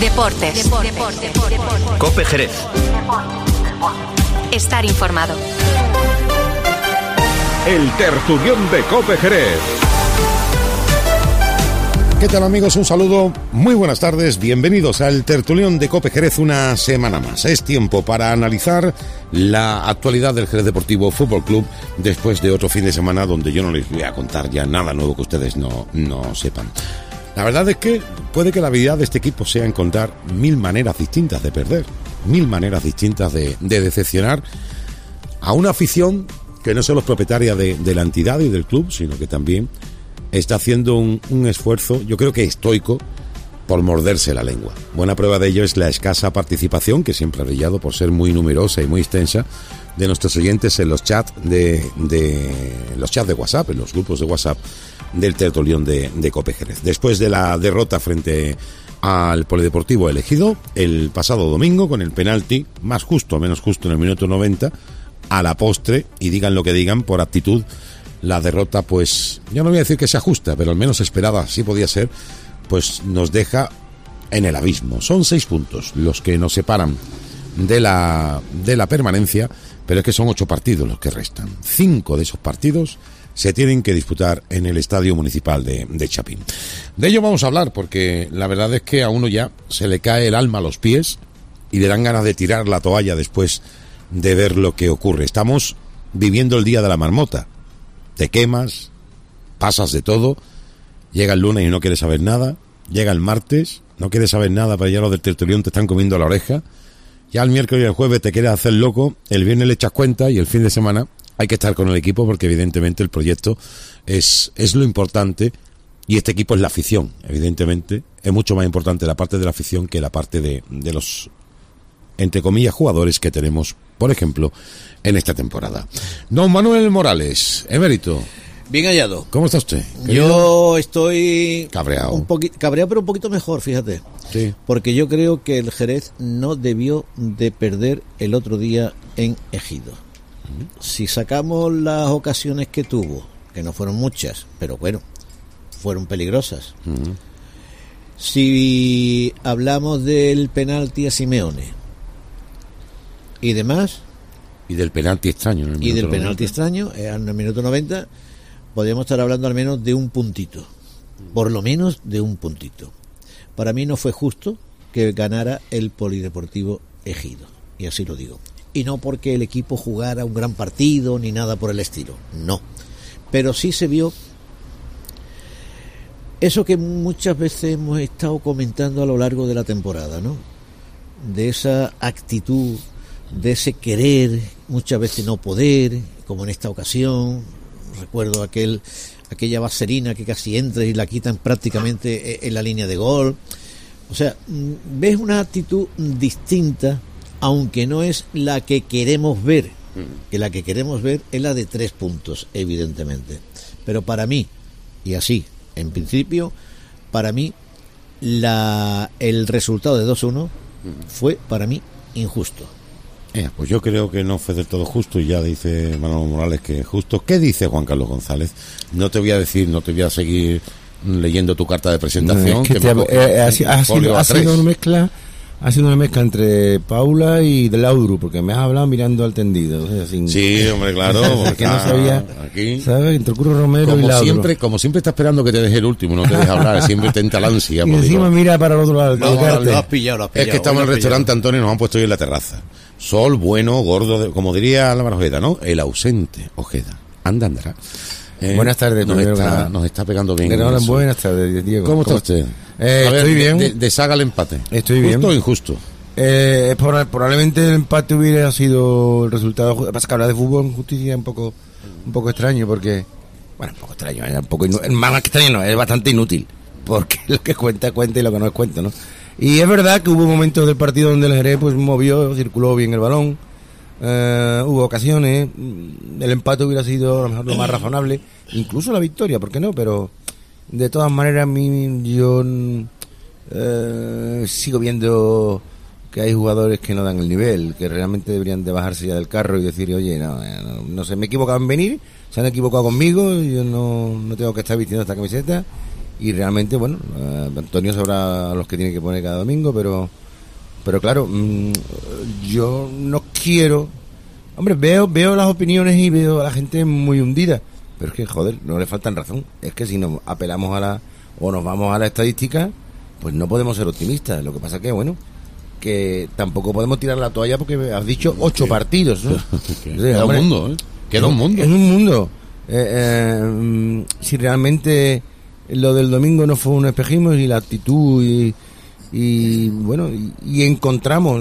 Deportes. COPE Jerez. Estar informado. El tertulión de COPE Jerez. ¿Qué tal, amigos? Un saludo, muy buenas tardes, bienvenidos al tertulión de COPE Jerez una semana más. Es tiempo para analizar la actualidad del Jerez Deportivo Fútbol Club después de otro fin de semana donde yo no les voy a contar ya nada nuevo que ustedes no sepan. La verdad es que puede que la habilidad de este equipo sea encontrar mil maneras distintas de perder, mil maneras distintas de decepcionar a una afición que no solo es propietaria de la entidad y del club, sino que también está haciendo un esfuerzo, yo creo que estoico, por morderse la lengua. Buena prueba de ello es la escasa participación, que siempre ha brillado por ser muy numerosa y muy extensa, de nuestros oyentes en los chats de WhatsApp, en los grupos de WhatsApp del tertulión de COPE Jerez. Después de la derrota frente al Polideportivo Elegido el pasado domingo, con el penalti más justo o menos justo en el minuto 90, a la postre, y digan lo que digan, por actitud, la derrota, pues, yo no voy a decir que sea justa, pero al menos esperada, así podía ser, pues nos deja en el abismo. Son 6 puntos los que nos separan de la permanencia, pero es que son 8 partidos los que restan. 5 de esos partidos se tienen que disputar en el Estadio Municipal de Chapín. De ello vamos a hablar, porque la verdad es que a uno ya se le cae el alma a los pies y le dan ganas de tirar la toalla después de ver lo que ocurre. Estamos viviendo el día de la marmota. Te quemas, pasas de todo, llega el lunes y no quieres saber nada, llega el martes, no quieres saber nada, pero ya los del tertulión te están comiendo la oreja, ya el miércoles y el jueves te quieres hacer loco, el viernes le echas cuenta y el fin de semana hay que estar con el equipo porque evidentemente el proyecto es lo importante y este equipo es la afición, evidentemente, es mucho más importante la parte de la afición que la parte de los, entre comillas, jugadores que tenemos, por ejemplo, en esta temporada. Don Manuel Morales, emérito. Bien hallado. ¿Cómo está usted, querido? Yo estoy cabreado. Cabreado, pero un poquito mejor, fíjate. Sí. Porque yo creo que el Jerez no debió de perder el otro día en Ejido. Si sacamos las ocasiones que tuvo, que no fueron muchas, pero bueno, fueron peligrosas. Si hablamos del penalti a Simeone y demás, y del penalti extraño en el minuto 90, podríamos estar hablando al menos de un puntito, por lo menos de un puntito. Para mí no fue justo que ganara el Polideportivo Ejido, y así lo digo. Y no porque el equipo jugara un gran partido ni nada por el estilo, no. Pero sí se vio eso que muchas veces hemos estado comentando a lo largo de la temporada, ¿no? De esa actitud, de ese querer, muchas veces no poder, como en esta ocasión. Recuerdo aquella vaselina que casi entra y la quitan prácticamente en la línea de gol. O sea, ves una actitud distinta, aunque no es la que queremos ver, que la que queremos ver es la de 3 puntos, evidentemente. Pero para mí, y así, en principio, para mí, el resultado de 2-1 fue, para mí, injusto. Pues yo creo que no fue del todo justo, y ya dice Manuel Morales que es justo. ¿Qué dice Juan Carlos González? No te voy a decir, no te voy a seguir leyendo tu carta de presentación. No, es que ha sido una mezcla entre Paula y de Laudru, porque me has hablado mirando al tendido. O sea, sí, hombre, claro. Porque no sabía, aquí, ¿sabes? Entre Curro Romero y Laudru. Como siempre está esperando que te deje el último, no te deja hablar, siempre te entra la ansia. Y encima mira para el otro lado. Lo has pillado. Es que estamos en el restaurante Antonio y nos han puesto hoy en la terraza. Sol bueno, gordo, como diría Álvaro Ojeda, ¿no? El ausente Ojeda. Andará. Buenas tardes. Nos está pegando bien. Buenas tardes, Diego. ¿Cómo está usted? Estoy bien. Deshaga el empate. Estoy bien. ¿Justo o injusto? Probablemente el empate hubiera sido el resultado. Lo que pasa es que hablar de fútbol en justicia es un poco extraño, porque... Bueno, un poco extraño. Más extraño no, es bastante inútil. Porque lo que cuenta y lo que no es cuenta, ¿no? Y es verdad que hubo momentos del partido donde el Jerez pues circuló bien el balón. Hubo ocasiones, el empate hubiera sido a lo mejor lo más razonable, incluso la victoria, ¿por qué no? Pero de todas maneras yo sigo viendo que hay jugadores que no dan el nivel, que realmente deberían de bajarse ya del carro y decir, oye, no sé, me he equivocado en venir, se han equivocado conmigo, yo no tengo que estar vistiendo esta camiseta y realmente, bueno, Antonio sabrá los que tiene que poner cada domingo, pero claro, yo no quiero, hombre, veo las opiniones y veo a la gente muy hundida, pero es que, joder, no le faltan razón. Es que si nos apelamos o nos vamos a la estadística, pues no podemos ser optimistas. Lo que pasa que, bueno, que tampoco podemos tirar la toalla porque has dicho 8 partidos, ¿no? Queda un mundo, ¿eh? Queda un mundo. Es un mundo. Si realmente lo del domingo no fue un espejismo y la actitud y bueno, y encontramos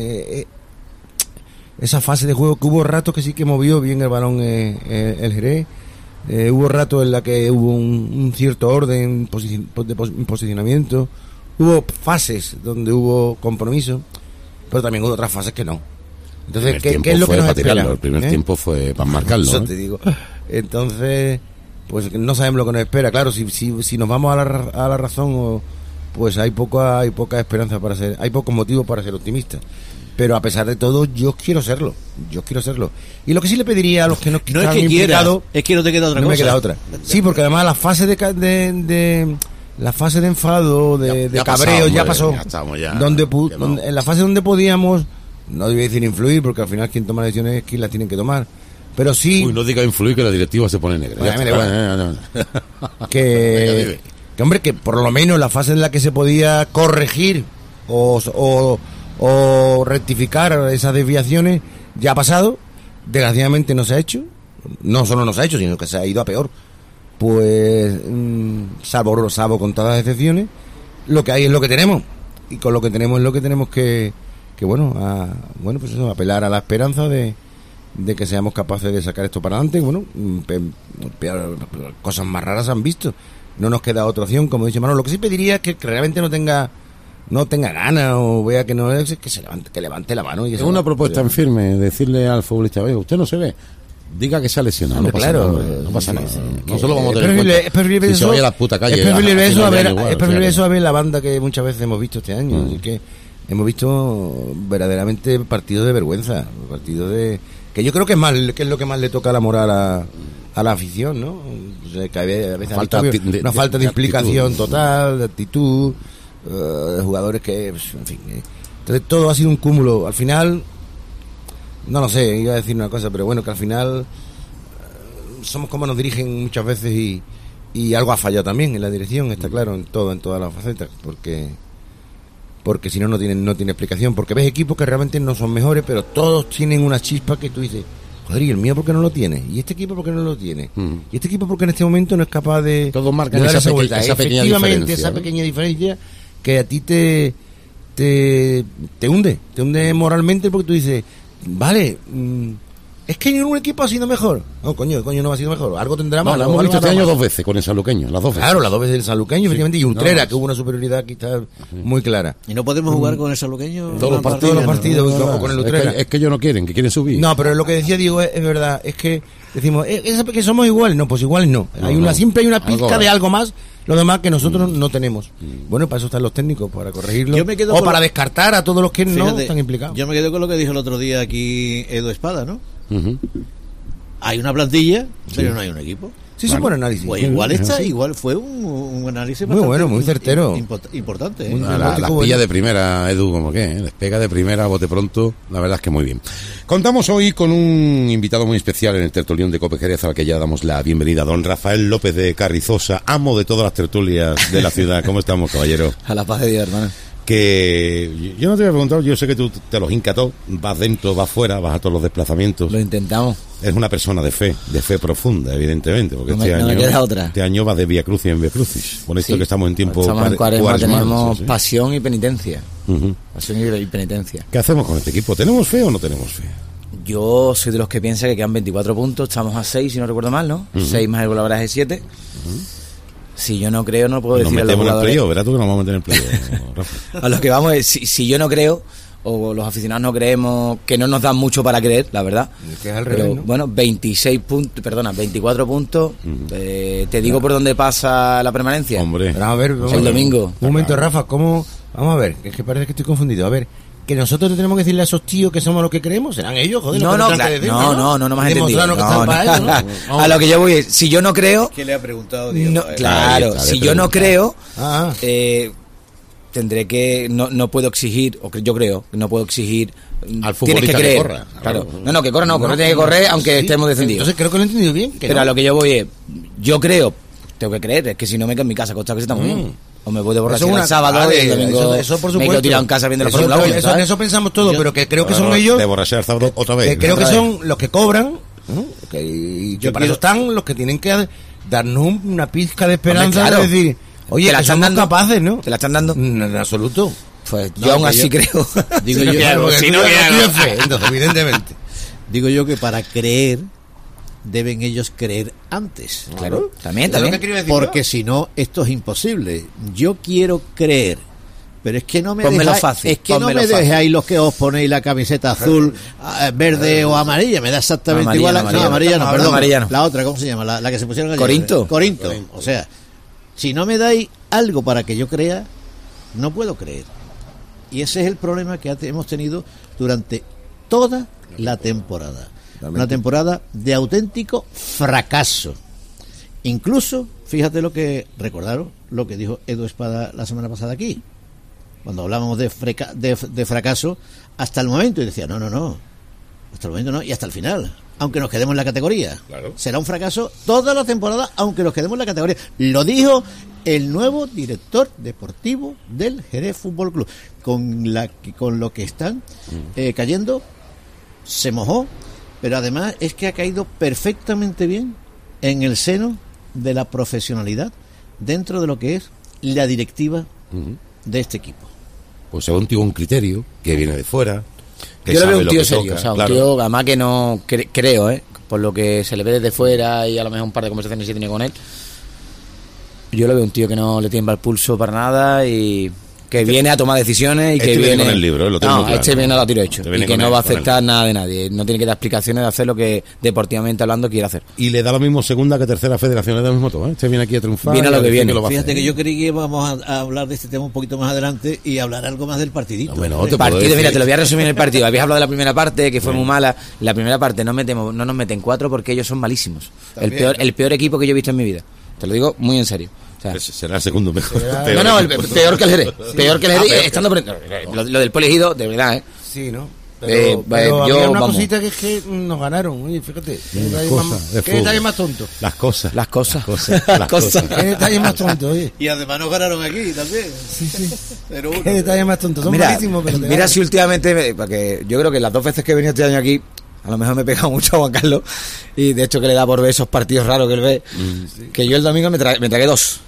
esa fase de juego que hubo ratos que sí que movió bien el balón el Jerez. Hubo ratos en la que hubo un cierto orden de posicionamiento, hubo fases donde hubo compromiso, pero también hubo otras fases que no. Entonces, ¿qué es lo que nos espera? El primer tiempo fue para marcarlo. Eso te digo. Entonces, pues no sabemos lo que nos espera. Claro, si nos vamos a la razón, pues hay poca esperanza hay pocos motivos para ser optimistas. Pero a pesar de todo, yo quiero serlo. Y lo que sí le pediría a los que no es que implicados, es que no te queda otra cosa. No me queda otra. Sí, porque además la fase de enfado, de cabreo, ya pasó. Ya estamos, ya. En la fase donde podíamos, no debía decir influir, porque al final quien toma decisiones es quien las tienen que tomar. Pero sí. Uy, no diga influir, que la directiva se pone negra. Que hombre, que por lo menos la fase en la que se podía corregir o rectificar esas desviaciones ya ha pasado. Desgraciadamente no se ha hecho. No solo no se ha hecho, sino que se ha ido a peor. Pues salvo con todas las excepciones, lo que hay es lo que tenemos, y con lo que tenemos es lo que tenemos que pues eso, apelar a la esperanza de que seamos capaces de sacar esto para adelante. Bueno, cosas más raras se han visto, no nos queda otra opción, como dice Manolo. Lo que sí pediría es que realmente no tenga ganas o vea que no es, que levante la mano. Es una propuesta en firme, decirle al futbolista: oye, usted no se ve, diga que se ha lesionado. No pasa nada, no pasa nada. No solo vamos a tener en cuenta. Es preferible si se vaya a la puta calle. Es preferible eso a ver la banda que muchas veces hemos visto este año. Así que hemos visto verdaderamente partidos de vergüenza, partidos de que yo creo que es lo que más le toca a la moral a la afición, ¿no? O sea, que a veces una falta de implicación total, de actitud, de jugadores que, en fin. Entonces todo ha sido un cúmulo. Al final, no lo sé, iba a decir una cosa, pero bueno, que al final somos como nos dirigen muchas veces y algo ha fallado también en la dirección, está claro, en todas las facetas, porque si no tiene explicación, porque ves equipos que realmente no son mejores, pero todos tienen una chispa que tú dices: joder, ¿y el mío por qué no lo tiene? ¿Y este equipo por qué no lo tiene? ¿Y este equipo por qué en este momento no es capaz de... Todos marcan esa pequeña diferencia, esa pequeña diferencia que a ti te hunde moralmente, porque tú dices: vale, es que ningún equipo ha sido mejor. No, coño no ha sido mejor. Algo tendrá más. No, lo hemos visto este año 2 veces con el sanluqueño, las 2 veces. Claro, las 2 veces el sanluqueño, efectivamente, y Utrera, que hubo una superioridad quizás muy clara. ¿Y no podemos jugar con el sanluqueño? Todos los partidos o con el Utrera. Es que ellos no quieren, que quieren subir. No, pero lo que decía Diego es verdad, es que decimos, ¿es que somos iguales? No, pues iguales no. Siempre hay una pizca de algo más, lo demás que nosotros no tenemos. Bueno, para eso están los técnicos, para corregirlo, o para descartar a todos los que no están implicados. Yo me quedo con lo que dijo el otro día aquí Edu Espada, ¿no? Hay una plantilla, pero no hay un equipo. Sí, es un buen análisis. Pues igual fue un análisis muy bueno, muy certero. Importante. La pilla de primera, Edu, como que, despega de primera, bote pronto, la verdad es que muy bien. Contamos hoy con un invitado muy especial en el tertulión de COPE Jerez, al que ya damos la bienvenida, don Rafael López de Carrizosa, amo de todas las tertulias de la ciudad. ¿Cómo estamos, caballero? A la paz de Dios, hermano. Que yo no te había preguntado, yo sé que tú te los hincas todos, vas dentro, vas fuera, vas a todos los desplazamientos. Lo intentamos. Es una persona de fe profunda, evidentemente, porque no me queda otra. Este año vas de Vía Crucis en Vía Crucis, por esto que estamos en tiempo en Cuaresma, tenemos pasión y penitencia. Pasión y penitencia. ¿Qué hacemos con este equipo? ¿Tenemos fe o no tenemos fe? Yo soy de los que piensa que quedan 24 puntos, estamos a 6 si no recuerdo mal, ¿no? 6 más el golaveraje 7. Si yo no creo, no puedo decir a los jugadores. Verás tú que nos vamos a meter en el playoff. A los que vamos es, si yo no creo, o los aficionados no creemos, que no nos dan mucho para creer, la verdad. Que es al revés, ¿no? Bueno, 24 puntos. Te digo por dónde pasa la permanencia. Hombre. Pero a ver, el domingo. Un momento, Rafa, ¿cómo? Vamos a ver, es que parece que estoy confundido. A ver, que nosotros tenemos que decirle a esos tíos que somos los que creemos, serán ellos, joder. No me has entendido. A lo que yo voy es, si yo no creo... ¿Qué le ha preguntado Diego? Claro, si yo no creo, tendré que... No puedo exigir, o yo creo, que no puedo exigir... Al futbolista que corra. Claro. No, que corra correr tiene que correr, aunque estemos defendidos. Entonces creo que lo he entendido bien. Pero a lo que yo voy es, yo creo, tengo que creer, es que si no me quedo en mi casa, costa que se está muy bien. O me voy de borrachera el sábado y el domingo eso por supuesto. me quedo tirado en casa viendo la Fórmula 1. Eso pensamos todos, pero que creo que son ellos... De borrachera el sábado otra vez. Que creo que son los que cobran, que para eso están los que tienen que darnos una pizca de esperanza, de decir, oye, que somos capaces, ¿no? ¿Te la están dando? En absoluto. Pues yo aún así creo. Digo yo, entonces, evidentemente. Digo yo que para creer deben ellos creer antes. Claro, también. Porque si no, esto es imposible. Yo quiero creer, pero es que no me dejáis los que os ponéis la camiseta azul, verde o amarilla, me da exactamente igual. Amarilla no, perdón. La otra, ¿cómo se llama? La que se pusieron ayer. Corinto. O sea, si no me dais algo para que yo crea, no puedo creer. Y ese es el problema que hemos tenido durante toda la temporada. Una temporada de auténtico fracaso. Incluso, fíjate recordaron lo que dijo Edu Espada la semana pasada aquí, cuando hablábamos de fracaso hasta el momento, y decía, no, hasta el momento no, y hasta el final, aunque nos quedemos en la categoría. Claro. Será un fracaso toda la temporada, aunque nos quedemos en la categoría. Lo dijo el nuevo director deportivo del Jerez Fútbol Club. Con lo que están cayendo, se mojó. Pero además es que ha caído perfectamente bien en el seno de la profesionalidad dentro de lo que es la directiva de este equipo. Pues según un tío un criterio que viene de fuera. Que yo le veo un tío serio, un tío además que no creo, por lo que se le ve desde fuera y a lo mejor un par de conversaciones que tiene con él. Yo le veo un tío que no le tiembla el pulso para nada y que viene a tomar decisiones y que viene con el libro, lo tengo claro. Viene a lo tiro hecho y que no va a aceptar nada de nadie, no tiene que dar explicaciones de hacer lo que deportivamente hablando quiere hacer. Y le da lo mismo segunda que tercera federación, le da lo mismo todo, Este viene aquí a triunfar. Viene a lo que viene. Fíjate que yo creí que íbamos a hablar de este tema un poquito más adelante y hablar algo más del partidito. Mira, te lo voy a resumir en el partido. Habías hablado de la primera parte, que fue muy mala. La primera parte no nos meten 4 porque ellos son malísimos. El peor equipo que yo he visto en mi vida. Te lo digo muy en serio. O sea, será el segundo mejor. Peor que el Jerez. Peor que el Jerez. Estando lo del Poligido, de verdad, Sí, ¿no? Pero había una cosita que es que nos ganaron. Oye, fíjate. ¿Qué detalle más tonto? Las cosas. ¿Qué detalle más tonto, oye? Y además nos ganaron aquí también. Sí. Pero ¿qué detalle más tonto? Son malísimos, pero mira si últimamente, porque yo creo que las 2 veces que he venido este año aquí, a lo mejor me he pegado mucho a Juan Carlos, y de hecho que le da por ver esos partidos raros que él ve, que yo el domingo me tragué 2.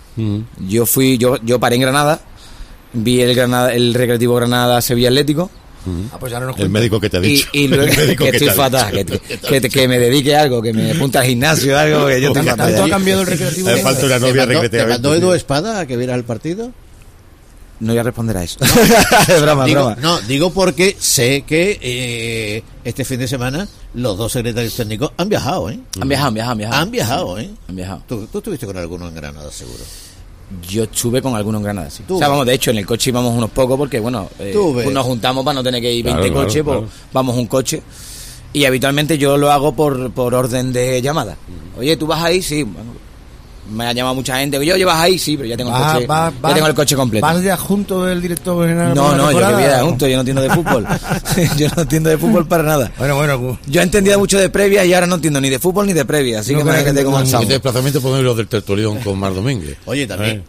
Yo paré en Granada, vi el Recreativo Granada Sevilla Atlético. Pues ya no nos el médico que te ha dicho. Y luego que estoy fatal, que me dedique a algo, que me apunte al gimnasio, algo que yo tenga. ¿Tanto ha cambiado el Recreativo? Me falta una novia recreativa. ¿Te mandó Edu Espada a que vieras el partido? No voy a responder a eso. Es broma. No, digo porque sé que este fin de semana los 2 secretarios técnicos han viajado, Han viajado. ¿Tú estuviste con alguno en Granada, seguro? Yo estuve con algunos en Granada, sí. O sea, vamos, de hecho, en el coche íbamos unos pocos porque, bueno, nos juntamos para no tener que ir 20 coches, pues vamos un coche. Y habitualmente yo lo hago por orden de llamada. Oye, ¿tú vas ahí? Sí, bueno. Me ha llamado mucha gente. Yo llevas ahí, sí, pero ya tengo el coche. Tengo el coche completo. ¿Vas de adjunto del director general? No, yo que voy de adjunto, yo no entiendo de fútbol. Yo no entiendo de fútbol para nada. Bueno. Yo he entendido mucho de previa y ahora no entiendo ni de fútbol ni de previa. Así que me que como y de desplazamiento podemos ir los del Tertulión con Mar Domínguez. Oye, también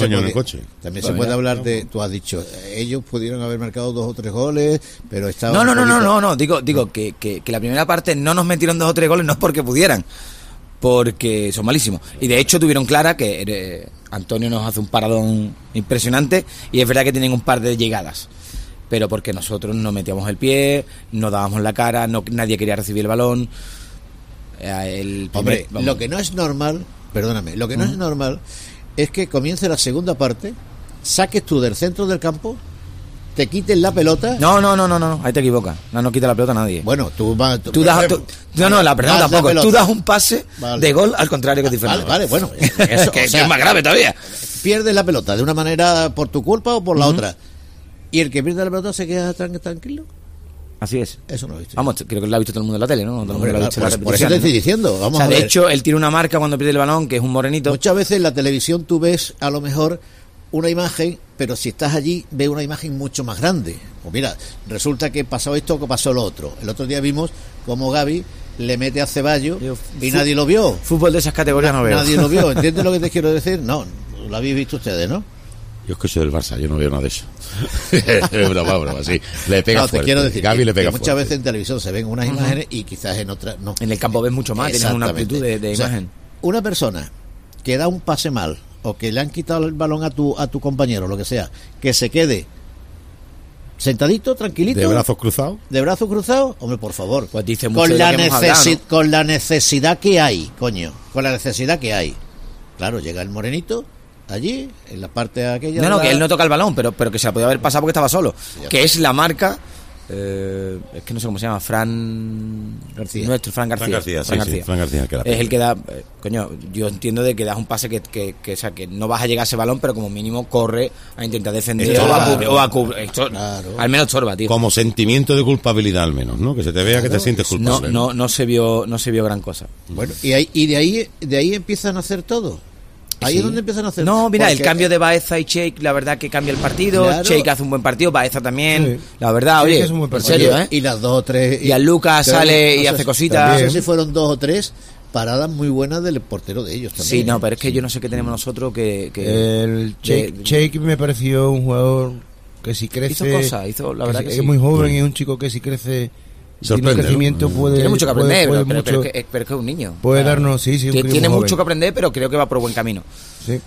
se puede hablar de. Tú has dicho, ellos pudieron haber marcado 2 o 3 goles, pero estaban. No. Digo que la primera parte no nos metieron 2 o 3 goles, no es porque pudieran, porque son malísimos. Y de hecho tuvieron clara que Antonio nos hace un paradón impresionante y es verdad que tienen un par de llegadas, pero porque nosotros no metíamos el pie, no dábamos la cara, nadie quería recibir el balón. Lo que no es normal, perdóname, lo que no es normal es que comience la segunda parte, saques tú del centro del campo, te quiten la pelota. No, ahí te equivocas. No quita la pelota a nadie. Bueno, tú das la pelota tampoco. Tú das un pase de gol al contrario que diferente. Vale, bueno, eso que es más grave todavía. Pierdes la pelota de una manera por tu culpa o por la otra. ¿Y el que pierde la pelota se queda tranquilo? Así es. Eso no lo he visto. Vamos, creo que lo ha visto todo el mundo en la tele, ¿no? Todo el mundo lo ha visto en la Por eso te repetición, estoy ¿no? diciendo. Vamos O sea, a de ver. hecho, él tiene una marca cuando pierde el balón, que es un morenito. Muchas veces en la televisión tú ves a lo mejor una imagen, pero si estás allí ves una imagen mucho más grande. Pues mira, resulta que pasó esto o que pasó lo otro. El otro día vimos cómo Gavi le mete a Ceballos y nadie lo vio. Fútbol de esas categorías no veo. Nadie lo vio. ¿Entiendes lo que te quiero decir? No, lo habéis visto ustedes, ¿no? Yo es que soy del Barça, yo no veo nada de eso. Es broma, sí. Le pega No, te fuerte. quiero decir Gavi le que pega muchas fuerte. veces en televisión se ven unas imágenes y quizás en otras no. En el campo ves mucho más, tienes una amplitud de O sea, imagen. una persona que da un pase mal o que le han quitado el balón a tu compañero, lo que sea, que se quede sentadito, tranquilito, De brazos cruzados. de brazos cruzados, hombre, por favor. Pues dice mucho con de la lo que hemos hablado, ¿no? con la necesidad que hay, coño, con la necesidad que hay. Claro, llega el morenito allí, en la parte aquella. No, de que la- él no toca el balón, pero que se la podía haber pasado porque estaba solo. Que es la marca, es que no sé cómo se llama, Fran García. Nuestro, Fran García. Fran García, que la Es el que da, coño, yo entiendo de que das un pase o sea, que no vas a llegar a ese balón, pero como mínimo corre a intentar defender Estorba. o a cubrir. Claro. Al menos estorba, tío. Como sentimiento de culpabilidad al menos, ¿no? Que se te vea que te sientes No, culpable. no se vio gran cosa. Bueno, y de ahí empiezan a hacer todo. Ahí Sí. es donde empiezan a hacer. No, mira, el Porque- cambio de Baeza y Cheik, la verdad que cambia el partido. Claro. Cheik hace un buen partido, Baeza también. Sí. La verdad, Cheik oye, es un buen en partido. serio, Oye, ¿eh? Y las dos o tres. Y al Lucas creo- sale y sé hace si- cositas. No sé si fueron dos o tres paradas muy buenas del portero de ellos también. Sí, no, pero es que yo no sé qué tenemos nosotros que El Cheik me pareció un jugador que si crece... hizo cosas, la verdad que es sí. muy joven y es un chico que si crece... Tiene Sorprende, un crecimiento, ¿no? puede... Tiene mucho que aprender, puede pero mucho- es que es un niño. puede darnos, sí, un crío Tiene muy mucho que joven. aprender, pero creo que va por buen camino. Sí.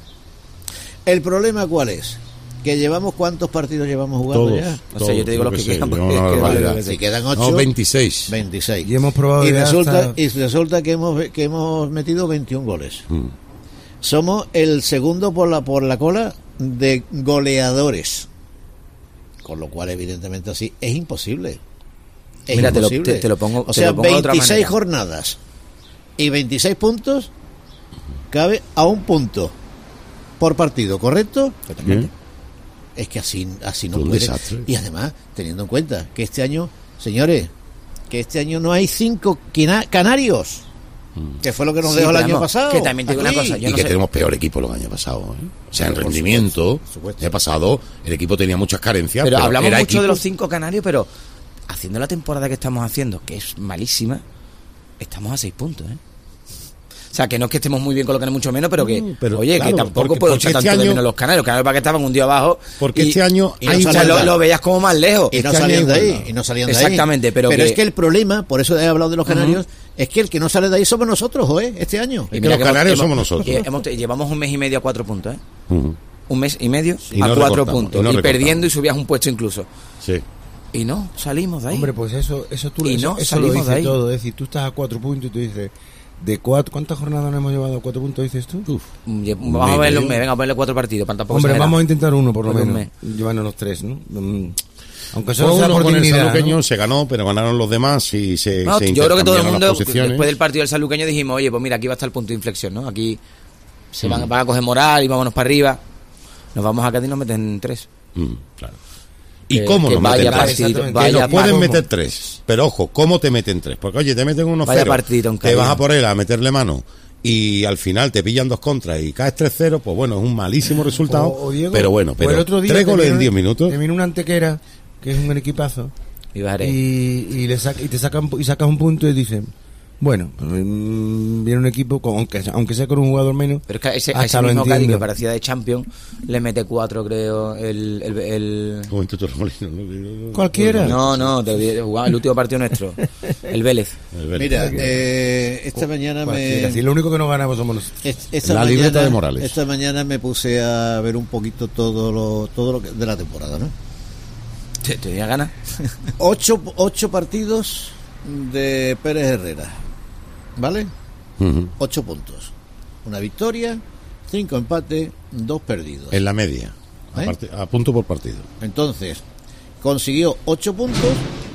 ¿El problema cuál es? Que llevamos cuántos partidos llevamos jugando Todos. ya. O sea, yo te digo Todos, los que yo quedan, sé, porque yo no, es que- barbaridad. Si quedan 8, No, 26. 26. Y hemos probado Y ya resulta, hasta- y resulta que hemos metido 21 goles. Mm. Somos el segundo por la cola de goleadores. Con lo cual, evidentemente, así es imposible. Es Mira, te lo- imposible. te lo pongo- O te sea, lo pongo de otra 26 manera. jornadas y 26 puntos cabe a un punto por partido, ¿correcto? Bien. Es que así no Un puede. desastre. Y además, teniendo en cuenta que este año, señores, que este año no hay 5 canarios, que fue lo que nos Sí, dejó el pero año vamos, pasado. que también te digo una Aquí. cosa, yo Y no que sé. tenemos peor equipo el año pasado. ¿eh? O sea, en Por rendimiento, supuesto. el año pasado, el equipo tenía muchas carencias. Pero hablamos era mucho equipo- de los 5 canarios, pero haciendo la temporada que estamos haciendo, que es malísima, estamos a 6 puntos, ¿eh? O sea, que no es que estemos muy bien con lo que no mucho menos, pero que, No, pero oye, claro, que tampoco porque- puedo porque echar tanto este de año- menos los canarios. Los canarios para que estaban un día abajo. Porque este año y no hay o sea, salían lo veías como más lejos. Y no Este salían año de ahí, igualdad. y no salían de ahí. Exactamente, pero que- es que el problema, por eso he hablado de los canarios, es que el que no sale de ahí somos nosotros, este año. Es que los canarios somos nosotros. Llevamos un mes y medio a 4 puntos, ¿eh? Ujú. Un mes y medio Y a no 4 recortamos, puntos. y no Y recortamos. perdiendo y subías un puesto incluso. Sí. Y no, salimos de ahí. Hombre, pues eso tú Y eso, no eso lo salimos de dice ahí. todo. Es decir, tú estás a 4 puntos y tú dices, ¿cuántas jornadas nos hemos llevado a 4 puntos, dices tú? Vamos a verlo un mes, venga a ponerle 4 partidos. Para tampoco Hombre, exagerar. vamos a intentar uno por lo Por un menos. Llevarnos los 3, ¿no? Aunque Fue solo sea uno por con el dignidad, sanluqueño, ¿no? se ganó, pero ganaron los demás y se No, se yo creo que todo el intercambiaron mundo, las posiciones. después del partido del sanluqueño, dijimos, oye, pues mira, aquí va a estar el punto de inflexión, ¿no? Aquí van a coger moral y vámonos para arriba. Nos vamos a Cádiz y nos meten 3. Claro. ¿Y cómo que nos vaya meten tres? partidito, Exactamente. Que vaya nos pueden pa- meter 3. Pero ojo, ¿cómo te meten 3? Porque oye, te meten unos Vaya 0, partidito en te Cádiz. vas a por él a meterle mano y al final te pillan 2 contras y caes 3-0, pues bueno, es un malísimo resultado. O Diego, pero bueno, o el pero otro día 3 goles en terminó- 10 minutos. Terminó una Antequera, que es un equipazo, Y bajaré. y te sacan y sacas un punto y dicen, bueno, viene un equipo, aunque sea con un jugador menos, Pero es que a ese hasta lo mismo Cádiz entiendo. que parecía de Champions le mete 4, creo, el Juventud Torremolinos, ¿no? Cualquiera. No, jugaba el último partido nuestro, el Vélez. El Vélez. Mira, esta mañana Cualquiera. Si lo único que no ganamos somos nosotros. La libreta de Morales. Esta mañana me puse a ver un poquito todo lo de la temporada, ¿no? ¿Tenía ganas? 8 partidos de Pérez Herrera, ¿vale? Ujú. 8 puntos. Una victoria, 5 empates, 2 perdidos. En la media, ¿Eh? a punto por partido. Entonces, consiguió 8 puntos.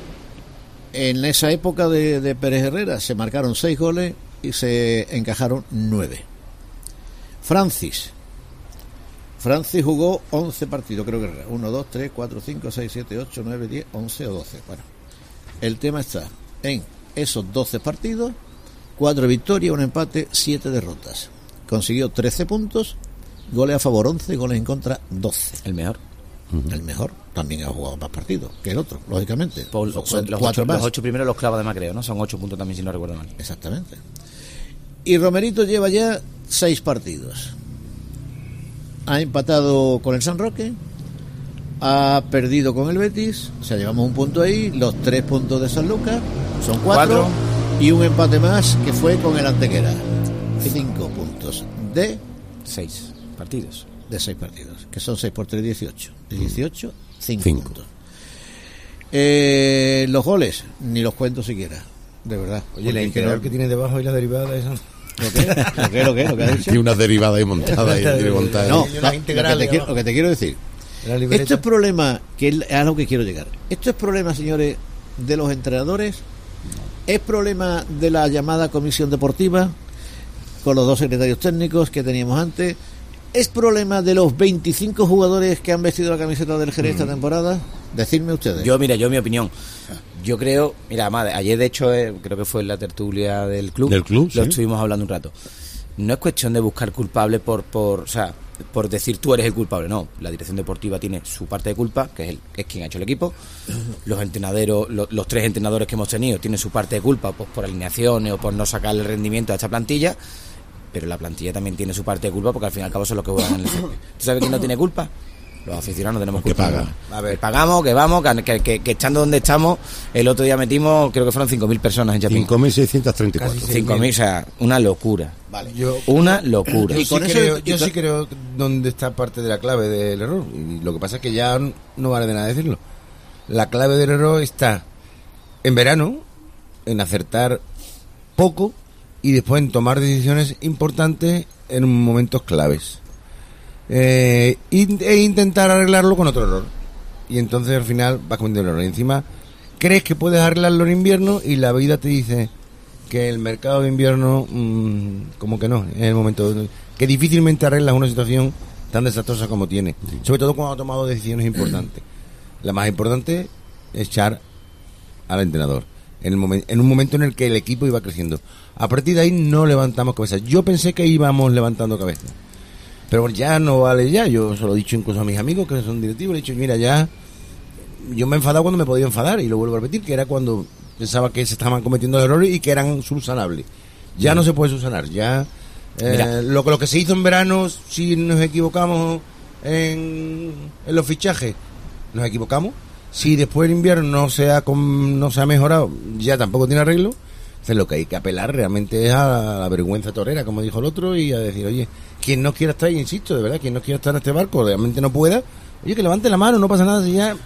En esa época de Pérez Herrera se marcaron 6 goles y se encajaron 9. Francis Francis jugó 11 partidos, creo que era 1, 2, 3, 4, 5, 6, 7, 8, 9, 10, 11 o 12. Bueno, el tema está en esos 12 partidos, 4 victorias, 1 empate, 7 derrotas. Consiguió 13 puntos, goles a favor 11, goles en contra 12. El mejor. El mejor también ha jugado más partidos que el otro, lógicamente. Los 8 primeros los clava de más, creo, ¿no? Son 8 puntos también, si no recuerdo mal. Exactamente. Y Romerito lleva ya 6 partidos. Ha empatado con el San Roque, ha perdido con el Betis, o sea, llevamos un punto ahí, los 3 puntos de San Lucas, son 4, y un empate más que fue con el Antequera. 5 puntos de 6 partidos. De 6 partidos, que son 6 por 3, 18. De 18, 5 puntos. Los goles, ni los cuento siquiera, de verdad. Oye, la integral que tiene debajo y la derivada, eso. ¿Lo que ha dicho? Tiene unas derivadas ahí montadas. No, lo que te quiero decir. Esto es problema, que es a lo que quiero llegar. Esto es problema, señores, de los entrenadores. Es problema de la llamada comisión deportiva, con los 2 secretarios técnicos que teníamos antes. ¿Es problema de los 25 jugadores que han vestido la camiseta del Jerez esta temporada? Decidme ustedes. Yo mi opinión. Yo creo, mira, madre, ayer de hecho creo que fue en la tertulia del club. Lo estuvimos hablando un rato. No es cuestión de buscar culpable por decir tú eres el culpable, no. La dirección deportiva tiene su parte de culpa, que es quien ha hecho el equipo. Los entrenadores, los 3 entrenadores que hemos tenido tienen su parte de culpa, pues por alineaciones o por no sacar el rendimiento a esta plantilla. Pero la plantilla también tiene su parte de culpa, porque al fin y al cabo son los que juegan en el césped. ¿Tú sabes quién no tiene culpa? Los aficionados no tenemos culpa. Que pagan. A ver, pagamos, que vamos, que estando donde estamos, el otro día metimos, creo que fueron 5.000 personas en Chapín. 5.634. 5.000, o sea, una locura. Vale. Una locura. Yo sí creo donde está parte de la clave del error. Y lo que pasa es que ya no vale de nada decirlo. La clave del error está en verano, en acertar poco, y después en tomar decisiones importantes en momentos claves. E intentar arreglarlo con otro error. Y entonces al final vas cometiendo el error. Y encima crees que puedes arreglarlo en invierno y la vida te dice que el mercado de invierno como que no, en el momento que difícilmente arreglas una situación tan desastrosa como tiene. Sobre todo cuando ha tomado decisiones importantes. La más importante es echar al entrenador en un momento en el que el equipo iba creciendo. A partir de ahí no levantamos cabeza. Yo pensé que íbamos levantando cabeza, pero ya no vale ya. Yo se lo he dicho incluso a mis amigos que son directivos, le he dicho, mira, ya yo me he enfadado cuando me podía enfadar, y lo vuelvo a repetir, que era cuando pensaba que se estaban cometiendo errores y que eran subsanables. Ya no se puede subsanar. Ya lo que se hizo en verano, si nos equivocamos en los fichajes, nos equivocamos. Si después del invierno no se ha mejorado, ya tampoco tiene arreglo. Entonces lo que hay que apelar realmente es a la vergüenza torera, como dijo el otro, y a decir, oye, quien no quiera estar, insisto, de verdad, quien no quiera estar en este barco, realmente no pueda, oye, que levante la mano, no pasa nada, si ya.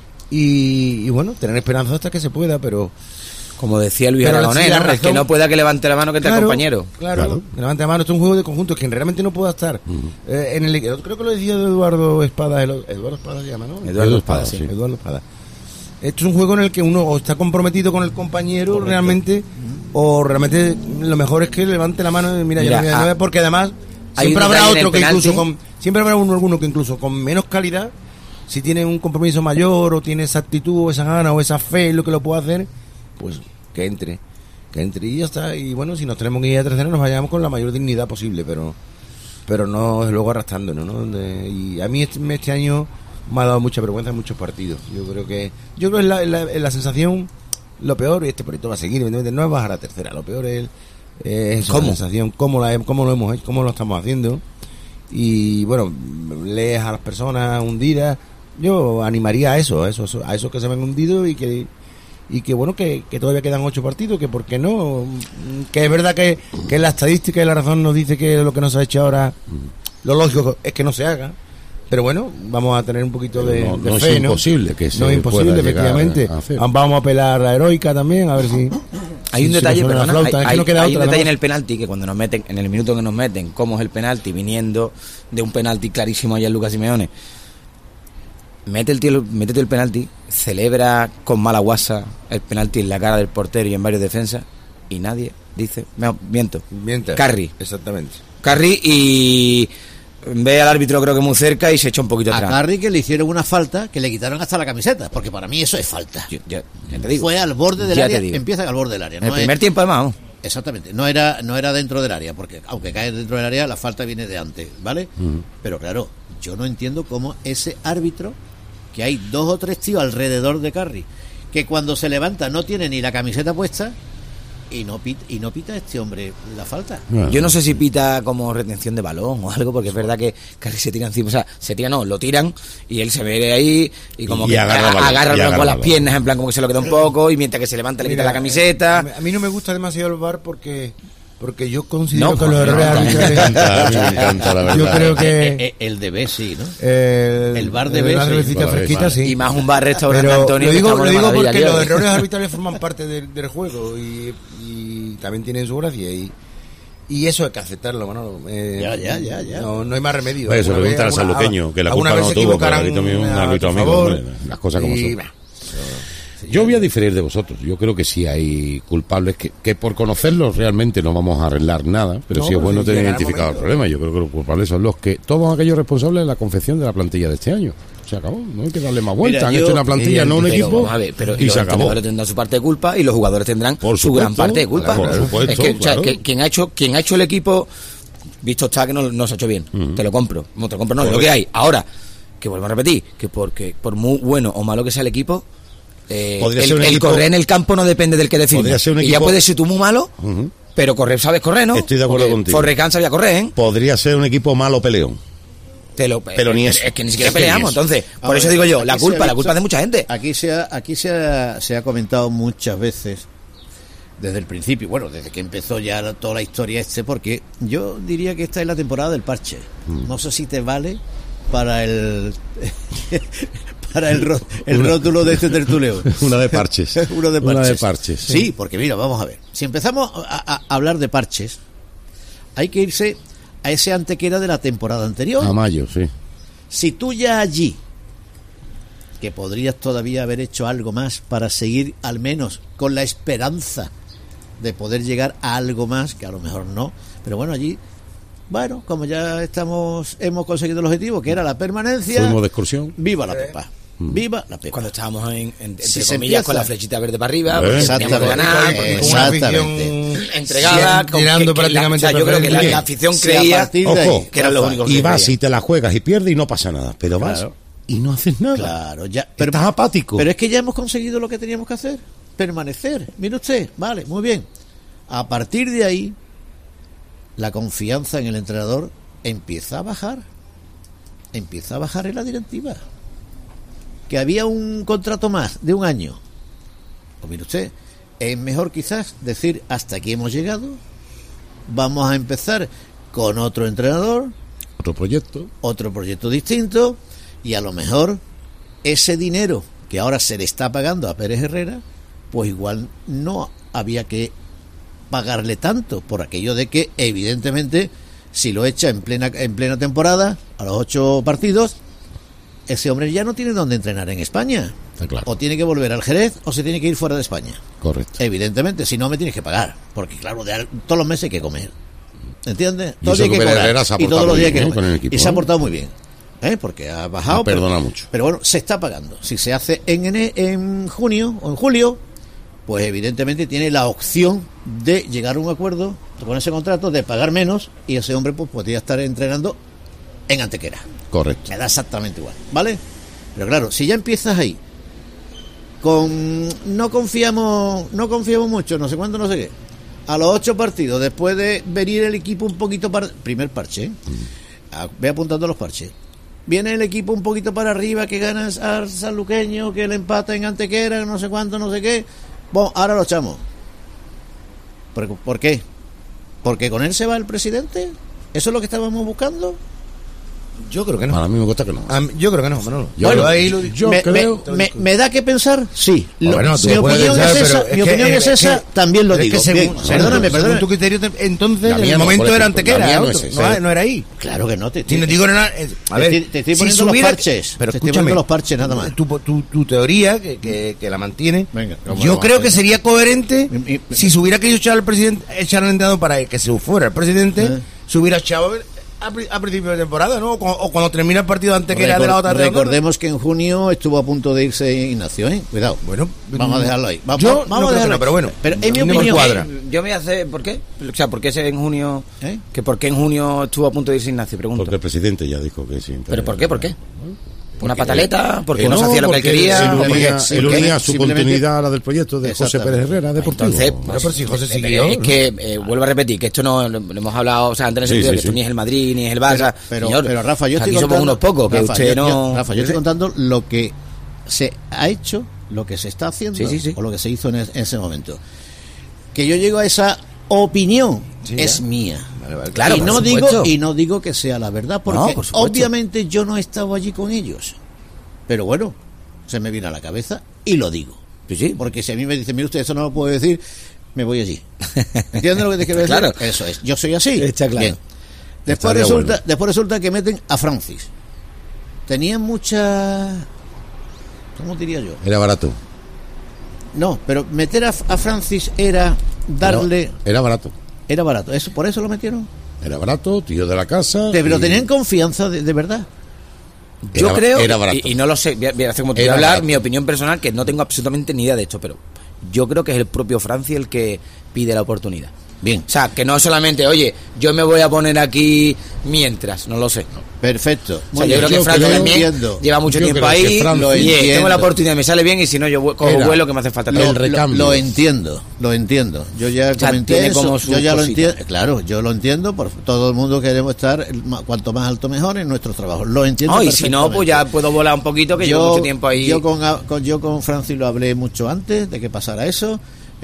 Y bueno, tener esperanza hasta que se pueda, pero como decía Luis Aragonés, ¿no? El que no pueda que levante la mano, que esté compañero. Claro, que levante la mano. Esto es un juego de conjunto, quien realmente no pueda estar en el equipo. Creo que lo decía Eduardo Espada. Eduardo Espada se llama, ¿no? Eduardo Espada, sí. Eduardo Espada. Esto es un juego en el que uno o está comprometido con el compañero. Correcto. Realmente, o realmente lo mejor es que levante la mano y mira, porque además siempre habrá otro que siempre habrá alguno que incluso con menos calidad, si tiene un compromiso mayor o tiene esa actitud o esa gana o esa fe en lo que lo puede hacer, pues que entre y ya está. Y bueno, si nos tenemos que ir a tercera, nos vayamos con la mayor dignidad posible, pero no luego arrastrándonos, ¿no? Y a mí este año me ha dado mucha vergüenza en muchos partidos. Yo creo que es la sensación. Lo peor, y este proyecto va a seguir, evidentemente no es bajar a tercera, lo peor es la sensación, cómo lo hemos hecho, cómo lo estamos haciendo. Y bueno, lees a las personas hundidas. Yo animaría a esos que se ven hundidos y que bueno, que todavía quedan 8 partidos, que por qué no, que es verdad que la estadística y la razón nos dice que lo que no se ha hecho ahora, lo lógico es que no se haga. Pero bueno, vamos a tener un poquito de fe, es imposible que no es imposible, efectivamente. Vamos a apelar a la heroica también, a ver si hay un detalle, perdona, hay un detalle en el el penalti, que cuando nos meten, en el minuto que nos meten, cómo es el penalti, viniendo de un penalti clarísimo allá en Lucas Simeone, métete el penalti, celebra con mala guasa el penalti en la cara del portero y en varios defensas, y nadie dice, miento, Miente. Carri. Exactamente. Carri, y ve al árbitro creo que muy cerca y se echa un poquito A atrás. Carri que le hicieron una falta que le quitaron hasta la camiseta, porque para mí eso es falta. Ya te digo. Fue al borde del Ya área, te digo. empieza al borde del área. En el no primer es- tiempo además, vamos. Exactamente, no era dentro del área, porque aunque cae dentro del área, la falta viene de antes, ¿vale? Pero claro, yo no entiendo cómo ese árbitro, que hay 2 o 3 tíos alrededor de Carri, que cuando se levanta no tiene ni la camiseta puesta, y no pita este hombre la falta. Yo no sé si pita como retención de balón o algo, porque es verdad que casi se tira encima, o sea, lo tiran y él se ve ahí y como Y que agarra el balón, agarra el y balón agarra con el las balón. piernas, en plan como que se lo queda un poco, y mientras que se levanta le quita Mira, la camiseta. A mí no me gusta demasiado el VAR porque yo considero No, que los pues, errores me arbitrales... encanta, a mí me encanta, la verdad. Yo creo que... El de B sí, ¿no? el VAR de Bessi. una cervecita Vale, fresquita, vale. sí. Y más un bar restaurante Pero Antonio. lo que digo estamos de maravilla porque aquí, los ¿eh? errores arbitrales forman parte del juego y también tienen su gracia y eso hay que aceptarlo, Manolo. Ya. No hay más remedio. Pues eso Alguna pregunta al vez- sanluqueño, que la alguna culpa vez no se tuvo, que el equivocarán árbitro mío un a árbitro tu amigo, favor, hombre, las cosas como y, son. bah, Yo voy a diferir de vosotros. Yo creo que sí hay culpables que por conocerlos realmente no vamos a arreglar nada, pero No, sí es pero bueno sí tener llegará el identificado el momento. problema. Yo creo que los culpables son todos aquellos responsables de la confección de la plantilla de este año. Se acabó, no hay que darle más vueltas. Mira, Han yo- hecho una plantilla, no un Pero, equipo, vamos a ver, pero y los se acabó. entrenadores tendrán su parte de culpa y los jugadores tendrán Por su supuesto, gran parte de culpa. por supuesto, es que, o sea, claro. que quien ha hecho el equipo, visto está que no se ha hecho bien. Te lo compro. No te lo compro, no, es lo que hay. Ahora, que vuelvo a repetir, que porque por muy bueno o malo que sea el equipo, Podría ser un el equipo- correr en el campo no depende del que define. Podría ser un Y ya equipo- puedes ser tú muy malo, Ujú. pero sabes correr, ¿no? Estoy de acuerdo Porque contigo. Forrest Gump sabía correr, ¿eh? Podría ser un equipo malo peleón. Pero ni eso. Es que ni siquiera Es que ni peleamos, eso. entonces. A Por ver, eso digo yo, la aquí se ha culpa dicho- es de mucha gente. Aquí se ha comentado muchas veces desde el principio, bueno, desde que empezó ya toda la historia porque yo diría que esta es la temporada del parche. No sé si te vale para el el rótulo de este tertuleo. Una de parches. Uno de parches. Una de parches. Sí, porque mira, vamos a ver. Si empezamos a hablar de parches, hay que irse a ese Antequera de la temporada anterior. A mayo, sí. Si tú ya allí, que podrías todavía haber hecho algo más para seguir al menos con la esperanza de poder llegar a algo más, que a lo mejor no, pero bueno, allí, bueno, como ya hemos conseguido el objetivo, que era la permanencia, Fuimos de excursión. viva la Pepa, viva la Pepa. Cuando estábamos entre Si se comillas empieza- con la flechita verde para arriba, Eh, porque teníamos que ganar, exactamente. porque con una Exactamente. afición entregada, con tirando que prácticamente o sea, yo creo que la preferente. afición Si a creía partir de Ojo, ahí, que eran los únicos Y que vas creían. y te la juegas y pierdes y no pasa nada. Pero vas Claro. y no haces nada. Claro, ya. Estás apático. Pero es que ya hemos conseguido lo que teníamos que hacer. Permanecer. Mire usted, vale, muy bien. A partir de ahí, la confianza en el entrenador empieza a bajar. Empieza a bajar en la directiva. Que había un contrato más de un año. Pues mire usted, es mejor quizás decir hasta aquí hemos llegado. Vamos a empezar con otro entrenador, Otro proyecto distinto, y a lo mejor ese dinero que ahora se le está pagando a Pérez Herrera, pues igual no había que pagarle tanto, por aquello de que evidentemente si lo echa en plena temporada, a los 8 partidos, ese hombre ya no tiene dónde entrenar en España. Está claro. O tiene que volver al Jerez o se tiene que ir fuera de España. Correcto. Evidentemente, si no me tienes que pagar, porque claro, todos los meses hay que comer. ¿Entiendes? Y Todos eso los días hay que que Pérez cobrar. Herrera se ha Y todos portado los días hay que bien, comer. con el equipo, Y se ha ¿no? portado muy bien. Porque ha bajado. No perdona mucho. Pero bueno, se está pagando. Si se hace en junio o en julio, pues evidentemente tiene la opción de llegar a un acuerdo con ese contrato, de pagar menos, y ese hombre pues podría estar entrenando en Antequera. Correcto. Me da exactamente igual, ¿vale? Pero claro, si ya empiezas ahí no confiamos mucho, no sé cuánto, no sé qué. A los 8 partidos, después de venir el equipo un poquito para... Primer parche, ¿eh? Ve apuntando los parches. Viene el equipo un poquito para arriba, que gana al sanluqueño, que le empata en Antequera, no sé cuánto, no sé qué. Bueno, ahora lo echamos. ¿Por qué? ¿Porque con él se va el presidente? ¿Eso es lo que estábamos buscando? Yo creo que no. Para mí me gusta que no. Yo creo que no, Manolo. Yo Bueno, creo- ahí lo yo me, creo- me da que pensar, sí. Bueno, tú Mi lo puedes opinión pensar, es esa, pero mi opinión es esa, también lo pero digo. Es que Bien, perdóname. según tu criterio, entonces La en mía el no, momento por era ejemplo, Antequera, la mía era no otro, es no, ese. no era ahí. Claro que no, Si no digo nada, a ver, te estoy si poniendo subiera- los parches. Pero te estoy escúchame, poniendo los parches nada más. Tu teoría, que la mantiene, Venga, yo creo que sería coherente Y- si se hubiera querido echar al presidente, echar al entrenador para que se fuera el presidente, se hubiera echado a principio de temporada, ¿no? O cuando termina el partido antes que era de la otra. Recordemos que en junio estuvo a punto de irse Ignacio, ¿eh? Cuidado. Bueno, vamos a dejarlo ahí. Vamos yo a no dejarlo ahí. pero bueno. Pero en mi no me opinión, cuadra. Yo me hace... ¿Por qué? O sea, ¿por qué ese en junio... ¿Eh? Que por qué en junio estuvo a punto de irse Ignacio, pregunto. Porque el presidente ya dijo que sí. ¿Pero por qué? ¿Por qué? ¿Una pataleta? ¿Porque Que no se hacía lo que él quería? Él unía su simplemente- continuidad a la del proyecto de José Pérez Herrera, deportivo. Entonces, Bueno, pero si José siguió. es que, vuelvo a repetir, que esto no lo hemos hablado, o sea, antes en el Sí, sentido sí, de que esto sí. ni es el Madrid, ni es el Barça. Pero señor, Rafa, yo estoy aquí somos contando, unos pocos, que Rafa, usted no... Rafa, yo estoy contando lo que se ha hecho, lo que se está haciendo, Sí. o lo que se hizo en ese momento. Que yo llego a esa opinión, Sí, es ya. mía. Vale, Claro, y por no supuesto. digo que sea la verdad, porque No, por supuesto. obviamente yo no he estado allí con ellos. Pero bueno, se me viene a la cabeza y lo digo. Sí. Porque si a mí me dicen, mire usted, eso no lo puedo decir, me voy allí. ¿Entiendes lo que te quiero decir? Claro. Eso es, yo soy así. Está claro. Bien. Después Estaría resulta que meten a Francis. Tenían mucha... ¿Cómo diría yo? Era barato. No, pero meter a Francis era darle... Era barato. Era barato. ¿Por eso lo metieron? Era barato, tío de la casa. Pero y- tenían confianza de verdad. Yo Era- creo, era barato. y no lo sé, voy a hacer como te voy Era a hablar, barato. mi opinión personal, que no tengo absolutamente ni idea de esto, pero yo creo que es el propio Francia el que pide la oportunidad. Bien. O sea, que no solamente, oye, yo me voy a poner aquí mientras, no lo sé. Perfecto. O sea, yo creo que Francia también lleva mucho yo tiempo creo que ahí, Francia- y entiendo. tengo la oportunidad, me sale bien, y si no, yo cojo Era vuelo que me hace falta. el trabajo. recambio. Lo entiendo. Yo ya sea, comenté tiene eso, como su yo ya lo cosita. entiendo. Claro, yo lo entiendo. Todo el mundo queremos estar cuanto más alto mejor en nuestro trabajo. Lo entiendo. No, y si no, pues ya puedo volar un poquito, que llevo mucho tiempo ahí. Yo con Francis lo hablé mucho antes de que pasara eso.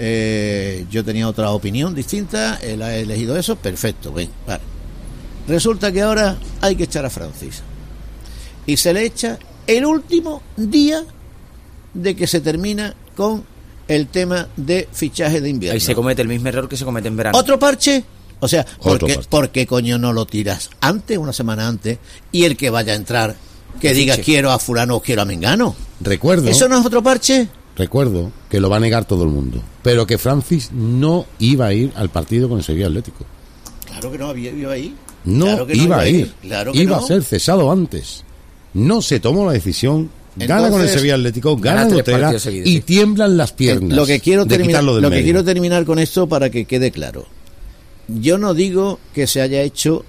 Yo tenía otra opinión distinta. Él ha elegido eso. Perfecto. Ven, vale. Resulta que ahora hay que echar a Francis. Y se le echa el último día de que se termina con el tema de fichaje de invierno. Ahí se comete el mismo error que se comete en verano. ¿Otro parche? O sea, Otro parche. ¿por qué coño no lo tiras antes, una semana antes, y el que vaya a entrar, que diga fiche. quiero a fulano o quiero a mengano? Recuerdo ¿Eso no es otro parche? que lo va a negar todo el mundo, pero que Francis no iba a ir al partido con el Sevilla Atlético. Claro que no iba ahí. No Claro que no iba a ir. Claro que iba no. a ser cesado antes. No se tomó la decisión. Gana Entonces, con el Sevilla Atlético, gana gana en 3 Utera partidos seguidos, y sí. tiemblan las piernas. Lo que quiero de quitarlo del medio. quiero terminar con esto para que quede claro. Yo no digo que se haya hecho,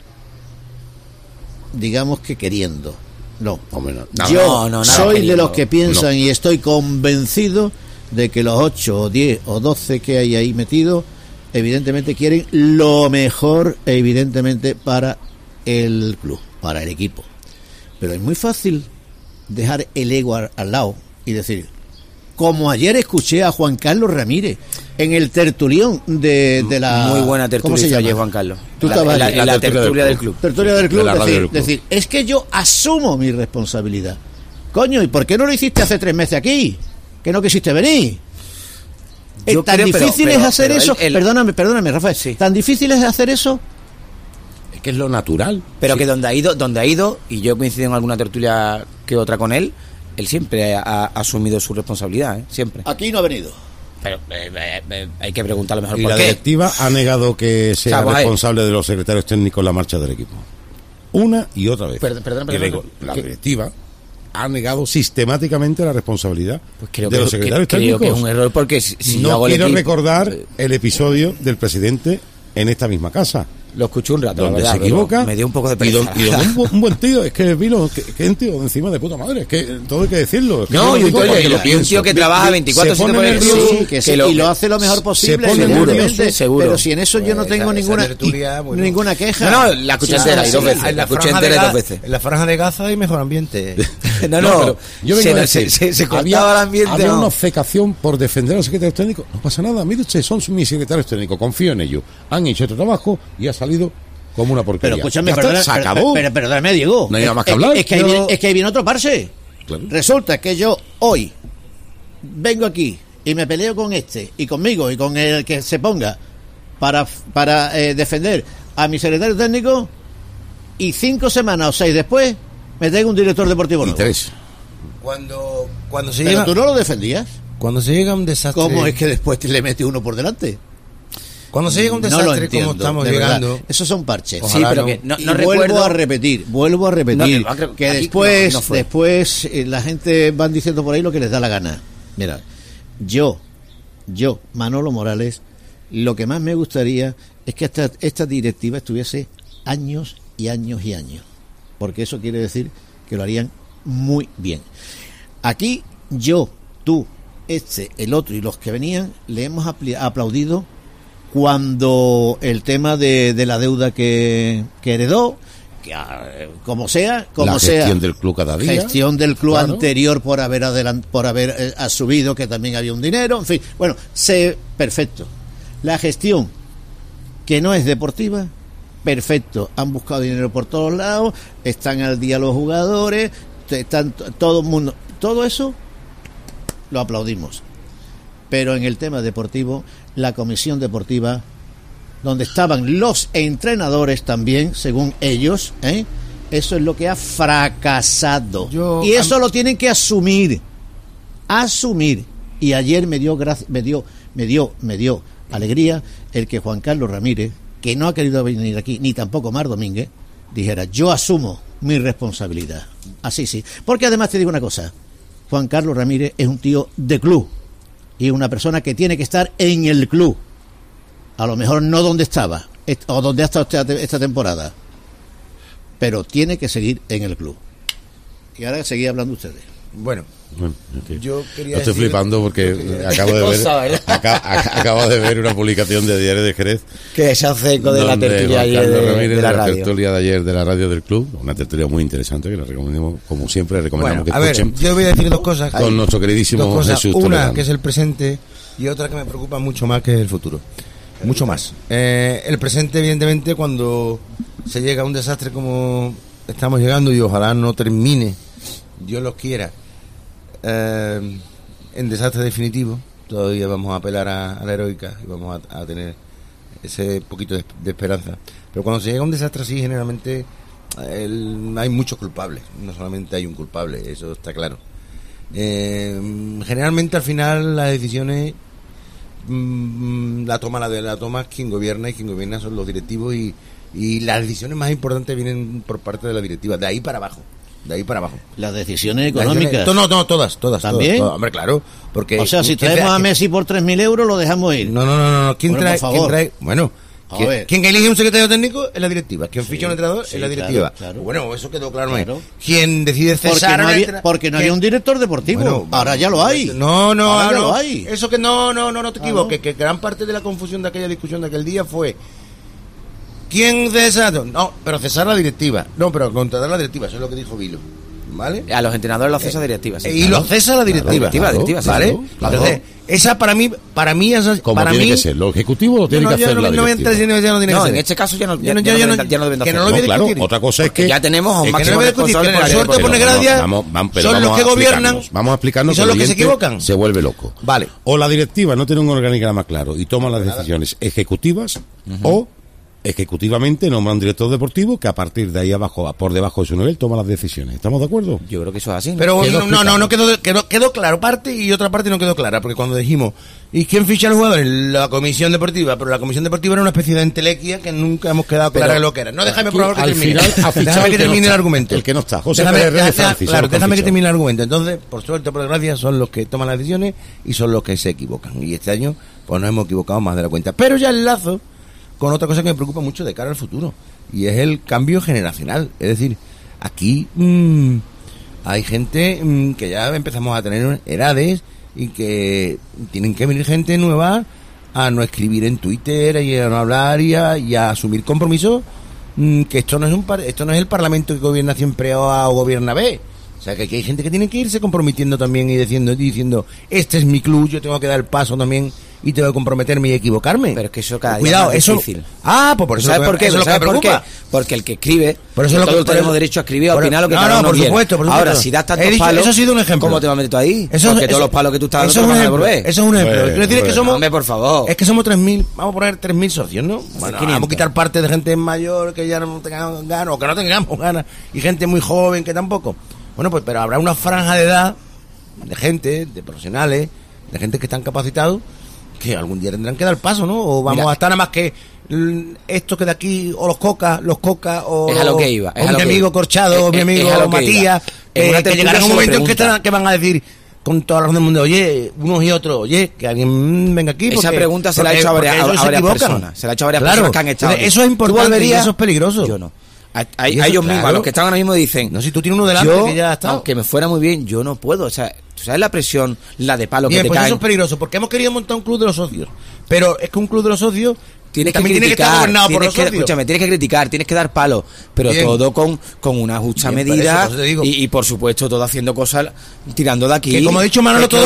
digamos que queriendo. No. Hombre, no. Yo nada soy de queriendo. los que piensan y estoy convencido de que los 8 o 10 o 12 que hay ahí metidos evidentemente quieren lo mejor evidentemente para el club, para el equipo. Pero es muy fácil dejar el ego al lado y decir, como ayer escuché a Juan Carlos Ramírez en el tertulión de la... Muy buena ¿cómo tertulia se hizo llama? ayer Juan Carlos. Tú La- estabas la- allí. la La tertulia del club. Tertulia del club, De la radio del club. decir, es que yo asumo mi responsabilidad. Coño, ¿y por qué no lo hiciste hace 3 meses aquí? Que no quisiste venir. Yo Tan creo, difícil pero- es hacer pero eso. él- Perdóname, Rafael. Sí. Tan difícil es hacer eso. Es que es lo natural. Pero que donde ha ido, y yo coincido en alguna tertulia que otra con él siempre ha asumido su responsabilidad, ¿eh? Siempre. Aquí no ha venido. Pero hay que preguntarle mejor Y por la qué. directiva ha negado que sea O sea, pues, responsable de los secretarios técnicos la marcha del equipo. Una y otra vez. Perdón, Y digo, la ¿qué? directiva ha negado sistemáticamente la responsabilidad Pues creo de que, los secretarios creo técnicos. que es un error porque si yo No hago el quiero equipo, recordar el episodio del presidente en esta misma casa, lo escuché un rato, la donde verdad, se pero equivoca me dio un poco de y pereza. un buen tío, es que vino, que es un tío encima de puta madre, es que todo hay que decirlo. Es que No, yo lo y un digo porque tío- lo y un pienso. tío que trabaja 24/7 Se pone por el nervioso, club, Sí, que sí, que lo- y lo hace lo mejor posible, pone evidentemente. nervioso, seguro. Pero si en eso yo no Pues tengo esa ninguna tertulia, bueno. ninguna queja. No, la escuché entera y dos veces. En La escuché entera y dos veces. En la franja de Gaza hay mejor ambiente. No, pero yo vengo a decir, se cortaba había, el ambiente. había no. una obcecación por defender a los secretarios técnicos. No pasa nada, mire usted, son mis secretarios técnicos, confío en ellos. Han hecho otro trabajo y ha salido como una porquería. Pero escúchame, Ya está, perdona, se acabó. pero perdóname, Diego. No hay nada más que hablar. Es que, es que ahí viene otro parche. Claro. Resulta que yo hoy vengo aquí y me peleo con este y conmigo y con el que se ponga para defender a mi secretario técnico y 5 semanas o 6 después me tengo un director deportivo Y nuevo. 3. Cuando se Pero llega tú no lo defendías. cuando se llega a un desastre. ¿Cómo es que después le mete uno por delante? Cuando se llega a un no lo desastre entiendo, como estamos de verdad. llegando... Esos son parches. Ojalá pero no. que no Y recuerdo. vuelvo a repetir No, creo que aquí después, no fue. después la gente van diciendo por ahí lo que les da la gana. Mira, yo, Manolo Morales, lo que más me gustaría es que esta directiva estuviese años y años y años, porque eso quiere decir que lo harían muy bien. Aquí yo, tú, el otro y los que venían le hemos aplaudido cuando el tema de la deuda que heredó, que, como sea, la gestión del club cada día. Gestión del club Claro. anterior por haber asumido que también había un dinero, en fin, bueno, perfecto. La gestión que no es deportiva, perfecto. Han buscado dinero por todos lados, están al día los jugadores, están todo el mundo, todo eso lo aplaudimos. Pero en el tema deportivo, la comisión deportiva, donde estaban los entrenadores también, según ellos, eso es lo que ha fracasado. Y eso lo tienen que asumir. Y ayer me dio alegría el que Juan Carlos Ramírez, que no ha querido venir aquí, ni tampoco Mar Domínguez, dijera: yo asumo mi responsabilidad. Así sí. Porque además te digo una cosa, Juan Carlos Ramírez es un tío de club y una persona que tiene que estar en el club. A lo mejor no donde estaba o donde ha estado esta temporada, pero tiene que seguir en el club. Y ahora seguí hablando ustedes. Bueno, yo quería Estoy decir- flipando porque acabo de ver una publicación de Diario de Jerez Que se hace eco de la donde tertulia Juan ayer Carlos de Ramírez, la radio. tertulia de ayer de la radio del club, una tertulia muy interesante que la recomendamos, como siempre recomendamos Bueno, que a ver, escuchen yo voy a decir dos cosas. con nuestro queridísimo Dos cosas. Jesús Una, Toledano. que es el presente, y otra que me preocupa mucho más, que es el futuro. Mucho más. El presente, evidentemente, cuando se llega a un desastre como estamos llegando, y ojalá no termine, Dios los quiera, en desastre definitivo, todavía vamos a apelar a la heroica y vamos a tener ese poquito de esperanza. Pero cuando se llega a un desastre así, generalmente hay muchos culpables, no solamente hay un culpable, eso está claro. Generalmente al final las decisiones la toma quien gobierna, y quien gobierna son los directivos, y las decisiones más importantes vienen por parte de la directiva, de ahí para abajo. Las decisiones económicas. No, todas. ¿También? Todas. Hombre, claro, porque... O sea, si ¿quién traemos trae- a Messi por 3.000 euros, lo dejamos ir. No. ¿Quién Bueno, trae? por favor. Bueno, A ver. ¿quién elige un secretario técnico? Es la directiva. ¿Quién ficha un entrenador? sí, Es la directiva. claro. Bueno, eso quedó claro. ¿no? Claro. ¿Quién decide cesar? Porque no había un director deportivo. Bueno, ahora ya lo hay. No, Ahora ya no. lo hay. Eso que no te equivoques, no. que gran parte de la confusión de aquella discusión de aquel día fue ¿quién cesa? No, pero cesar la directiva. No, pero contratar la directiva, eso es lo que dijo Vilo. ¿Vale? A los entrenadores los cesa directiva. Sí, Y lo cesa la directiva. La directiva, sí, ¿vale? claro. Entonces, esa para mí esa, Como para tiene mí que ser, lo ejecutivo lo tiene que hacer la no voy a directiva. entrar en- ya no tiene que No, ser. en este caso ya no Yo no- deben que no de lo hacer. voy a claro, discutir. otra cosa es que Ya tenemos a un Es que no máximo lo voy a discutir, responsable que de por la suerte directiva. pone gracia, pero son los que gobiernan, vamos a explicarnos y son que los que el se oyente equivocan. se vuelve loco. Vale. O la directiva no tiene un organigrama claro y toma las decisiones ejecutivas, o ejecutivamente nombra un director deportivo que a partir de ahí abajo, por debajo de su nivel, toma las decisiones. ¿Estamos de acuerdo? Yo creo que eso es así. ¿no? Pero Quedó no explicado. quedó claro parte, y otra parte no quedó clara, porque cuando dijimos ¿y quién ficha a los jugadores? La comisión deportiva, pero la comisión deportiva era una especie de entelequia que nunca hemos quedado clara de lo que era. No, déjame por favor que Al termine. final ha fichado Déjame el que que no termine el está. argumento. El que no está. José Déjame- Pérez de déjame- Francis, claro, son los que déjame que han termine el argumento. Entonces, por suerte o por desgracia, son los que toman las decisiones y son los que se equivocan. Y este año pues nos hemos equivocado más de la cuenta. Pero ya enlazo con otra cosa que me preocupa mucho de cara al futuro, y es el cambio generacional. Es decir, aquí hay gente que ya empezamos a tener edades y que tienen que venir gente nueva a no escribir en Twitter y a no hablar y a asumir compromisos, que esto no es el Parlamento que gobierna siempre A o gobierna B. O sea, que aquí hay gente que tiene que irse comprometiendo también y diciendo este es mi club, yo tengo que dar el paso también y tengo que comprometerme y equivocarme. Pero es que eso cada día Cuidado, es más eso. difícil. Pues por eso ¿Sabes por qué? eso es lo que me ¿Sabes por qué? preocupa. Porque el que escribe, Por eso es lo que- todos por tenemos eso- derecho a escribir, a por- opinar lo que no, cada no, uno por quiera. supuesto, por supuesto. Ahora, si das He tantos dicho- palos, eso ha sido un ejemplo. ¿cómo te vas a meter tú ahí? Eso- Porque eso- todos los palos que tú estás dando eso te es los un van a ejemplo. devolver. Eso es un ejemplo. Pues, Quiero decir que pues, somos. Hombre, por favor. Es que somos 3.000, vamos a poner 3.000 socios, ¿no? Bueno, 500. vamos a quitar parte de gente mayor que ya no tengan ganas, o que no tengamos ganas, y gente muy joven que tampoco. Bueno, pues, pero habrá una franja de edad de gente, de profesionales, de gente que están capacitados, que algún día tendrán que dar paso, ¿no? O vamos a estar nada más que esto que de aquí, o los coca, o, es a lo que iba, o mi amigo Corchado, o mi amigo Matías, que llegará un momento en que van a decir con toda la razón del mundo, oye, unos y otros, oye, que alguien venga aquí. Esa pregunta se la ha hecho a varias personas. Se la ha hecho a varias personas que han estado. Eso es importante y eso es peligroso. Yo no. A ellos mismos, a los que están ahora mismo dicen, no, si tú tienes uno delante que ya está, aunque me fuera muy bien, yo no puedo. O sea, tú sabes la presión, la de palo bien, que te pues caen. Eso es peligroso, porque hemos querido montar un club de los socios, pero es que un club de los socios también tiene que estar gobernado por los socios. Escúchame, tienes que criticar, tienes que dar palo, pero bien, todo con una justa medida y por supuesto todo haciendo cosas tirando de aquí. Que como ha dicho Manolo, todos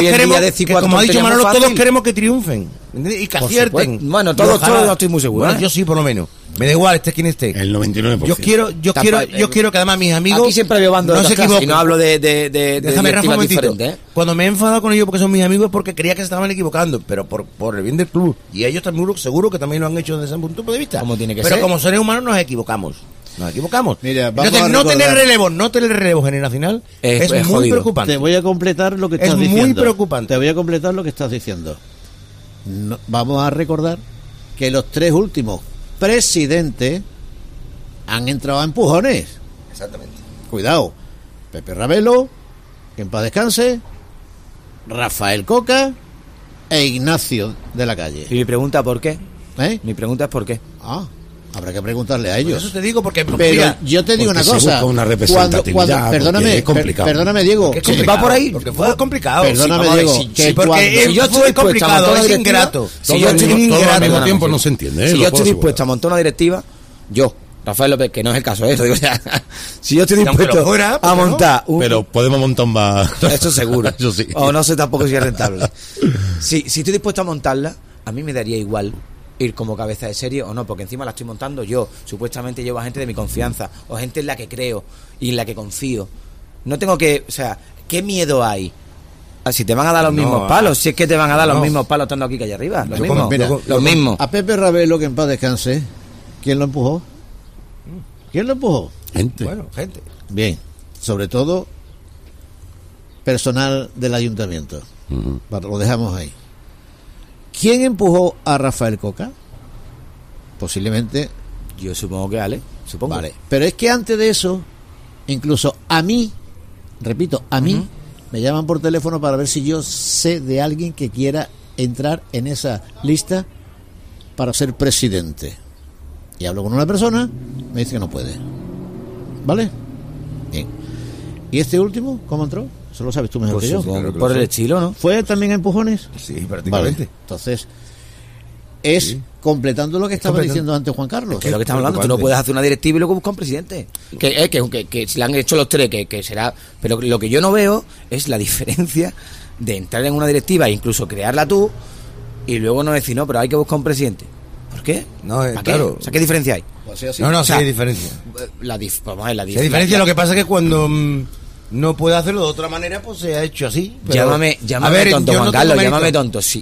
queremos que triunfen y que acierten. Bueno, todos no estoy muy seguro. Bueno, yo sí, por lo menos. Me da igual, esté quien esté. El 99%. Yo quiero que además mis amigos. Aquí siempre había bando no se equivoquen. Y no hablo de déjame, Rafa, un momentito. Diferentes, ¿eh? Cuando me he enfadado con ellos porque son mis amigos es porque creía que se estaban equivocando, pero por el bien del club. Y ellos también seguro que también lo han hecho desde ese punto de vista. Como tiene que pero ser. Como seres humanos nos equivocamos. Mira, entonces, no tener relevo generacional es muy jodido. preocupante. Te voy a completar lo que estás diciendo. Es muy preocupante. Te voy a completar lo que estás diciendo. Vamos a recordar que los 3 últimos presidentes han entrado a empujones. Exactamente. Cuidado. Pepe Ravelo, que en paz descanse, Rafael Coca e Ignacio de la Calle. Y mi pregunta, ¿por qué? Mi pregunta es ¿por qué? Habrá que preguntarle a ellos. Por eso te digo, porque pero mira, yo te digo una cosa. Una representatividad, perdóname, es complicado. Perdóname, Diego. Va por ahí, porque fue complicado. Perdóname, Diego. Porque yo estoy complicado, es ingrato. Si yo estoy ingrato al mismo tiempo no se entiende. Si yo estoy dispuesto a montar una directiva, Rafael López, que no es el caso, eso digo, si yo estoy dispuesto a montar pero podemos montar un bar. Eso seguro. Eso sí. O no sé tampoco si es rentable. Si estoy dispuesto a montarla, a mí me daría igual ir como cabeza de serie o no, porque encima la estoy montando yo. Supuestamente llevo a gente de mi confianza o gente en la que creo y en la que confío. No tengo que, o sea, ¿qué miedo hay? Si te van a dar los mismos palos, si es que te van a dar los mismos palos estando aquí que allá arriba, los mismos. A Pepe Ravelo, que en paz descanse, ¿quién lo empujó? ¿Quién lo empujó? Gente. Bien, sobre todo personal del ayuntamiento. Lo dejamos ahí. ¿Quién empujó a Rafael Coca? Posiblemente. Yo supongo que Ale. Vale. Pero es que antes de eso, incluso a mí, repito, me llaman por teléfono para ver si yo sé de alguien que quiera entrar en esa lista para ser presidente. Y hablo con una persona, me dice que no puede. ¿Vale? Bien. ¿Y este último, cómo entró? Eso lo sabes tú mejor que yo. Por el estilo, ¿no? ¿Fue también a empujones? Sí, prácticamente. Vale. Entonces, completando lo que estaba diciendo antes Juan Carlos. Que es lo que estamos hablando. Tú no puedes hacer una directiva y luego buscar un presidente. Que si le han hecho los 3, que será. Pero lo que yo no veo es la diferencia de entrar en una directiva e incluso crearla tú y luego no decir, no, pero hay que buscar un presidente. ¿Por qué? No, ¿Para claro. qué? O sea, ¿qué diferencia hay? Sí hay diferencia. La diferencia. Lo que pasa es que cuando no puede hacerlo de otra manera, pues se ha hecho así. Pero, llámame tonto, Juan Carlos, llámame tonto. Sí.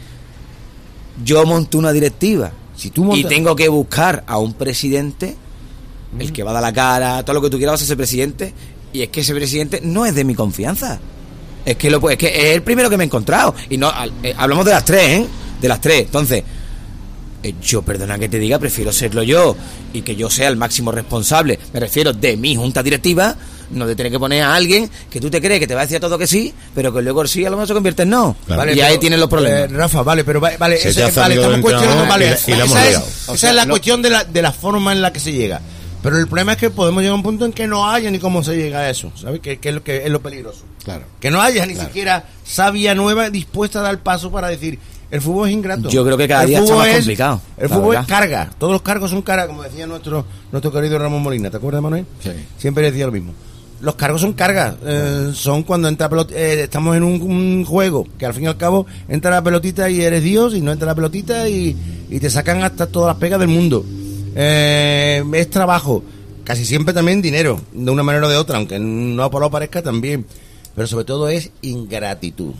Yo monto una directiva y tengo que buscar a un presidente, el que va a dar la cara, todo lo que tú quieras, vas a ser presidente, y es que ese presidente no es de mi confianza. Es que es el primero que me he encontrado. Y no hablamos de las 3, ¿eh? De las 3. Entonces, yo, perdona que te diga, prefiero serlo yo y que yo sea el máximo responsable, me refiero de mi junta directiva, no de tener que poner a alguien que tú te crees que te va a decir a todo que sí, pero que luego el sí a lo mejor se convierte en no. Claro. Vale, y ahí tienen los problemas. Rafa, vale, estamos cuestionando, esa es la cuestión de la forma en la que se llega. Pero el problema es que podemos llegar a un punto en que no haya ni cómo se llega a eso, ¿sabes? Que es lo peligroso. Claro. Que no haya ni siquiera sabia nueva dispuesta a dar paso para decir, el fútbol es ingrato. Yo creo que cada día está más complicado. El fútbol es carga. Todos los cargos son carga, como decía nuestro querido Ramón Molina. ¿Te acuerdas, Manuel? Sí. Siempre decía lo mismo. Los cargos son cargas. Son cuando entra estamos en un juego que al fin y al cabo entra la pelotita y eres Dios, y no entra la pelotita y te sacan hasta todas las pegas del mundo. Es trabajo. Casi siempre también dinero, de una manera o de otra, aunque no por lo parezca también. Pero sobre todo es ingratitud.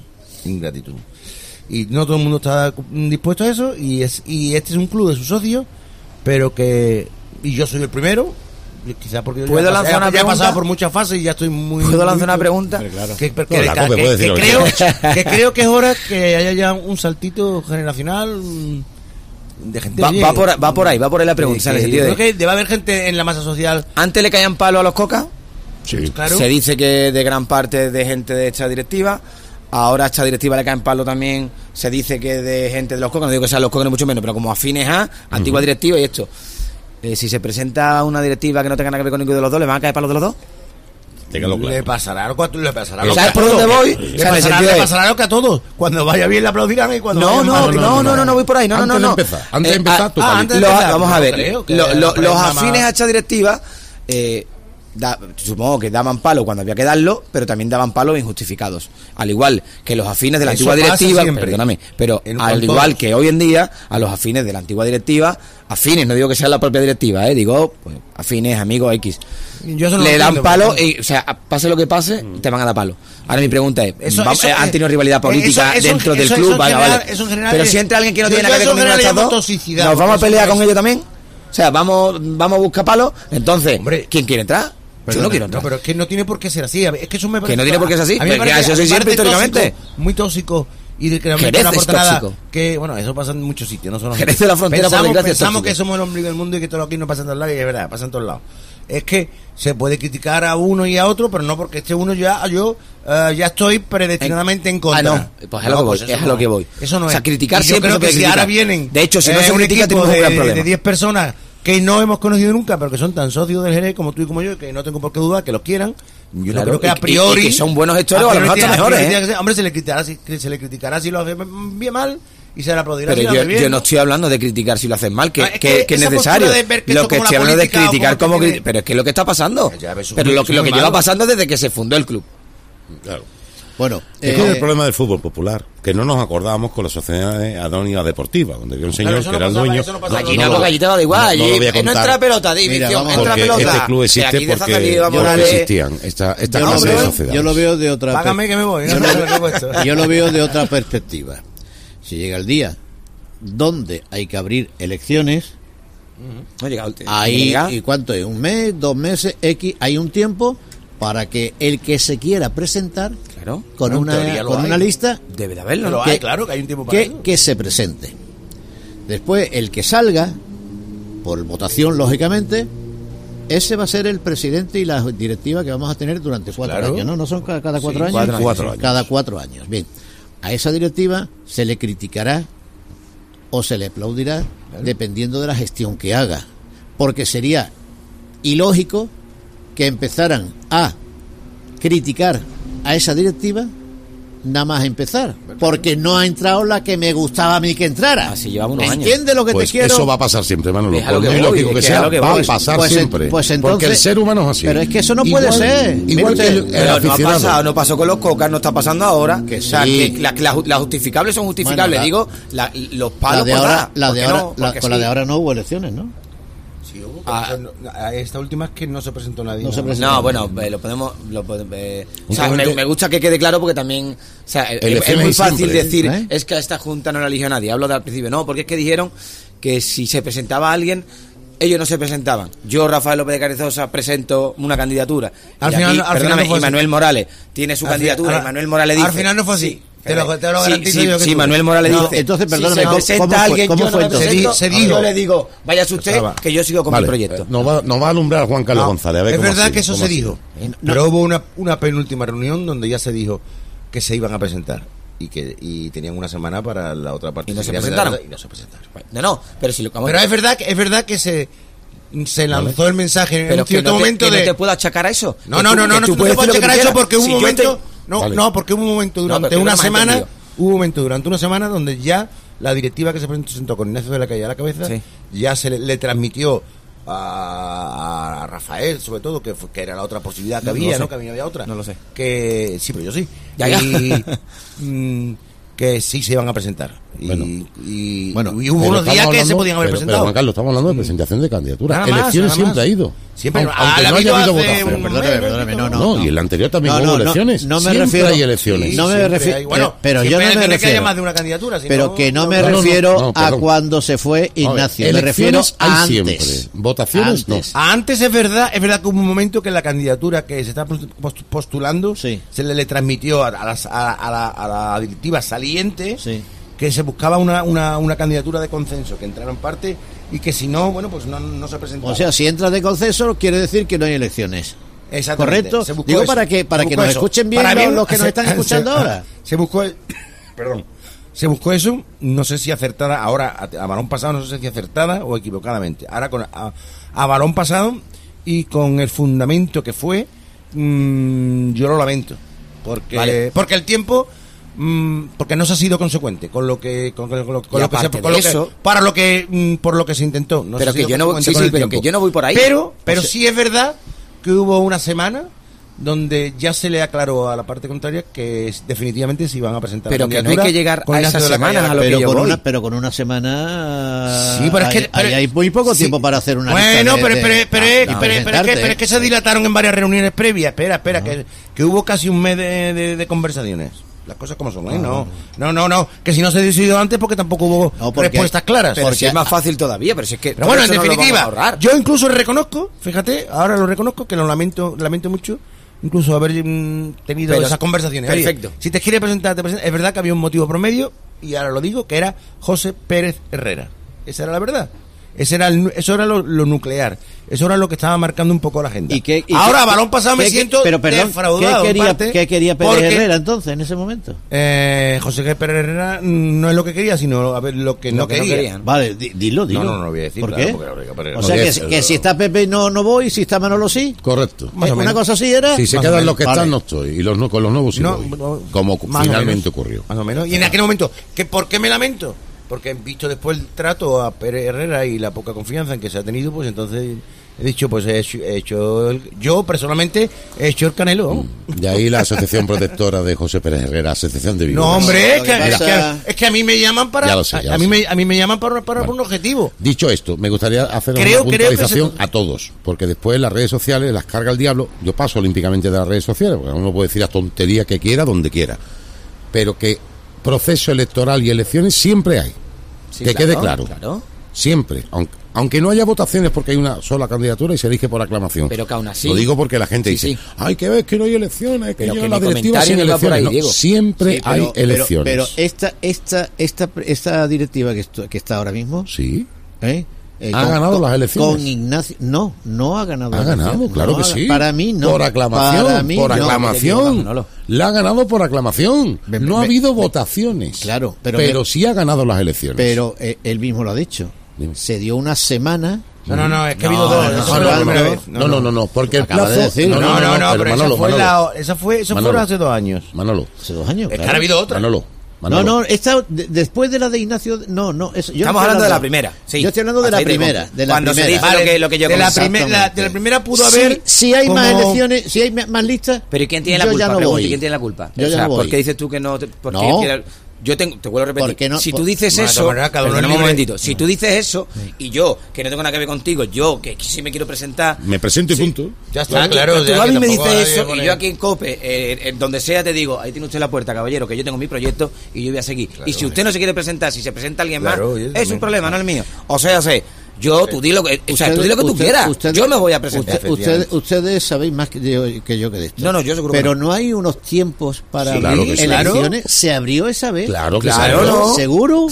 Y no todo el mundo está dispuesto a eso, y este es un club de sus socios, pero y yo soy el primero, quizás porque yo ¿Puedo lanzar una ya he pregunta? pasado por muchas fases y ya estoy muy... ¿Puedo lanzar una pregunta? Claro. Que La COPE puede decir lo que creo que es hora que haya ya un saltito generacional de gente... Va por ahí la pregunta. Que en el sentido creo de, que debe haber gente en la masa social. antes le caían palo a los cocas. Sí. Claro. Se dice que de gran parte de gente de esta directiva. Ahora a esta directiva le caen palo también. Se dice que de gente de los cocas, no digo que sean los cocas ni mucho menos, pero como afines a antigua directiva y esto. Si se presenta una directiva que no tenga nada que ver con ninguno de los dos, ¿le van a caer palos de los dos? Téngalo claro. Le pasará lo ¿Sabes por dónde voy? Le pasará lo que a todos. Cuando vaya bien le aplaudirán y cuando vaya mal, No voy por ahí. Antes de empezar, tu palo. antes de empezar, vamos a ver. creo que Los afines a esta directiva, supongo que daban palo cuando había que darlo, pero también daban palos injustificados. Al igual que los afines de la Eso antigua pasa directiva, siempre. perdóname, pero Con al igual todos. que hoy en día, a los afines de la antigua directiva, afines, no digo que sea la propia directiva, digo, pues, afines, amigos, X. Yo eso no le lo dan entiendo, palo porque- y, o sea, pase lo que pase, te van a dar palo. Ahora mi pregunta es, Eso- ¿han tenido rivalidad política eso- dentro del eso- club? eso en Vale, general- vale. eso en general Pero es- si entra alguien que no yo- tiene yo nada que ver eso con en ninguna de general estas llamo dos, toxicidad, ¿nos vamos a porque pelear eso con es- ellos también? O sea, vamos a buscar palos. Entonces, Hombre, ¿quién quiere entrar? Yo no quiero entrar. pero es que no tiene por qué ser así. Es que eso me parece... Que no tiene por qué ser así, A mí me porque parece- eso sí me siempre parece históricamente. tóxico, muy tóxico. Y de que realmente Jerez no es aporta nada. tóxico. Que, bueno, eso pasa en muchos sitios, no solo Jerez de la Frontera, por desgracia, es Pensamos tóxico. que somos el ombligo del mundo y que todo aquí no pasa en todos lados, y es verdad, pasa en todos lados. Es que se puede criticar a uno y a otro, pero no porque este uno ya estoy predestinadamente en contra. no, pues es a lo que voy, eso es a no lo que voy. Eso no O es. sea, criticar Y yo siempre creo se puede que si criticar. ahora vienen... De hecho, si no se un critica, equipo tenemos un gran problema. de 10 personas que no hemos conocido nunca, pero que son tan socios del Jerez como tú y como yo, que no tengo por qué dudar que los quieran. Yo Claro, no creo que a y priori... que son buenos gestores o a lo mejor hasta mejores, Hombre, se le criticará si lo hace bien mal y se le aplaudirá Pero si lo hace bien. yo no estoy hablando de criticar si lo hacen mal, que Ah, es que es esa necesario. postura de ver que Lo esto que como estoy la hablando de política o criticar como como... que tiene- Pero es que es lo que está pasando. Ya, eso Pero es lo muy que lleva malo. pasando desde que se fundó el club. Claro. Bueno, Es que es el problema del fútbol popular, que no nos acordábamos con la sociedad anónima deportiva, donde había un señor eso que no era el pasaba, dueño. eso no pasaba. Allí no, porque allí te va da igual. no Allí lo voy a no contar. entra pelota, Mira, división, vamos, entra Porque pelota. este club existe Aquí de porque Zacarías, porque Morales, existían esta yo clase de sociedades. yo lo veo de otra Págame que me voy. yo, ¿no? Lo que he puesto. yo lo veo de otra perspectiva. Si llega el día donde hay que abrir elecciones, No llega, ahí, llega. ¿y cuánto es? ¿Un mes? ¿2 meses? X, hay un tiempo para que el que se quiera presentar Claro. con En teoría una lo con hay. una lista Debe de haberlo, Pero ¿no? hay, claro que hay un tiempo para eso. que se presente. Después, el que salga, por votación, lógicamente, ese va a ser el presidente y la directiva que vamos a tener durante 4 Claro. años, ¿no? ¿No son cada 4 Sí, años? 4 años. 4 años. Cada 4 años. Bien, a esa directiva se le criticará o se le aplaudirá dependiendo de la gestión que haga. Porque sería ilógico que empezaran a criticar a esa directiva nada más empezar, porque no ha entrado la que me gustaba a mí que entrara. Así llevamos unos años. ¿Entiendes lo que Pues te quiero? eso va a pasar siempre, Manolo. Es a lo Por que muy voy, lógico es que que sea, a lo que va a voy. pasar Pues siempre. entonces- porque el ser humano es así. Pero es que eso no puede ser. Mire Igual que usted, el Pero no ha aficionado. pasado, no pasó con los cocas, no está pasando ahora. Que O sea, sí. que las justificables son justificables. Bueno, digo, los la palos de por ahora, dar. la ¿Por de qué ahora, no? la- Porque con la sí. de ahora no hubo elecciones, ¿no? Sí, hubo, Ah. esta última es que no se presentó nadie. No se nada. presentó. No, bueno, o sea, Últimamente- me gusta que quede claro porque también, o sea, es Elecciones muy y fácil siempre, decir, ¿eh? es que a esta junta no la eligió nadie. Hablo del principio, no, porque es que dijeron que si se presentaba alguien, ellos no se presentaban. Yo, Rafael López de Carezosa, presento una candidatura. Al Y final- aquí, al final perdóname, no fue y así. Manuel Morales tiene su Al candidatura final- y Manuel Morales dice... al final no fue así. Sí, Te lo garantizo sí, yo que sí, tú. Manuel Morales No, dice... entonces, perdóname, si se ¿cómo presenta fue? alguien, ¿Cómo yo no fue me entonces? presento, Se dijo. yo le digo, váyase usted, Estaba. que yo sigo con Vale, mi proyecto. nos va a alumbrar Juan Carlos No, González. A ver es cómo verdad sigue, que eso cómo se sigue. dijo. Pero hubo una penúltima reunión donde ya se dijo que se iban a presentar. Y tenían una semana para la otra parte. ¿Y no se quería presentaron? presentar, y no se presentaron. No, pero si lo... Pero es verdad que se lanzó el mensaje en Pero un que cierto no te, momento que de... no te puedo achacar a eso. No, Que no, tú- no, que no, no tú te puedes puedo decir lo que checar tú eso quieras. porque hubo Si un yo momento... te- No, Vale. no, porque hubo un momento No, durante pero una no me has semana... entendido. Hubo un momento durante una semana donde ya la directiva que se presentó con Ignacio de la Calle a la cabeza Sí. ya se le transmitió a Rafael, sobre todo, que era la otra posibilidad que No, no había, lo sé. ¿no? Que había otra. No lo sé. Que sí, pero yo sí. Ya, ya. Y, que sí se iban a presentar. Bueno. Y Bueno, hubo Pero unos días estamos que se hablando- podían haber pero, presentado. Juan Carlos, estamos hablando de presentación de candidatura. Nada más, Elecciones nada siempre más. ha ido. Siempre, aunque no haya habido votación. Perdóname, no. Y en la anterior también hubo elecciones. No me Siempre refiero, hay elecciones. No me refiero, bueno, pero yo no me refiero. Que haya más de una candidatura, pero que no me refiero a cuando se fue Ignacio. Me refiero a antes. Siempre. Votaciones antes. no. Antes es verdad que hubo un momento que la candidatura que se está postulando sí. se le transmitió a la directiva saliente. Sí. Que se buscaba una candidatura de consenso, que entrara en parte y que si no, bueno, pues no se presentaba. O sea, si entras de consenso quiere decir que no hay elecciones. Exactamente. ¿Correcto? Digo eso. para que nos escuchen bien los que nos están escuchando ahora. Se buscó se buscó eso, no sé si acertada, ahora a balón pasado no sé si acertada o equivocadamente. Ahora a balón pasado y con el fundamento que fue, yo lo lamento, porque el tiempo porque no se ha sido consecuente con lo que por lo que se intentó. No pero que yo no que yo no voy por ahí. Pero sí es verdad que hubo una semana donde ya se le aclaró a la parte contraria que definitivamente se iban a presentar. Pero que no hay que llegar a esa semana a lo que yo voy. Pero con una semana sí, pero es que hay muy poco tiempo para hacer una bueno, pero es que se dilataron en varias reuniones previas. Espera, que hubo casi un mes de conversaciones. Las cosas como son, ¿eh? No, que si no se decidió antes porque tampoco hubo respuestas claras. Pero si es más fácil todavía, pero si es que... Pero bueno, en definitiva, yo incluso reconozco, fíjate, ahora lo reconozco, que lo lamento mucho, incluso haber tenido esas conversaciones. Perfecto. Oye, si te quiere presentar, es verdad que había un motivo promedio, y ahora lo digo, que era José Pérez Herrera. Esa era la verdad. Eso era lo nuclear. Eso era lo que estaba marcando un poco la agenda. Ahora, a balón pasado me siento defraudado. ¿Qué quería Pérez Herrera entonces en ese momento? José Pérez Herrera no es lo que quería, sino a ver lo que no quería. Vale, dilo. No voy a decir. ¿Por qué? O sea, que si está Pepe no voy, si está Manolo sí. Correcto. Una cosa así era. Si se quedan los que están, no estoy. Y con los nuevos sí voy. Como finalmente ocurrió. Más o menos. Y en aquel momento, ¿por qué me lamento? Porque visto después el trato a Pérez Herrera y la poca confianza en que se ha tenido, pues entonces he dicho, pues yo personalmente he hecho el canelo. De ahí la asociación protectora de José Pérez Herrera, Asociación de Vigoras. No, hombre, es que a mí me llaman para a mí me llaman para un objetivo. Dicho esto, me gustaría hacer una puntualización a todos, porque después las redes sociales las carga el diablo. Yo paso olímpicamente de las redes sociales, porque uno puede decir la tontería que quiera, donde quiera, pero que proceso electoral y elecciones siempre hay. Sí, que quede claro. Siempre, aunque no haya votaciones porque hay una sola candidatura y se elige por aclamación. Pero que aún así. Lo digo porque la gente dice, hay que ver que no hay elecciones, que la directiva sin elecciones. Ahí, siempre hay elecciones. Pero esta directiva que está ahora mismo, sí. ¿Ha ganado las elecciones? Con Ignacio, no ha ganado. Ha ganado, claro que sí. Para mí no. Por aclamación. La ha ganado por aclamación. No ha habido votaciones. Claro, pero sí ha ganado las elecciones. Pero él mismo lo ha dicho. Dime. Se dio una semana. No, es que ha habido dos. No, porque el plazo. Pero eso fue hace 2 años. Manolo. Hace 2 años. Es que ahora ha habido otra. Manolo. Esta después de la de Ignacio, estamos hablando de la primera. Sí. Yo estoy hablando de la primera. Cuando se dice lo que yo de la primera pudo haber. Si hay más elecciones, si hay más listas. Pero ¿y quién tiene la culpa? ¿Quién tiene la culpa? ¿Por qué dices tú que no? Yo te vuelvo a repetir, si tú dices eso, un momentito, si tú dices eso y yo, que no tengo nada que ver contigo, yo que sí me quiero presentar, me presento y punto. Ya está, claro. Tú a mí me dices eso y yo aquí en COPE, donde sea te digo, ahí tiene usted la puerta, caballero, que yo tengo mi proyecto y yo voy a seguir. Y si usted no se quiere presentar, si se presenta alguien más, es un problema, no el mío. O sea, tú di lo que tú quieras. Yo me voy a presentar. Ustedes sabéis más que yo que de esto. No, yo seguro. Pero no hay unos tiempos para abrir elecciones. Se abrió esa vez. Claro que ¿no? ¿Seguro?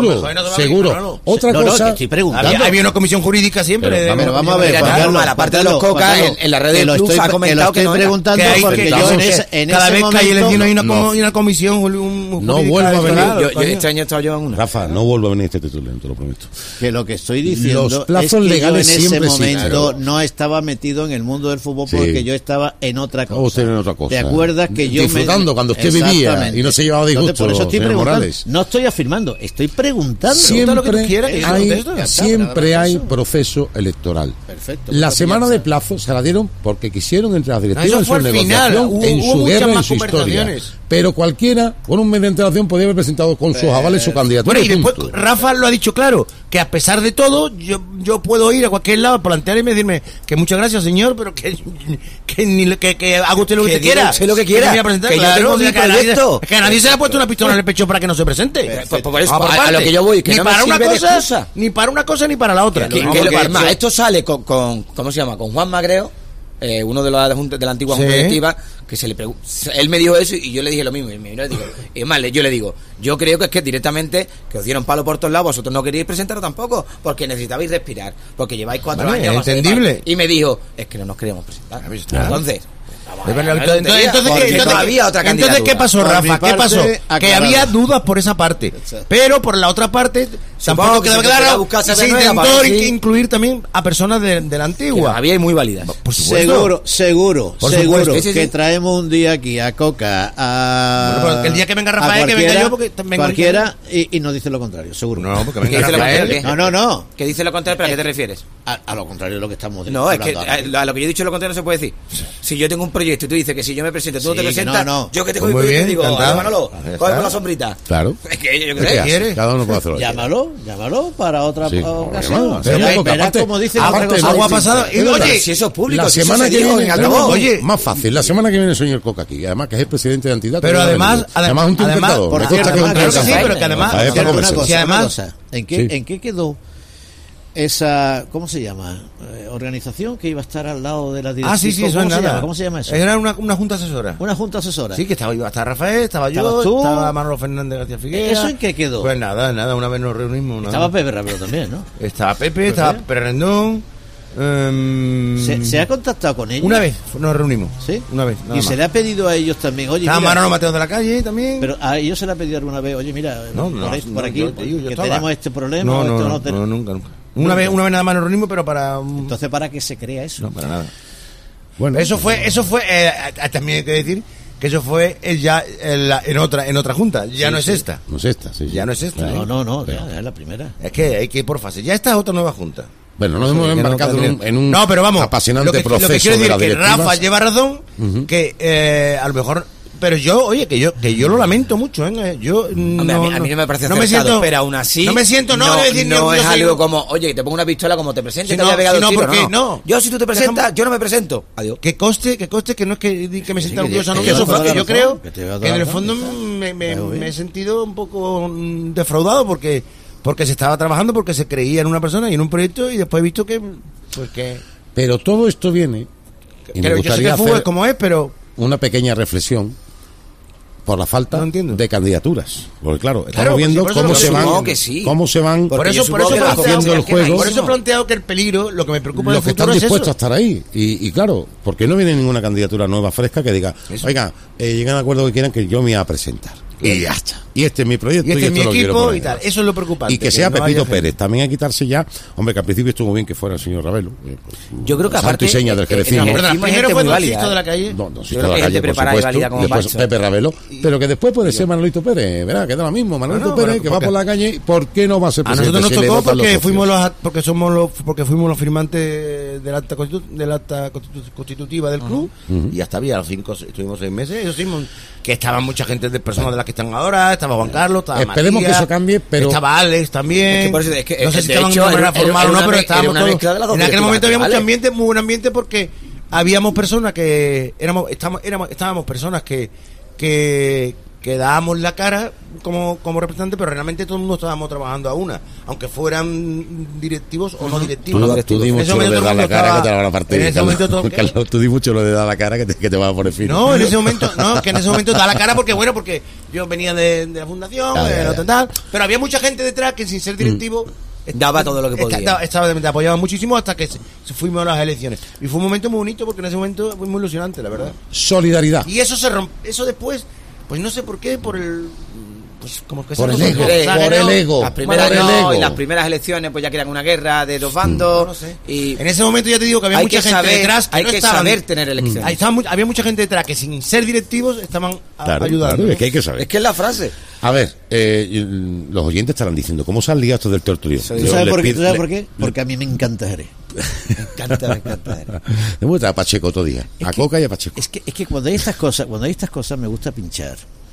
Otra cosa. Estoy preguntando. Había una comisión jurídica siempre. Pero vamos a ver. La parte de los cocas en la red del club ha comentado que no preguntando porque yo en cada ese vez que hay elección hay momento una comisión. No vuelva a venir. Este año he estado yo en una. Rafa, no vuelva a venir este titular, te lo prometo. Que lo que estoy diciendo los plazos legales en ese siempre momento no estaba metido en el mundo del fútbol porque yo estaba en otra cosa. ¿Te acuerdas que yo disfrutando cuando usted vivía y no se llevaba disgusto? Por eso estoy preguntando. Morales. No estoy afirmando, estoy preguntando. Siempre hay proceso electoral. Perfecto. La semana de plazo se la dieron porque quisieron entre las directivas en su negociación, en su guerra, en su historia. pero cualquiera con un mes de antelación podía haber presentado con sus avales su candidatura. Bueno, y después punto. Rafa lo ha dicho claro, que a pesar de todo, yo puedo ir a cualquier lado, plantearme y decirme que muchas gracias, señor, pero que haga usted lo que usted quiera. Sé lo que quiera. me voy a presentar, Que yo claro, tengo o sea, mi que a nadie- proyecto. que a nadie se le ha puesto una pistola en el pecho para que no se presente. Pues por eso, Vamos por a lo parte. que yo voy, que ni no me para una sirve de cosa, excusa. ni para una cosa ni para la otra. Que No, lo- porque además, eso- esto sale con ¿cómo se llama? Con Juan Magreo, uno de la antigua Sí. Junta Directiva, que él me dijo eso y yo le dije lo mismo. Y yo le digo, y es más, yo le digo, yo creo que es que directamente que os dieron palo por todos lados, vosotros no queríais presentaros tampoco, porque necesitabais respirar, porque lleváis 4 Vale, años. a base de entendible. palo. Y me dijo, es que no nos queríamos presentar. Entonces, había otra candidatura. entonces, ¿qué pasó, Por Rafa? mi ¿Qué parte, pasó? Que aclarado. había dudas por esa parte. Pero por la otra parte, tampoco que quedó se intentó claro. buscarse Se de nueva intentó para ver si- incluir también a personas de la que antigua. había y muy válidas. Por supuesto. Seguro, Por seguro supuesto. Sí. que traemos un día aquí a Coca, a... Bueno, pero el día que venga a Rafael, que venga cualquiera, yo, porque vengo cualquiera, y nos dice lo contrario, seguro. No, porque ¿Qué venga dice lo Rafael. contrario? No. ¿Qué dice lo contrario? ¿Pero a qué te refieres? A lo contrario de lo que estamos No, es que hablando ahora. a lo que yo he dicho lo contrario no se puede decir. Si yo tengo un proyecto y tú dices que si yo me presento, tú no Sí, te que presentas, no. yo que tengo Pues mi muy proyecto y bien, digo, encantado. oye, Manolo, Ahí está. coge con la sombrita. Claro. Es que yo ¿Qué creo. quiere? Cada uno puede hacerlo. Llámalo para otra Sí, ocasión. llamado. Verá- Pero, verá aparte- como dice aparte, otra cosa. agua distinta. pasada. Y, Es verdad. oye, Si eso es público, La si eso semana se que dijo viene, en altavoz. Oye. más fácil, la semana que viene el señor Coca aquí, además que es el presidente de Antidata. Pero además- además un tío además, encantador. por Me consta cierto, que es un tío además, sí, encantador. pero que además- Rafael, para Una conversar. cosa, Si además- una cosa. Sí. ¿En qué quedó esa, ¿cómo se llama? Organización que iba a estar al lado de la dirección. sí, eso es nada. ¿Cómo se llama eso? Era una junta asesora. Una junta asesora. Sí, que estaba yo, hasta Rafael, estaba yo, ¿Estabas tú? estaba Manolo Fernández García Figueira. ¿Eso en qué quedó? Pues nada, una vez nos reunimos. nada. Estaba Pepe Ramiro también, ¿no? Estaba Pepe, estaba Pere Rendón. ¿Se ha contactado con ellos? Una vez nos reunimos. ¿Sí? Una vez. nada Y más. se le ha pedido a ellos también, oye, Estaba mira, Manolo Mateo de la Calle también. pero a ellos se le ha pedido alguna vez, oye, mira, por aquí, yo te digo, yo que estaba. tenemos este problema, No, o esto no, no no, tenemos. nunca. Una vez nada más nos reunimos, pero para. Entonces, ¿para qué se crea eso? No, para nada. Bueno, Eso fue, también hay que decir que eso fue ya en otra junta. Ya no es esta. no es esta, sí. Ya no es esta. No, ya, es la primera. Es que hay que ir por fase. Ya esta es otra nueva junta. Bueno, nos hemos Que no, embarcado que en un no, pero vamos, apasionante lo que proceso quiero de decir la es que directiva. Rafa lleva razón, que a lo mejor, pero yo, oye, que yo lo lamento mucho, ¿eh? Yo Hombre, a mí no me parece no me acertado, siento, pero aún así no me siento, no, debo decir, no yo es soy- algo como, oye, te pongo una pistola como te presentes, Sí, te había no, pegado sí, el tiro, porque no. Yo si tú te presentas, Déjame- yo no me presento. Adiós. que conste que no es que me sienta que orgulloso, no, te que eso lleva fue toda que la yo razón, creo que te lleva que toda en la el razón, fondo ya está. me he sentido un poco defraudado porque se estaba trabajando, porque se creía en una persona y en un proyecto y después he visto que Pero todo esto viene, y me pero yo sé que gustaría el fútbol es hacer como es, pero una pequeña reflexión por la falta No entiendo. de candidaturas. Porque claro, Claro, estamos pues sí, viendo por eso cómo lo se que van, supongo que sí. cómo se van Porque por yo eso supongo que planteo- haciendo el juego. por eso he planteado que el peligro, lo que me preocupa los del que están futuro es dispuestos a eso. estar ahí. Y claro, porque no viene ninguna candidatura nueva fresca que diga, Eso. oiga, llegan a acuerdo que quieran que yo me voy a presentar. Y ya está. Y este es mi proyecto Y este es esto mi lo quiero equipo poner. y tal. Eso es lo preocupante. Y que sea no haya Pepito gente. Pérez. También hay que quitarse ya. Hombre, que al principio estuvo bien que fuera el señor Ravelo. Yo creo que Santo aparte y seña del jerecismo. no, Perdona, Encima hay primero gente fue muy Don válida, Sisto de la calle. No, no, Yo creo que hay gente por preparada y válida supuesto. como Después Pancho. Pepe Ravelo. Pero que después puede ser Manolito Pérez. Verá, queda lo mismo. Manolito No, Pérez, bueno, que va porque- por la calle. ¿Por qué no va a ser A presidente? nosotros nos si le tocó votan los porque socios? porque fuimos los firmantes del acta constitutiva del club y hasta había los 5 estuvimos 6 meses. Eso sí, que estaban mucha gente de personas de las que están ahora, estaba Juan Carlos, estaba Esperemos Matías, que eso cambie, pero estaba Alex también. Es que por eso- es que, no sé si de estaban hecho, de manera era- formal era o no, una pero me- estábamos era una todos. mezcla de las dos En aquel momento había directivas, mucho ambiente, muy buen ambiente porque habíamos personas que estábamos personas que dábamos la cara como representantes, pero realmente todo el mundo estábamos trabajando a una, aunque fueran directivos o no directivos. Tú di En mucho ese lo momento de todo dar el la mundo cara que estaba- te la van a partir. en ese momento todo- Carlos, tú di mucho lo de dar la cara que te va a poner fino. No, en ese momento, no, que en ese momento da la cara porque yo venía de la fundación, tal, pero había mucha gente detrás que sin ser directivo Daba todo lo que podía. te apoyaba muchísimo hasta que fuimos a las elecciones. Y fue un momento muy bonito porque en ese momento fue muy ilusionante, la verdad. Solidaridad. Y eso se rompe, eso después, pues no sé por qué, pues como que Por se el rompió, ego, exageró. por el ego. Las primeras por el no, ego. y las primeras elecciones pues ya querían una guerra de dos bandos. No sé. Y En ese momento ya te digo que había hay mucha que gente saber, detrás que hay no que estaban- saber tener elecciones. Ahí había mucha gente detrás que sin ser directivos estaban Claro, ayudando. claro, ¿no? es que hay que saber. Es que es la frase. A ver, los oyentes estarán diciendo, ¿cómo se han liado esto del tertulión? ¿Tú ¿Tú Yo sabes les por qué? pido- ¿Tú sabes por qué? Porque a mí me encanta Jerez. Me encanta, me encanta. Me gusta a Pacheco todo día. A Coca y a Pacheco. Es que cuando hay estas cosas me gusta pinchar.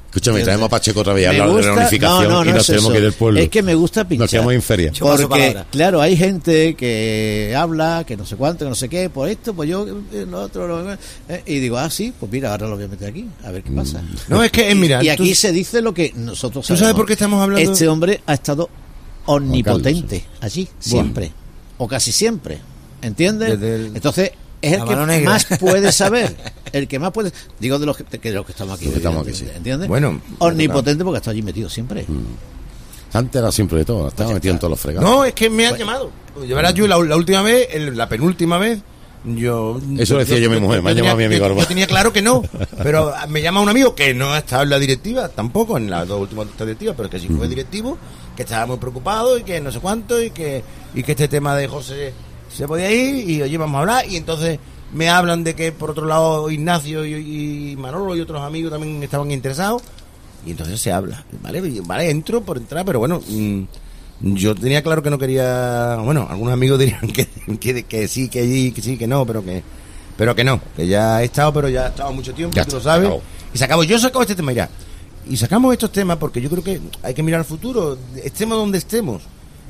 Escúchame, traemos a Pacheco otra vez a Me hablar de gusta- reunificación y nos es tenemos eso. que ir del pueblo. Es que me gusta pinchar. Nos quedamos en feria. Yo paso Porque, palabra. claro, hay gente que habla, que no sé cuánto, que no sé qué, por esto, pues yo, lo otro, y digo, sí, pues mira, ahora lo voy a meter aquí, a ver qué pasa. No, es que, mira, Y aquí tú- se dice lo que nosotros ¿Tú sabemos. sabes por qué estamos hablando? Este hombre ha estado omnipotente allí, siempre, o casi siempre, ¿entiendes? Desde el- Entonces, es el La que mano negra. más puede saber, el que más puede, digo de los que estamos aquí, Los que estamos aquí, sí. ¿entiendes? Bueno, omnipotente porque está allí metido siempre. Antes era siempre de todo, estaba metido en todos los fregados. No, es que me han llamado. Ya verás, yo la última vez, la penúltima vez, Eso decía yo a mi mujer, me ha llamado mi amigo Arba. Yo tenía claro que no, pero me llama un amigo que no ha estado en la directiva, tampoco en las dos últimas directivas, pero que sí fue directivo, que estaba muy preocupado y que no sé cuánto, y que este tema de José se podía ir, y oye, vamos a hablar, y entonces me hablan de que por otro lado Ignacio y Manolo y otros amigos también estaban interesados, y entonces se habla, vale, entro por entrar, pero bueno, yo tenía claro que no quería, bueno, algunos amigos dirían que sí, que no, pero que no, que ya he estado, pero ya he estado mucho tiempo, Ya tú lo está, sabes, acabó. y yo saco este tema ya, y sacamos estos temas porque yo creo que hay que mirar al futuro, estemos donde estemos,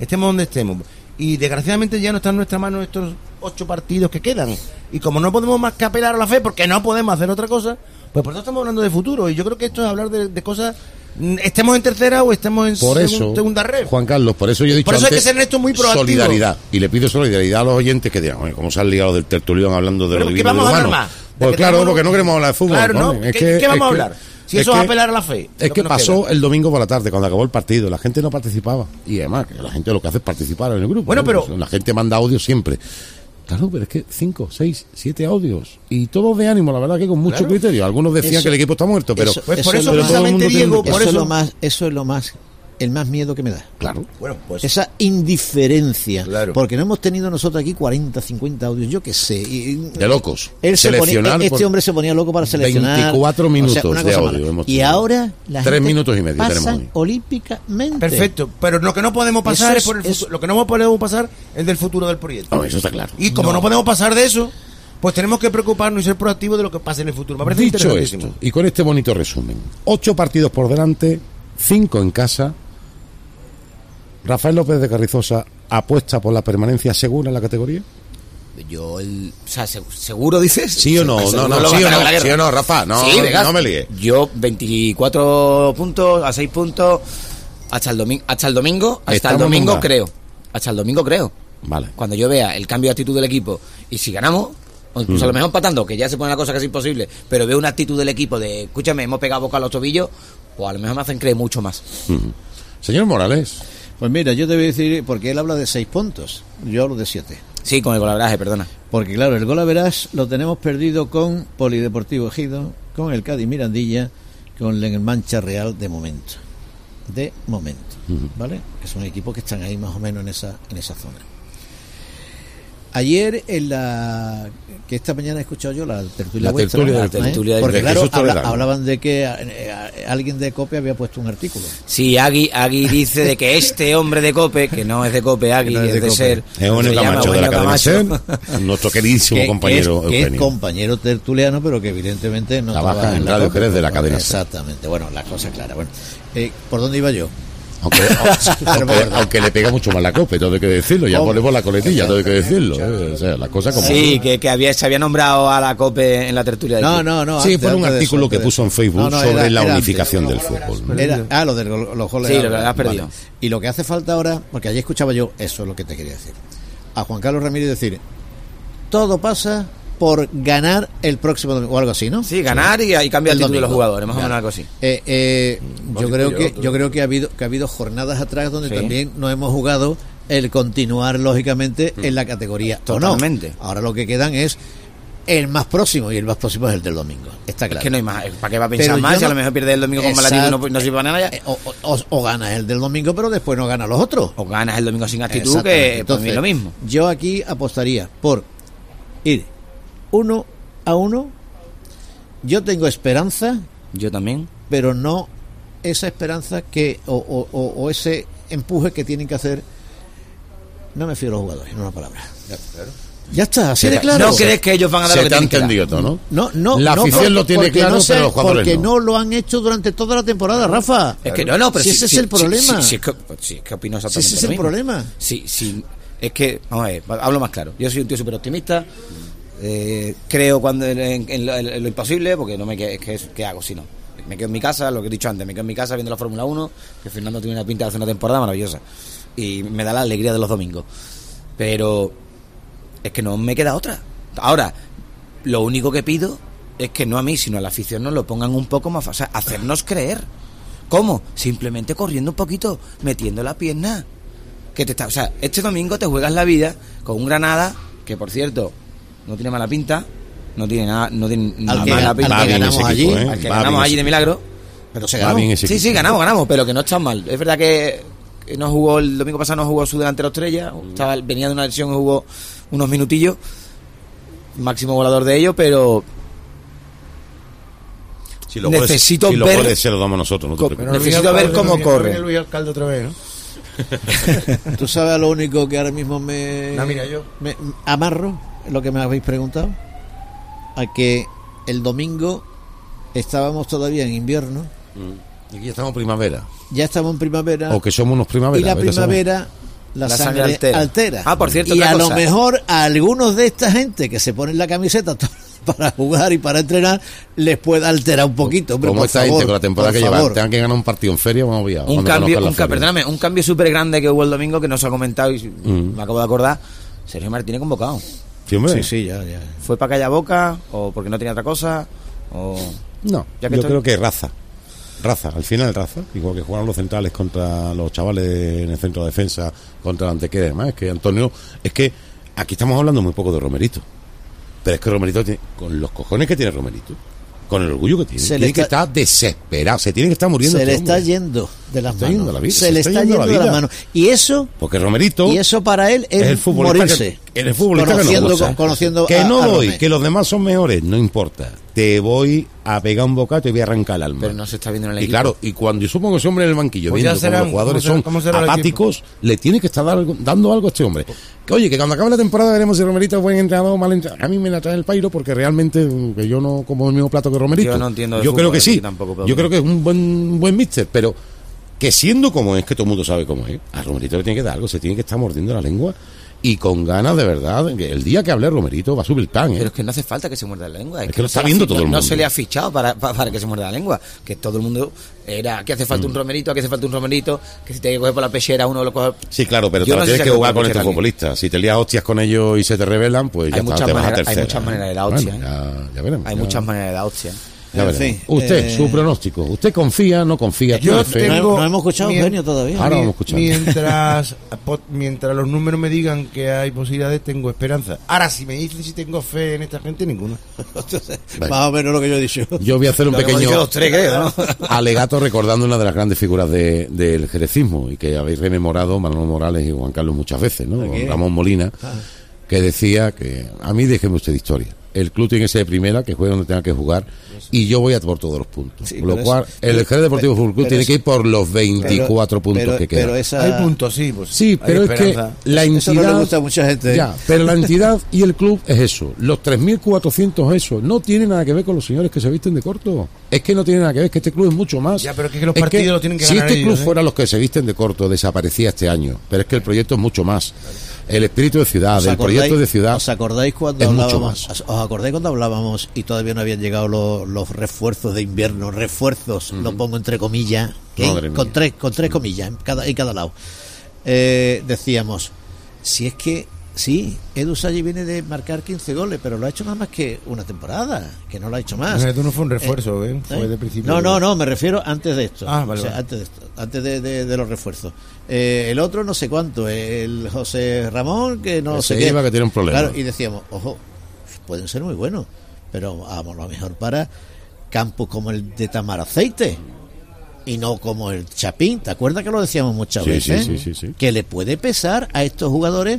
y desgraciadamente ya no está en nuestra mano estos 8 partidos que quedan, y como no podemos más que apelar a la fe porque no podemos hacer otra cosa, pues por eso estamos hablando de futuro, y yo creo que esto es hablar de cosas, estemos en tercera o estemos en Por eso, segunda red. Juan Carlos, por eso yo he dicho Por eso hay antes, que ser en esto muy proactivo. solidaridad. Y le pido solidaridad a los oyentes que digan, oye, ¿cómo se han ligado del tertulión hablando de Pero lo ¿qué divino y lo vamos a hablar humano? más? ¿De Pues que claro, tenemos- porque no queremos hablar de fútbol. Claro, ¿no? hombre. ¿Qué vamos a hablar? Si eso es apelar a la fe. Es lo que nos pasó queda. el domingo por la tarde, cuando acabó el partido. La gente no participaba. Y además, que la gente lo que hace es participar en el grupo. Bueno, ¿no? pero- La gente manda audio siempre. Claro, pero es que 5, 6, 7 audios. Y todos de ánimo, la verdad que con mucho Claro. criterio. Algunos decían Eso- que el equipo está muerto, pero... Pues por eso pero todo el mundo precisamente, tiene Diego, un por Eso eso- es lo más, el más miedo que me da. Claro. Bueno, pues Esa indiferencia. Claro. Porque no hemos tenido nosotros aquí 40, 50 audios, yo qué sé. De locos. Él se Seleccionar ponía, por este hombre se ponía loco para seleccionar. 24 minutos una de cosa audio mala. hemos Y tenido. ahora la 3 gente minutos y medio tenemos pasan hoy. olímpicamente. perfecto, pero lo que no podemos pasar Eso es por el es- futuro, lo que no podemos pasar es del futuro del proyecto. No, eso está claro. Y como no podemos pasar de eso, pues tenemos que preocuparnos y ser proactivos de lo que pase en el futuro. Me parece Dicho interesantísimo. esto, y con este bonito resumen, 8 partidos por delante, 5 en casa. Rafael López de Carrizosa apuesta por la permanencia segura en la categoría. Yo, o sea, seguro dices. ¿Sí o no? Seguro No, lo sí va a o ganar la no, guerra. sí o no, Rafa, no, Sí, venga. no me líes. Yo 24 puntos a 6 puntos hasta el domingo, Estamos nunca. creo. Hasta el domingo creo. Vale. Cuando yo vea el cambio de actitud del equipo y si ganamos, o incluso a lo mejor empatando, que ya se pone la cosa casi imposible, pero veo una actitud del equipo de, escúchame, hemos pegado boca a los tobillos, pues a lo mejor me hacen creer mucho más. Señor Morales, Pues mira, yo te voy a decir, porque él habla de 6 puntos, yo hablo de 7. Sí, con el golabraje, perdona. Porque claro, el golaveras lo tenemos perdido con Polideportivo Ejido, con el Cádiz Mirandilla, con el Mancha Real de momento. De momento, ¿vale? Que son equipos que están ahí más o menos en esa zona. Ayer que esta mañana he escuchado yo la tertulia La vuestra, tertulia ¿no? de- tertulia de porque Jesús claro, Toledano. hablaban de que alguien de COPE había puesto un artículo. Sí, Agui dice de que este hombre de Cope, que no es de Cope, Agui, Que no es es de de Cope. Ser. es un se llama Camacho de la Eugenio cadena Camacho. SER, nuestro queridísimo compañero que es Eugenio. compañero tertuliano, pero que evidentemente no Trabaja en Radio COPE. Jerez de la cadena SER. Exactamente, bueno, la cosa clara. Bueno, ¿por dónde iba yo? Aunque le pega mucho más la copa, todo hay que decirlo. Ya ponemos la coletilla, todo hay que decirlo. O sea, las cosas como Sí, son. que se había nombrado a la Cope en la tertulia de aquí. No. Sí, antes- fue un antes de artículo eso, que antes de puso en eso. Facebook No, sobre era la antes. unificación del fútbol. Era, lo de los goles. Sí, lo que has perdido. Y lo que hace falta ahora, porque ayer escuchaba yo, eso es lo que te quería decir, a Juan Carlos Ramírez decir, todo pasa por ganar el próximo domingo, o algo así, ¿no? Sí, ganar y cambia el El título de los domingo. jugadores, más o Ya. menos algo así. Yo creo que ha habido jornadas atrás donde Sí. también no hemos jugado el continuar lógicamente en la categoría. ¿O no? Totalmente. Ahora lo que quedan es el más próximo, y el más próximo es el del domingo. Está claro. Es que no hay más. ¿Para qué va a pensar Pero más? yo Si a no- lo mejor pierde el domingo con Malativo y no sirve para nada ya. O ganas el del domingo, pero después no ganas los otros. O ganas el domingo sin actitud, Exactamente. que para mí es lo mismo. Yo aquí apostaría por ir 1-1. Yo tengo esperanza, Yo también. pero no esa esperanza o ese empuje que tienen que hacer. No me fío de los jugadores, en una palabra. Ya está, así de claro. ¿No crees que ellos van a dar lo Se que te ha tienen que dar? entendido todo, ¿no? No, La afición lo tiene claro, pero los jugadores porque no. no lo han hecho durante toda la temporada, Rafa. Es que no, pero si ese es el problema. Sí, es que opino Si exactamente ese es lo el mismo. problema. Sí, es que, vamos a ver, hablo más claro. Yo soy un tío súper optimista, creo cuando en lo imposible, porque no me ¿qué hago si no? Me quedo en mi casa, lo que he dicho antes, me quedo en mi casa viendo la Fórmula 1, que Fernando tiene una pinta de hacer una temporada maravillosa. Y me da la alegría de los domingos. Pero es que no me queda otra. Ahora, lo único que pido es que no a mí, sino a la afición nos lo pongan un poco más fácil, hacernos creer. ¿Cómo? Simplemente corriendo un poquito, metiendo la pierna. O sea, este domingo te juegas la vida con un Granada, que por cierto, no tiene mala pinta, no tiene nada mala pinta. al que ganamos allí, al que ganamos allí de milagro. Pero se Va ganó. bien ese Sí, equipo. ganamos, pero que no está mal. Es verdad que no jugó el domingo pasado, no jugó su delantero estrella, venía de una lesión y jugó unos minutillos, máximo volador de ellos, pero Si lo necesito puedes, si ver- lo puedes, se lo damos nosotros. No te Co- preocupes. Necesito ver cómo corre. Luis Alcalde otra vez, ¿no? Tú sabes a lo único que ahora mismo me amarro, lo que me habéis preguntado, a que el domingo estábamos todavía en invierno, Y aquí estamos primavera. ya estamos en primavera, O que somos unos primaveras. y la vete a saber. primavera la sangre altera. Ah, por cierto, y otra a cosa. lo mejor a algunos de esta gente que se ponen la camiseta para jugar y para entrenar les puede alterar un poquito, hombre, Como por esta favor, gente con la temporada por que lleva, favor. tengan que ganar un partido en feria, vamos a ver. Un cambio súper grande que hubo el domingo que no se ha comentado y me acabo de acordar. Sergio Martínez convocado. Sí, hombre. Sí, ya. ¿Fue para callar boca o porque no tenía otra cosa? O... No, Ya que yo estoy- creo que raza, al final raza, igual que jugaron los centrales contra los chavales en el centro de defensa, contra el Antequera y demás. Es que Antonio, es que aquí estamos hablando muy poco de Romerito, pero es que Romerito tiene, con los cojones que tiene Romerito, con el orgullo que tiene, Se le tiene que está- estar desesperado, se tiene que estar muriendo. Se le este está hombre. yendo de las Se está yendo manos. la vida, Se le está yendo de las vida. manos. Y eso Porque Romerito para él es el futbolista morirse. que, el futbolista conociendo, que nos gusta. conociendo que a- no a doy, Romé. que los demás son mejores, no importa. Te voy a pegar un bocado y te voy a arrancar el alma. Pero no se está viendo en el Y equipo. claro, y cuando yo supongo que ese hombre en el banquillo, Pues viendo ya cómo serán, los jugadores ¿cómo son será el apáticos, le tiene que estar dando algo a este hombre. Que oye, que cuando acabe la temporada veremos si Romerito es buen entrenador o mal entrenador. A mí me la trae el pairo porque realmente que yo no como el mismo plato que Romerito. Yo no entiendo de Yo creo fútbol, que así sí. que tampoco puedo Yo creo opinar. que es un buen míster, pero que siendo como es, que todo el mundo sabe cómo es, a Romerito le tiene que dar algo, se tiene que estar mordiendo la lengua y con ganas de verdad. Que el día que hable Romerito va a subir el pan, Pero es que no hace falta que se muerda la lengua. Es que lo no está se le viendo ha todo el No mundo. se le ha fichado para que se muerda la lengua. Que todo el mundo era que hace falta un romerito, que hace falta un romerito, que si te hay que coger por la pechera uno lo coge. Sí, claro, pero Yo te no la sé tienes si que jugar hay con que estos alguien. futbolistas. Si te lías hostias con ellos y se te rebelan, pues ya Hay está, muchas te vas a maneras- hay tercera. muchas maneras de la hostia, Bueno, ya veremos. Hay ya- muchas maneras de dar hostia. ya En veremos. fin, Usted, su pronóstico. ¿Usted confía, no confía? Yo ¿Tiene fe? tengo- No hemos escuchado a Mien- Eugenio todavía. Ahora vamos a escuchar. Mientras los números me digan que hay posibilidades, tengo esperanza. Ahora, si me dicen si tengo fe en esta gente, ninguna. Más o menos lo que yo he dicho. Yo voy a hacer un Lo que hemos pequeño dicho los tres, creo, ¿no? alegato recordando una de las grandes figuras del jerecismo y que habéis rememorado Manolo Morales y Juan Carlos muchas veces, ¿no? ¿A quién? Ramón Molina, que decía que a mí déjeme usted de historia. El club tiene que ser de primera, que juegue donde tenga que jugar, y yo voy a por todos los puntos. Sí, Con lo pero cual, eso- el Jerez Deportivo Fútbol Club pero tiene eso- que ir por los 24 puntos que quedan. Pero esa, Hay puntos, sí. Pues, Sí, hay pero es que esperanza. la eso entidad... no le gusta a mucha gente. Ya, pero la entidad y el club es eso. Los 3.400 eso no tiene nada que ver con los señores que se visten de corto. Es que no tiene nada que ver, es que este club es mucho más. Ya, pero es que los partidos lo tienen que si ganar este club ellos, ¿eh? fuera los que se visten de corto, desaparecía este año. Pero es que el proyecto es mucho más. El espíritu de ciudad, ¿Os el acordáis- proyecto de ciudad. ¿Os acordáis cuando es mucho hablábamos? más. ¿Os acordáis cuando hablábamos y todavía no habían llegado los refuerzos de invierno? Refuerzos, lo pongo entre comillas, ¿qué? Madre mía. con tres comillas en cada lado. Decíamos, si es que sí, Edu Salli viene de marcar 15 goles, pero lo ha hecho nada más que una temporada, que no lo ha hecho más. Esto no fue un refuerzo, ¿eh? Fue ¿Eh? de principio. No, me refiero antes de esto. Ah, vale, O sea, vale. antes de esto, antes de los refuerzos. El otro no sé cuánto, el José Ramón, que no Ese sé qué. iba que tiene un problema. Claro, y decíamos, ojo, pueden ser muy buenos, pero vamos, a lo mejor para campos como el de Tamaraceite y no como el Chapín. ¿Te acuerdas que lo decíamos muchas Sí, veces? sí. Que le puede pesar a estos jugadores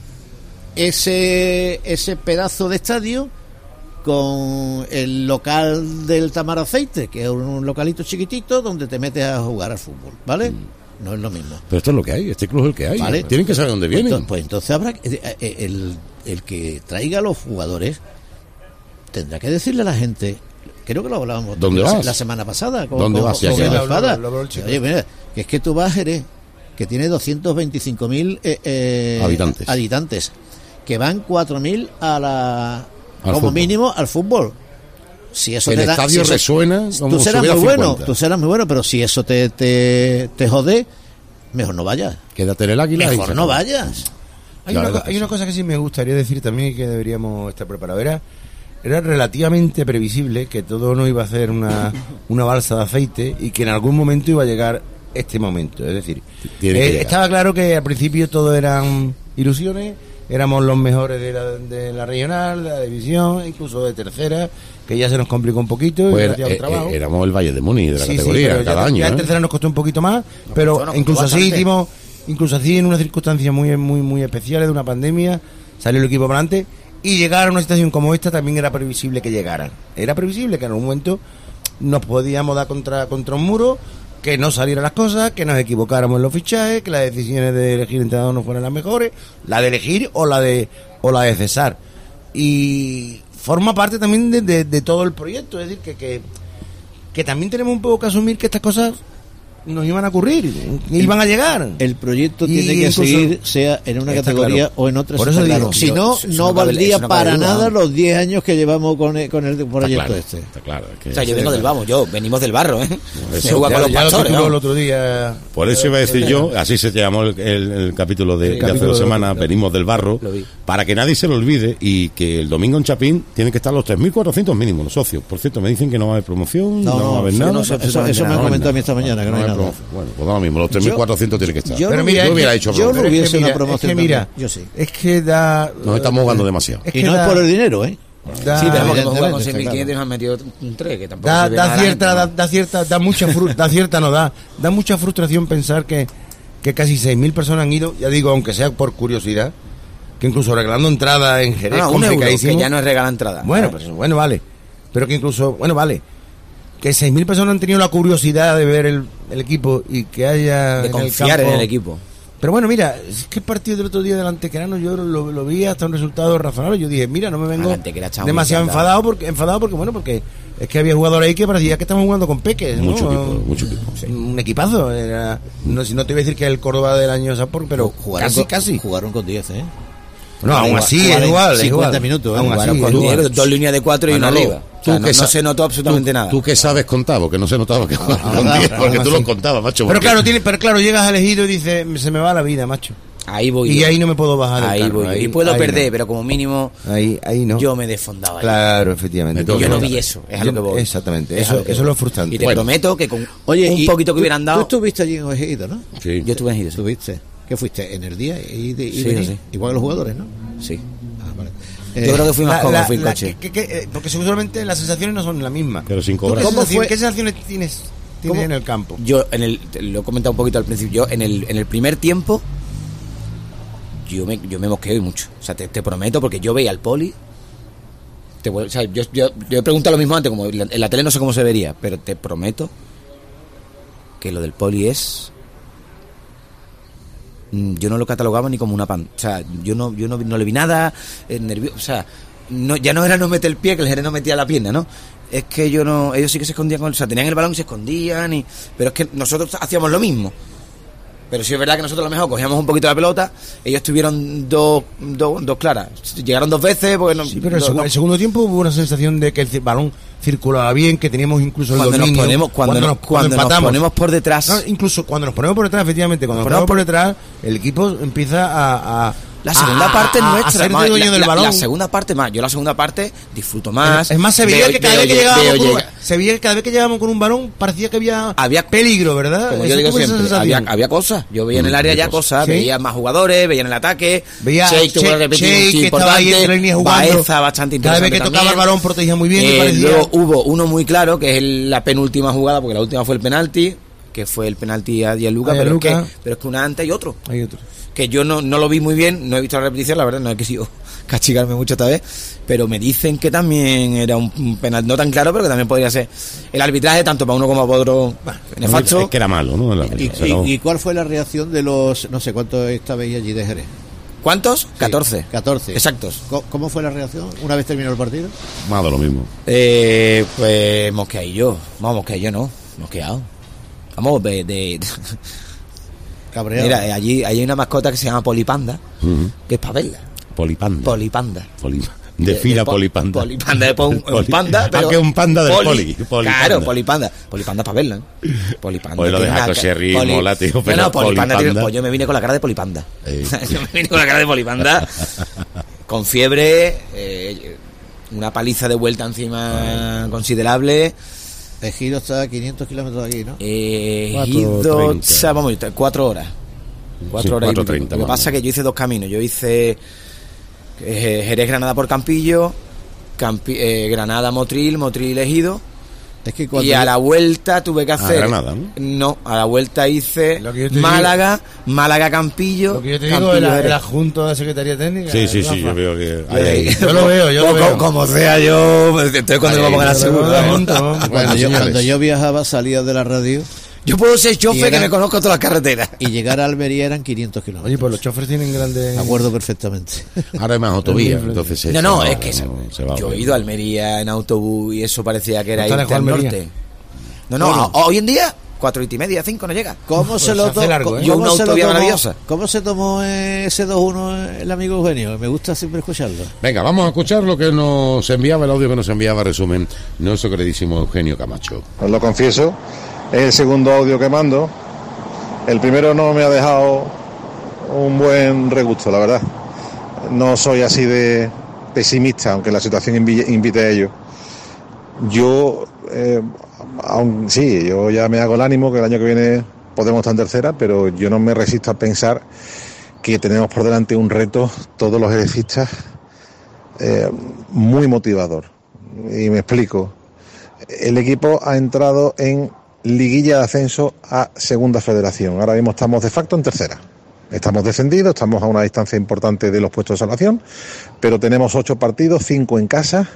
ese pedazo de estadio con el local del Tamaraceite, que es un localito chiquitito donde te metes a jugar al fútbol, ¿vale? No es lo mismo. Pero esto es lo que hay, este club es el que hay. Vale. Tienen que saber dónde vienen. Pues entonces habrá el que traiga a los jugadores tendrá que decirle a la gente. Creo que lo hablábamos ¿Dónde vas? la semana pasada. ¿Dónde vas? Con Sí, Edu sí. Espada. Oye, mira, que es que tú vas a Jerez, que tiene 225.000 habitantes, que van 4.000 Al como fútbol. mínimo al fútbol. Si eso El te da, estadio si eso- resuena como tú si serás hubiera muy bueno, 50. tú serás muy bueno, pero si eso te jode, mejor no vayas. Quédate en el Águila. y Mejor se no acabó. vayas. Hay una cosa que sí me gustaría decir también y que deberíamos estar preparados. Era relativamente previsible que todo no iba a ser una balsa de aceite y que en algún momento iba a llegar este momento. Es decir, Tiene que llegar. estaba claro que al principio todo eran ilusiones, éramos los mejores de la regional, de la división, incluso de tercera, que ya se nos complicó un poquito. Pues y hacía un trabajo. éramos el Valle de Muni de la Sí, categoría pero cada ya, año. ya en ¿eh? tercera nos costó un poquito más, pero nos incluso costó así bastante. incluso así en unas circunstancias muy especiales de una pandemia, salió el equipo para adelante y llegar a una situación como esta también era previsible que llegaran. Era previsible que en algún momento nos podíamos dar contra un muro, que no salieran las cosas, que nos equivocáramos en los fichajes, que las decisiones de elegir entrenador no fueran las mejores, la de elegir o la de cesar. Y forma parte también de todo el proyecto, es decir, que también tenemos un poco que asumir que estas cosas nos iban a ocurrir, iban a llegar. El proyecto Y tiene que incluso- seguir, sea en una Está categoría claro. o en otra. Por está eso digo, claro. Si no, es una no cabe- valdría es una cabe para duda. nada los 10 años que llevamos con el proyecto este. Está claro. es que- O sea, yo vengo del vamos, venimos del barro, ¿eh? Eso, Se juega Ya- con los ya lo pastores, tituló el ¿no? otro día. Por eso iba a decir yo, así se llamó el capítulo de hace capítulo 2 de- semanas, venimos del barro, Lo vi. para que nadie se lo olvide y que el domingo en Chapín tienen que estar los 3.400 mínimos los socios. Por cierto, me dicen que no va a haber promoción, no, va a haber sí, nada. no sé, eso me han comentado a mí esta mañana, que no hay nada. promoción. Bueno, pues da lo mismo, los 3.400 tienen que estar. yo Pero no mira, yo es hubiera que- hecho yo promoción. no hubiese Es que una mira, promoción es que mira, también. Yo sí. es que da... Nos estamos jugando demasiado. es Y que no da- es por el dinero, ¿eh? da- Sí, pero hemos jugado con Evidentemente, 6.500 y nos han metido un 3, que tampoco se ve da nada cierta, grande, da, ¿no? da cierta, da mucha da mucha frustración pensar que casi 6.000 personas han ido, ya digo, aunque sea por curiosidad, que incluso regalando entrada en Jerez, No, un euro, complicadísimo. que ya no es regala entrada. Bueno, pues bueno, vale. Pero que incluso, bueno, vale. Que 6.000 personas han tenido la curiosidad de ver el equipo y que haya de confiar en el equipo. Pero bueno, mira, es que el partido del otro día del Antequerano yo lo vi hasta un resultado razonable. Yo dije, mira, no me vengo Al Antequera echaba demasiado muy encantado. enfadado porque bueno, porque es que había jugadores ahí que parecía que estaban jugando con peques, ¿no? Mucho equipo. Sí. Un equipazo. No te voy a decir que el Córdoba del año Sapor, pero casi. Jugaron con 10, ¿eh? No, aún así, es Jugaron igual. 50 minutos, ¿eh? Aún así, Jugaron con es igual. 2 líneas de 4 y una Manolo, arriba. O sea, tú no, que no sa- se notó absolutamente nada. Tú que sabes contar, porque no se notaba que jugaban con 10, porque tú así. lo contabas, macho. Pero porque- claro, llegas al Ejido y dices, se me va la vida, macho. Ahí voy Y yo. ahí no me puedo bajar del Ahí carro, voy yo. ahí- Y puedo ahí perder, no. pero como mínimo Ahí no. yo me desfondaba. ahí. Claro, efectivamente. Me tengo Y yo que no bajar. vi eso, es a lo que voy. Exactamente, Es a eso lo que es voy. lo frustrante. Y te Bueno. prometo que con Oye, un y poquito que hubieran ¿Tú dado. estuviste allí en Ojeguito, no? Sí. Yo estuve en Gido. ¿Estuviste? ¿Qué fuiste? ¿En el día? ¿Y Sí, venir? sí. Igual que los jugadores, ¿no? Sí. Ah, vale. Yo creo que fui más cómodo, fui en La- coche. porque seguramente las sensaciones no son las mismas. Pero sin ¿Tú cobrar. ¿Cómo fue? ¿Qué sensaciones tienes ¿Cómo? en el campo? Yo lo he comentado un poquito al principio. Yo en el primer tiempo yo me mosqueo y mucho. O sea, te prometo, porque yo veía al Poli. O sea, yo he preguntado lo mismo antes, como en la tele no sé cómo se vería, pero te prometo que lo del Poli es. Yo no lo catalogaba ni como una pan. O sea, yo no le vi nada nervioso. O sea, ya no era no meter el pie, que el Jerez no metía la pierna, ¿no? Es que ellos sí que se escondían o sea, tenían el balón y se escondían, pero es que nosotros hacíamos lo mismo. Pero sí es verdad que nosotros a lo mejor cogíamos un poquito la pelota, ellos tuvieron dos claras. Llegaron 2 veces, porque no, Sí, pero el segundo tiempo hubo una sensación de que el balón circulaba bien, que teníamos incluso el cuando nos dominio. cuando nos empatamos. ponemos por detrás. No, incluso cuando nos ponemos por detrás, efectivamente, cuando nos ponemos por detrás, el equipo empieza a La segunda parte es nuestra. a ser Más, dueño del balón. La segunda parte más. Yo la segunda parte disfruto más. Es más, se veía Veo- que cada veo vez que lleg- llegábamos veo con, llega- se veía que cada vez que llegábamos con un balón parecía que había Había- peligro, ¿verdad? Como Eso yo digo tuve esa siempre, sensación. había cosas. Yo veía en el área ya cosas, ¿Sí? veía más jugadores, veía en el ataque. Veía Sheik, tuvo que repetir un Sheik, chip que estaba ahí importante, entre líneas jugando. Baeza, bastante Cada vez interesante que tocaba también. el balón protegía muy bien, me parecía. Luego hubo uno muy claro, que es la penúltima jugada, porque la última fue el penalti, que fue el penalti a Gianluca, A pero Gianluca. es que una antes y otro. Hay otro. que yo no lo vi muy bien, no he visto la repetición, la verdad, no he querido castigarme mucho esta vez, pero me dicen que también era un penal no tan claro, pero que también podría ser el arbitraje tanto para uno como para otro nefasto. Es que era malo, ¿no? ¿Y cuál fue la reacción de los, no sé cuántos estabais allí de Jerez? ¿Cuántos? Sí, 14. 14. Exactos. ¿Cómo fue la reacción una vez terminó el partido? Más de lo mismo. Pues mosqueado. Vamos, mosqueado. Vamos, Cabreado. Mira, allí hay una mascota que se llama Polipanda, que es para verla. Polipanda. Polipanda. De fila Polipanda. Polipanda es un panda, pero... que es un panda del poli. Claro, Polipanda. Polipanda para verla. Polipanda. Pues lo deja Coserri mola, tío, pero no, Polipanda. Polipanda. Pues yo me vine con la cara de Polipanda. Yo me vine con la cara de Polipanda. Con fiebre, una paliza de vuelta encima considerable. Ejido está a 500 kilómetros de aquí, ¿no? Ejido, vamos, 4 horas. 4 horas y pico. 4:30. Lo que pasa es que yo hice 2 caminos. Yo hice Jerez-Granada por Campillo, Granada-Motril, Motril-Ejido. Es que Y a la vuelta tuve que hacer... Granada, ¿no? No, a la vuelta hice Málaga, Málaga-Campillo. Lo que yo te digo, el adjunto de la Secretaría Técnica. Sí, yo veo que... Yo lo veo. Como sea, yo... Entonces cuando vamos a la segunda... Cuando yo viajaba, salía de la radio... Yo puedo ser chofer que me conozco todas las carreteras. Y llegar a Almería eran 500 kilómetros. Oye, pues los choferes tienen grandes... Me acuerdo perfectamente. Ahora hay más autovías, entonces... Es que yo he ido a Almería en autobús y eso parecía que era irte al norte. Hoy en día, 4:30, 5 no llega. ¿Cómo se lo tomó? Yo una autovía maravillosa. ¿Cómo se tomó ese 2-1 el amigo Eugenio? Me gusta siempre escucharlo. Venga, vamos a escuchar lo que nos enviaba, el audio que nos enviaba, resumen, nuestro queridísimo Eugenio Camacho. Os lo confieso, es el segundo audio que mando. El primero no me ha dejado un buen regusto, la verdad. No soy así de pesimista, aunque la situación invite a ello. Yo ya me hago el ánimo que el año que viene podemos estar en tercera, pero yo no me resisto a pensar que tenemos por delante un reto, todos los jerecistas, muy motivador. Y me explico. El equipo ha entrado en liguilla de ascenso a segunda federación. Ahora mismo estamos de facto en tercera. Estamos descendidos, estamos a una distancia importante de los puestos de salvación, pero tenemos 8 partidos, 5 en casa,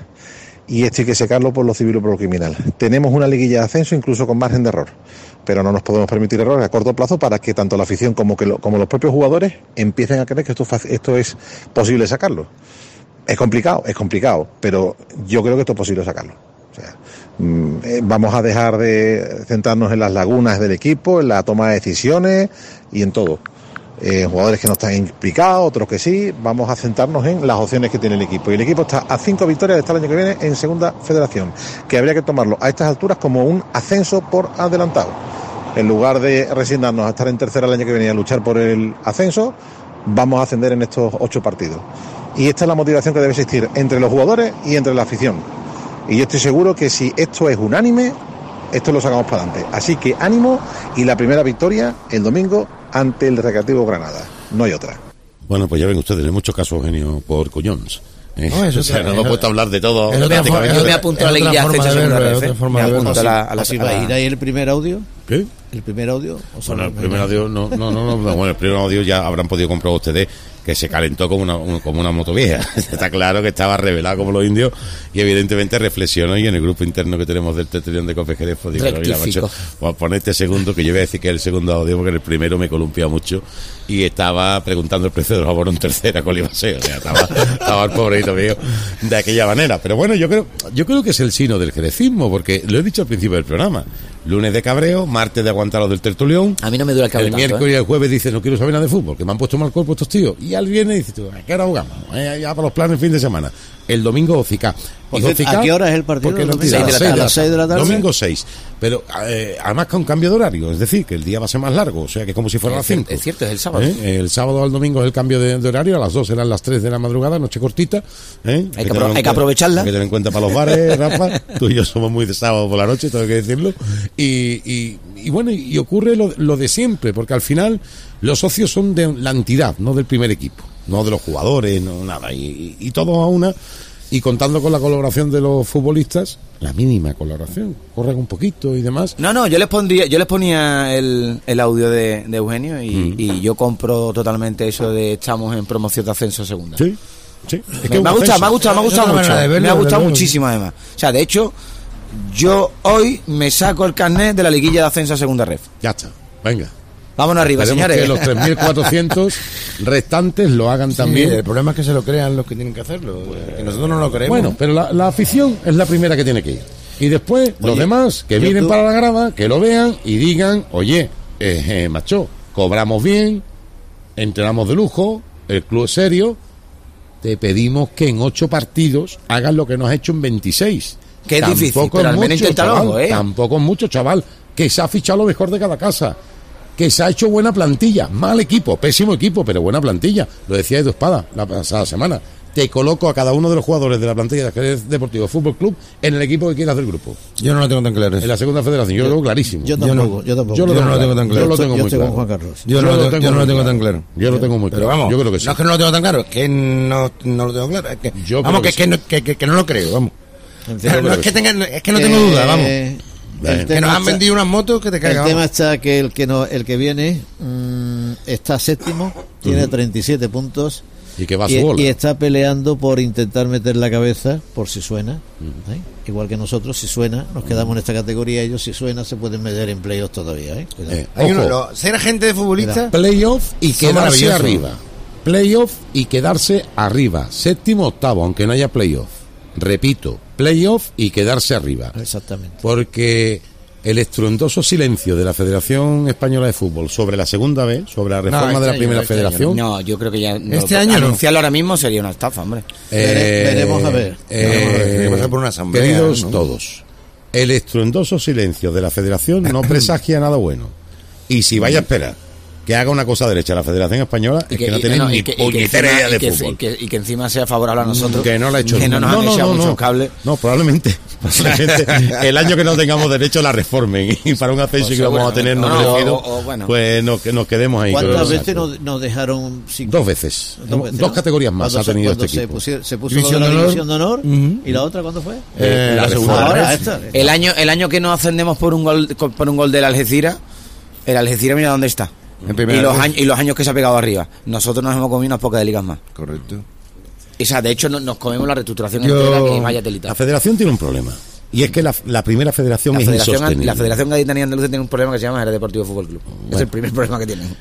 y esto hay que secarlo por lo civil o por lo criminal. Tenemos una liguilla de ascenso incluso con margen de error, pero no nos podemos permitir errores a corto plazo para que tanto la afición como los propios jugadores empiecen a creer que esto es posible sacarlo. Es complicado, pero yo creo que esto es posible sacarlo. O sea, vamos a dejar de centrarnos en las lagunas del equipo, en la toma de decisiones y en todo. Jugadores que no están implicados, otros que sí. Vamos a centrarnos en las opciones que tiene el equipo. Y el equipo está a 5 victorias de estar el año que viene en segunda federación, que habría que tomarlo a estas alturas como un ascenso por adelantado. En lugar de resignarnos a estar en tercera el año que viene y a luchar por el ascenso, vamos a ascender en estos 8 partidos. Y esta es la motivación que debe existir entre los jugadores y entre la afición. Y yo estoy seguro que si esto es unánime, esto lo sacamos para adelante. Así que ánimo, y la primera victoria el domingo ante el Recreativo Granada. No hay otra. Bueno, pues ya ven ustedes, hay muchos casos, Eugenio, por coñons. No, eso no hemos puesto a hablar de todo. Yo me apunto a la liguilla de segunda vez. Me apunto a la ¿Ir ahí el primer audio? ¿Qué? ¿El primer audio? Bueno, el primer audio bueno, el primer audio ya habrán podido comprobar ustedes que se calentó como una moto vieja. Está claro que estaba revelado como los indios, y evidentemente reflexionó, y en el grupo interno que tenemos del Tertulión de Cope Jerez, pues digo, mira, macho, pues pon este segundo, que yo voy a decir que es el segundo audio, porque en el primero me columpia mucho y estaba preguntando el precio de los abonos en tercera con Ibaseo. O sea, estaba el pobrecito mío de aquella manera. Pero bueno, yo creo que es el sino del jerecismo, porque lo he dicho al principio del programa. Lunes de cabreo, martes de aguantar los del tertulión. A mí no me dura el cabreo. El miércoles y el jueves dice, no quiero saber nada de fútbol, que me han puesto mal cuerpo estos tíos. Y al viernes dice, tú, ¿a qué hora jugamos? Ya para los planes fin de semana. El domingo Ocica. ¿A qué hora es el partido? Porque a las 6 de la tarde. Domingo 6. Pero además con cambio de horario, es decir, que el día va a ser más largo, o sea que es como si fuera a las 5. Es cierto, es el sábado. El sábado al domingo es el cambio de horario, a las 2 serán las 3 de la madrugada, noche cortita. Hay que aprovecharla. Hay que tener en cuenta para los bares, Rafa. Tú y yo somos muy de sábado por la noche, tengo que decirlo. Y bueno, y ocurre lo de siempre, porque al final los socios son de la entidad, no del primer equipo, no de los jugadores, no nada. Y todos a una y contando con la colaboración de los futbolistas, la mínima colaboración, corren un poquito y demás. No, yo les ponía el audio de Eugenio y yo compro totalmente eso de estamos en promoción de ascenso a segunda. Sí. Es que me ha gustado mucho. Me ha gustado verlo. muchísimo además. O sea, de hecho, yo hoy me saco el carnet de la liguilla de ascenso a segunda ref. Ya está, venga. Vámonos arriba, Esperemos señores. que los 3.400 restantes lo hagan también. Sí, el problema es que se lo crean los que tienen que hacerlo, que nosotros no lo creemos. Bueno, pero la afición es la primera que tiene que ir. Y después, los demás que miren tú- para la grada, que lo vean y digan, oye, macho, cobramos bien, entrenamos de lujo, el club es serio, te pedimos que en 8 partidos hagas lo que nos has hecho en 26. Que es difícil, pero al menos inténtalo, chaval, tampoco es mucho, chaval, que se ha fichado lo mejor de cada casa, que se ha hecho buena plantilla, mal equipo, pésimo equipo, pero buena plantilla, lo decía Edu Espada la pasada semana. Te coloco a cada uno de los jugadores de la plantilla de Jerez Deportivo Fútbol Club en el equipo que quieras del grupo. Yo no lo tengo tan claro eso. En la segunda federación, yo lo tengo clarísimo. Yo tampoco. Yo no lo tengo tan claro. Yo lo tengo muy estoy claro. con Juan Carlos. Yo no lo tengo tan claro. Yo lo tengo muy Pero claro. vamos, Yo creo que sí. no es que no lo tengo tan claro, es que no lo tengo claro. Es que, Yo vamos, creo que no lo creo, vamos. Entiendo, No, es que no tengo duda, vamos. El Que tema nos han está- vendido unas motos que te El cagan. tema está que el que viene está séptimo, tiene 37 puntos Y que va a su bola. y está peleando por intentar meter la cabeza por si suena. ¿eh? Igual que nosotros, si suena, nos quedamos en esta categoría. Ellos, si suena, se pueden meter en playoffs todavía. Cuidado. Hay Ojo, ser agente de futbolista. playoff y Son quedarse maravillosos. arriba. Playoff y quedarse arriba. Séptimo, octavo, aunque no haya playoff. Repito, playoff y quedarse arriba. Exactamente. Porque el estruendoso silencio de la Federación Española de Fútbol sobre la segunda vez, sobre la reforma este de la año, primera este año federación, No, yo creo que ya Este año no. anunciarlo ahora mismo sería una estafa, hombre. Veremos a ver. Tiene que pasar por una asamblea, queridos ¿no? todos, el estruendoso silencio de la Federación no presagia nada bueno. Y si vaya a esperar que haga una cosa derecha la Federación Española, es que no tenéis ni puñetera idea de fútbol. Y que encima sea favorable a nosotros. Que no la ha hecho que no nunca. nos han echado muchos cables. No, probablemente el año que no tengamos derecho la reformen y para un ascenso Pues que vamos a tener seguramente. no No, merecido, o bueno. pues nos quedemos ahí. ¿Cuántas con- veces nos dejaron sin... 2 veces. veces, Dos ¿no? categorías más Cuando ha tenido cuando este equipo. se puso División lo de la de honor. división de honor. Ujú. ¿Y la otra cuándo fue? La segunda Ahora, vez. esta. El año que nos ascendemos por un gol del Algeciras, el Algeciras mira dónde está. En primera vez. Y los años que se ha pegado arriba. Nosotros nos hemos comido unas pocas de ligas más. Correcto. O sea, de hecho nos comemos la reestructuración Yo- entera que vaya telita. La Federación tiene un problema. Y es que la primera federación es insostenible. La Federación Gaditana y Andalucía tiene un problema que se llama Jerez Deportivo Fútbol Club. Es el primer problema que tienen.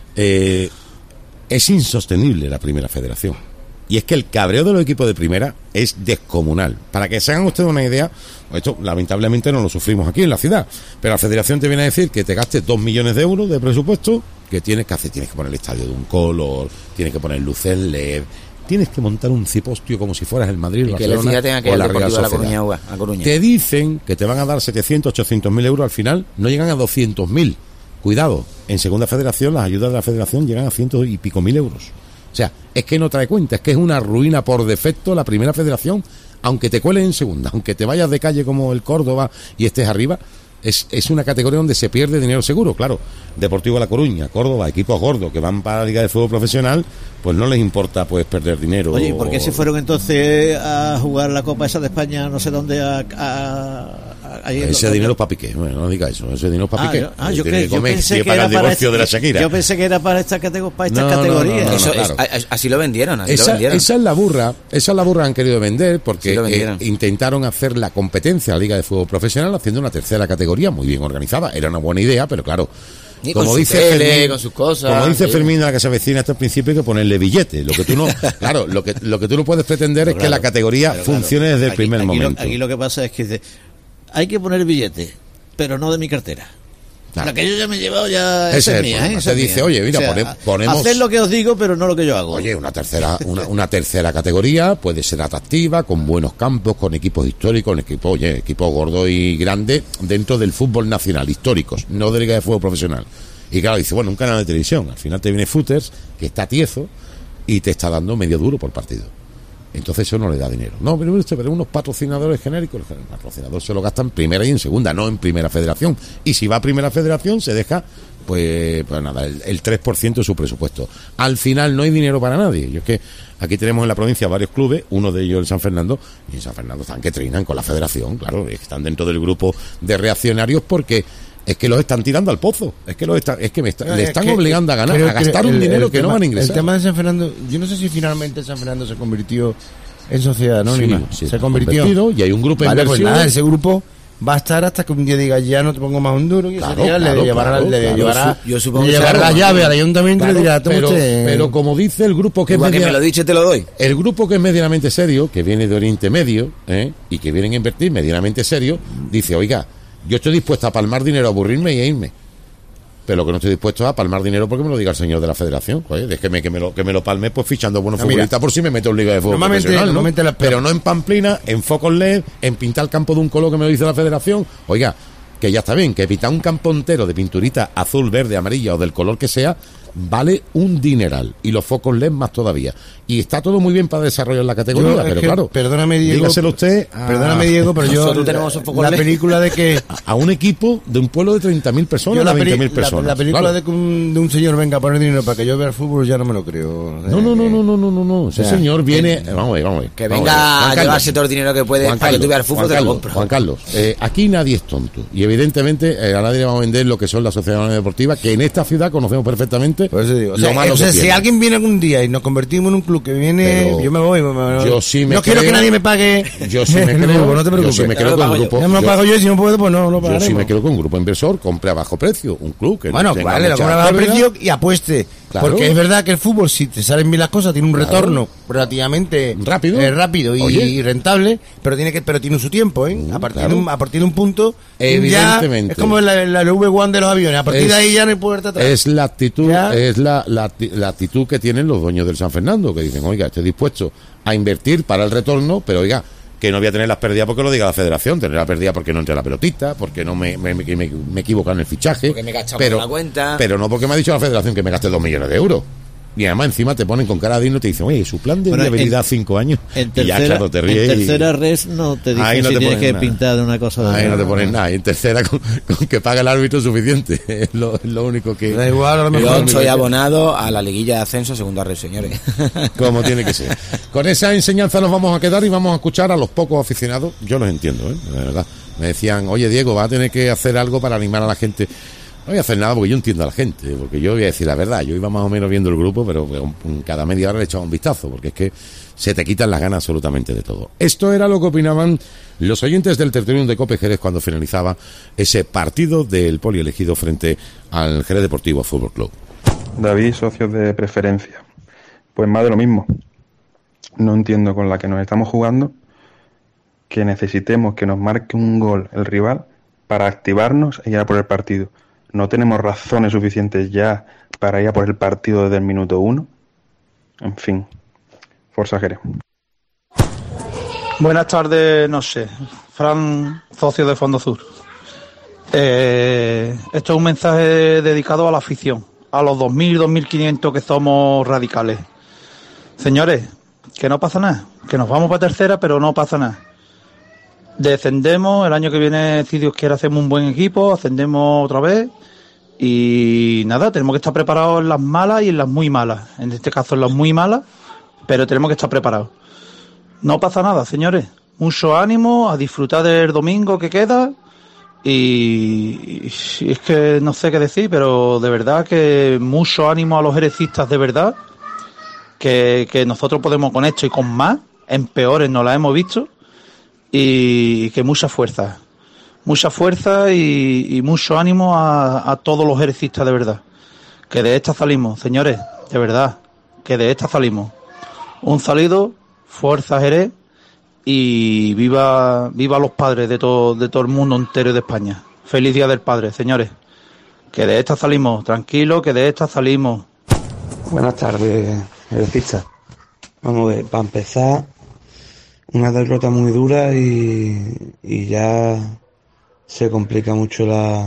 Es insostenible la primera federación. Y es que el cabreo de los equipos de primera es descomunal. Para que se hagan ustedes una idea, esto lamentablemente no lo sufrimos aquí en la ciudad, pero la federación te viene a decir que te gastes 2 millones de euros de presupuesto, que tienes que hacer, tienes que poner el estadio de un color, tienes que poner luces LED, tienes que montar un cipostio como si fueras el Madrid, el Y que el Barcelona Algeciras tenga que o ir la al Real Deportivo de La Sociedad. Coruña a Coruña. Te dicen que te van a dar 700, 800 mil euros, al final no llegan a 200.000. Cuidado, en segunda federación las ayudas de la federación llegan a 100 y pico mil euros. O sea, es que no trae cuenta, es que es una ruina por defecto la primera federación, aunque te cueles en segunda, aunque te vayas de calle como el Córdoba y estés arriba, es una categoría donde se pierde dinero seguro, claro. Deportivo La Coruña, Córdoba, equipos gordos que van para la Liga de Fútbol Profesional, pues no les importa pues perder dinero. Oye, ¿y por qué se fueron entonces a jugar la Copa esa de España, no sé dónde, ahí en Ese los- dinero es para Piqué, bueno, no diga eso, ese dinero es para Piqué. yo Tiene comer, pensé tiene que para era el para divorcio de la Shakira. Yo pensé que era para estas categorías. No, Eso claro. así lo vendieron, Esa es la burra han querido vender porque Sí, lo vendieron. intentaron hacer la competencia a la Liga de Fútbol Profesional haciendo una tercera categoría muy bien organizada. Era una buena idea, pero claro, Y con su tele, con sus cosas, como dice sí. Fermín a la que se avecina hasta el principio, hay que ponerle billete. Lo que tú no, claro, lo que tú no puedes pretender es que la categoría funcione desde el primer momento. Aquí lo que pasa es que dice, hay que poner billete, pero no de mi cartera. Claro. La que yo ya me he llevado ya Ese esa es es el mía, problema. esa Se es dice, mía. oye, mira, ponemos- haced lo que os digo, pero no lo que yo hago. Oye, una tercera categoría puede ser atractiva, con buenos campos, con equipos históricos, equipos gordos y grandes dentro del fútbol nacional, históricos, no de Liga de Fútbol Profesional. Y claro, dice, bueno, un canal de televisión, al final te viene Footers, que está tieso, y te está dando medio duro por partido. Entonces eso no le da dinero. No, pero unos patrocinadores genéricos, el patrocinador se lo gasta en primera y en segunda, no en primera federación. Y si va a primera federación se deja, pues nada, el 3% de su presupuesto. Al final no hay dinero para nadie. Y es que aquí tenemos en la provincia varios clubes, uno de ellos el San Fernando, y en San Fernando están que trinan con la federación, claro, están dentro del grupo de reaccionarios porque es que los están tirando al pozo, le están obligando a ganar, a gastar un dinero que no van a ingresar. El tema de San Fernando, yo no sé si finalmente San Fernando se convirtió en sociedad anónima. Sí, se convirtió y hay un grupo de vale, inversión. Pues nada, ese grupo va a estar hasta que un día diga ya no te pongo más un duro y ese día le llevará la llave al ayuntamiento y le dirá pero como dice el grupo que que me lo dice te lo doy. El grupo que es medianamente serio, que viene de Oriente Medio, y que vienen a invertir medianamente serio, dice, oiga, yo estoy dispuesto a palmar dinero, a aburrirme y a irme, pero lo que no estoy dispuesto a palmar dinero porque me lo diga el señor de la federación. Oye, déjeme que me lo palme pues fichando buenos futbolistas por si me meto en liga de fútbol profesional, ¿no? Pero no en Pamplina, en focos LED, en pintar el campo de un color que me lo dice la federación. Oiga, que ya está bien, que pintar un campo entero de pinturita azul, verde, amarilla o del color que sea, vale un dineral, y los focos LED más todavía, y está todo muy bien para desarrollar la categoría, pero claro, perdóname Diego, dígaselo usted perdóname Diego, pero yo tenemos la película de que a un equipo de un pueblo de 30.000 personas, a 20.000 personas, la película claro. de un señor venga a poner dinero para que yo vea el fútbol ya no me lo creo. No, ese señor viene, vamos a ver, que venga a llevarse todo el dinero que puede para que tú veas el fútbol, te lo compro. Juan Carlos, aquí nadie es tonto, y evidentemente a nadie le vamos a vender lo que son las sociedades deportivas, que en esta ciudad conocemos perfectamente. Por eso digo, lo si alguien viene algún día y nos convertimos en un club que viene, pero yo me voy. Yo sí me no quiero que nadie me pague. Yo sí me creo. No te preocupes. Yo sí me quedo con un grupo. Ya me lo pago yo y si no puedo, pues no pagaremos. Yo sí me quedo con un grupo inversor, compre a bajo precio, un club que bueno, tenga vale, lo compre a bajo precio y apueste. Claro. Porque es verdad que el fútbol, si te salen bien las cosas, tiene un retorno relativamente rápido y rentable, pero tiene su tiempo, ¿eh? A partir de un punto, evidentemente. Ya es como la V1 de los aviones, a partir de ahí ya no hay puerta atrás. Es la actitud, es la actitud que tienen los dueños del San Fernando, que dicen, oiga, estoy dispuesto a invertir para el retorno, pero oiga, que no voy a tener las pérdidas porque lo diga la federación, tener la pérdida porque no entre la pelotita, porque no me equivocan en el fichaje, porque me he la cuenta, pero no porque me ha dicho la federación que me gaste 2 millones de euros. Y además encima te ponen con cara digno y te dicen, oye, su plan de viabilidad 5 años. En tercera, y ya, claro, te ríes. En tercera res no te dicen si tienes que pintar de una cosa de ahí no te ponen nada. Y en tercera, con que pague el árbitro suficiente. Es lo único que... Da igual, a lo mejor. Yo estoy abonado a la liguilla de ascenso segunda red, señores. Como tiene que ser. Con esa enseñanza nos vamos a quedar y vamos a escuchar a los pocos aficionados. Yo los entiendo, de verdad. Me decían, oye, Diego, va a tener que hacer algo para animar a la gente. No voy a hacer nada porque yo entiendo a la gente, porque yo voy a decir la verdad, yo iba más o menos viendo el grupo, pero cada media hora le echaba un vistazo, porque es que se te quitan las ganas absolutamente de todo. Esto era lo que opinaban los oyentes del tertulión de Cope Jerez cuando finalizaba ese partido del Polielegido frente al Jerez Deportivo Fútbol Club. David, socios de preferencia. Pues más de lo mismo. No entiendo con la que nos estamos jugando que necesitemos que nos marque un gol el rival para activarnos y ir a por el partido. No tenemos razones suficientes ya para ir a por el partido desde el minuto 1. En fin, Forza Jerez. Buenas tardes, no sé, Fran, socio de Fondo Sur. Esto es un mensaje dedicado a la afición, a los 2.000, 2.500 que somos radicales. Señores, que no pasa nada, que nos vamos para tercera, pero no pasa nada. Descendemos, el año que viene, si Dios quiere, hacemos un buen equipo, ascendemos otra vez y nada, tenemos que estar preparados en las malas y en las muy malas. En este caso en las muy malas, pero tenemos que estar preparados. No pasa nada, señores. Mucho ánimo, a disfrutar del domingo que queda y es que no sé qué decir, pero de verdad que mucho ánimo a los jerecistas de verdad, que nosotros podemos con esto y con más, en peores no la hemos visto. Y que mucha fuerza y mucho ánimo a todos los jerecistas de verdad, que de esta salimos, señores, de verdad, que de esta salimos. Un saludo, fuerza Jerez y viva los padres de todo el mundo entero de España. Feliz Día del Padre, señores, que de esta salimos, tranquilo, que de esta salimos. Buenas tardes, jerecistas. Vamos a ver, para empezar, una derrota muy dura y ya se complica mucho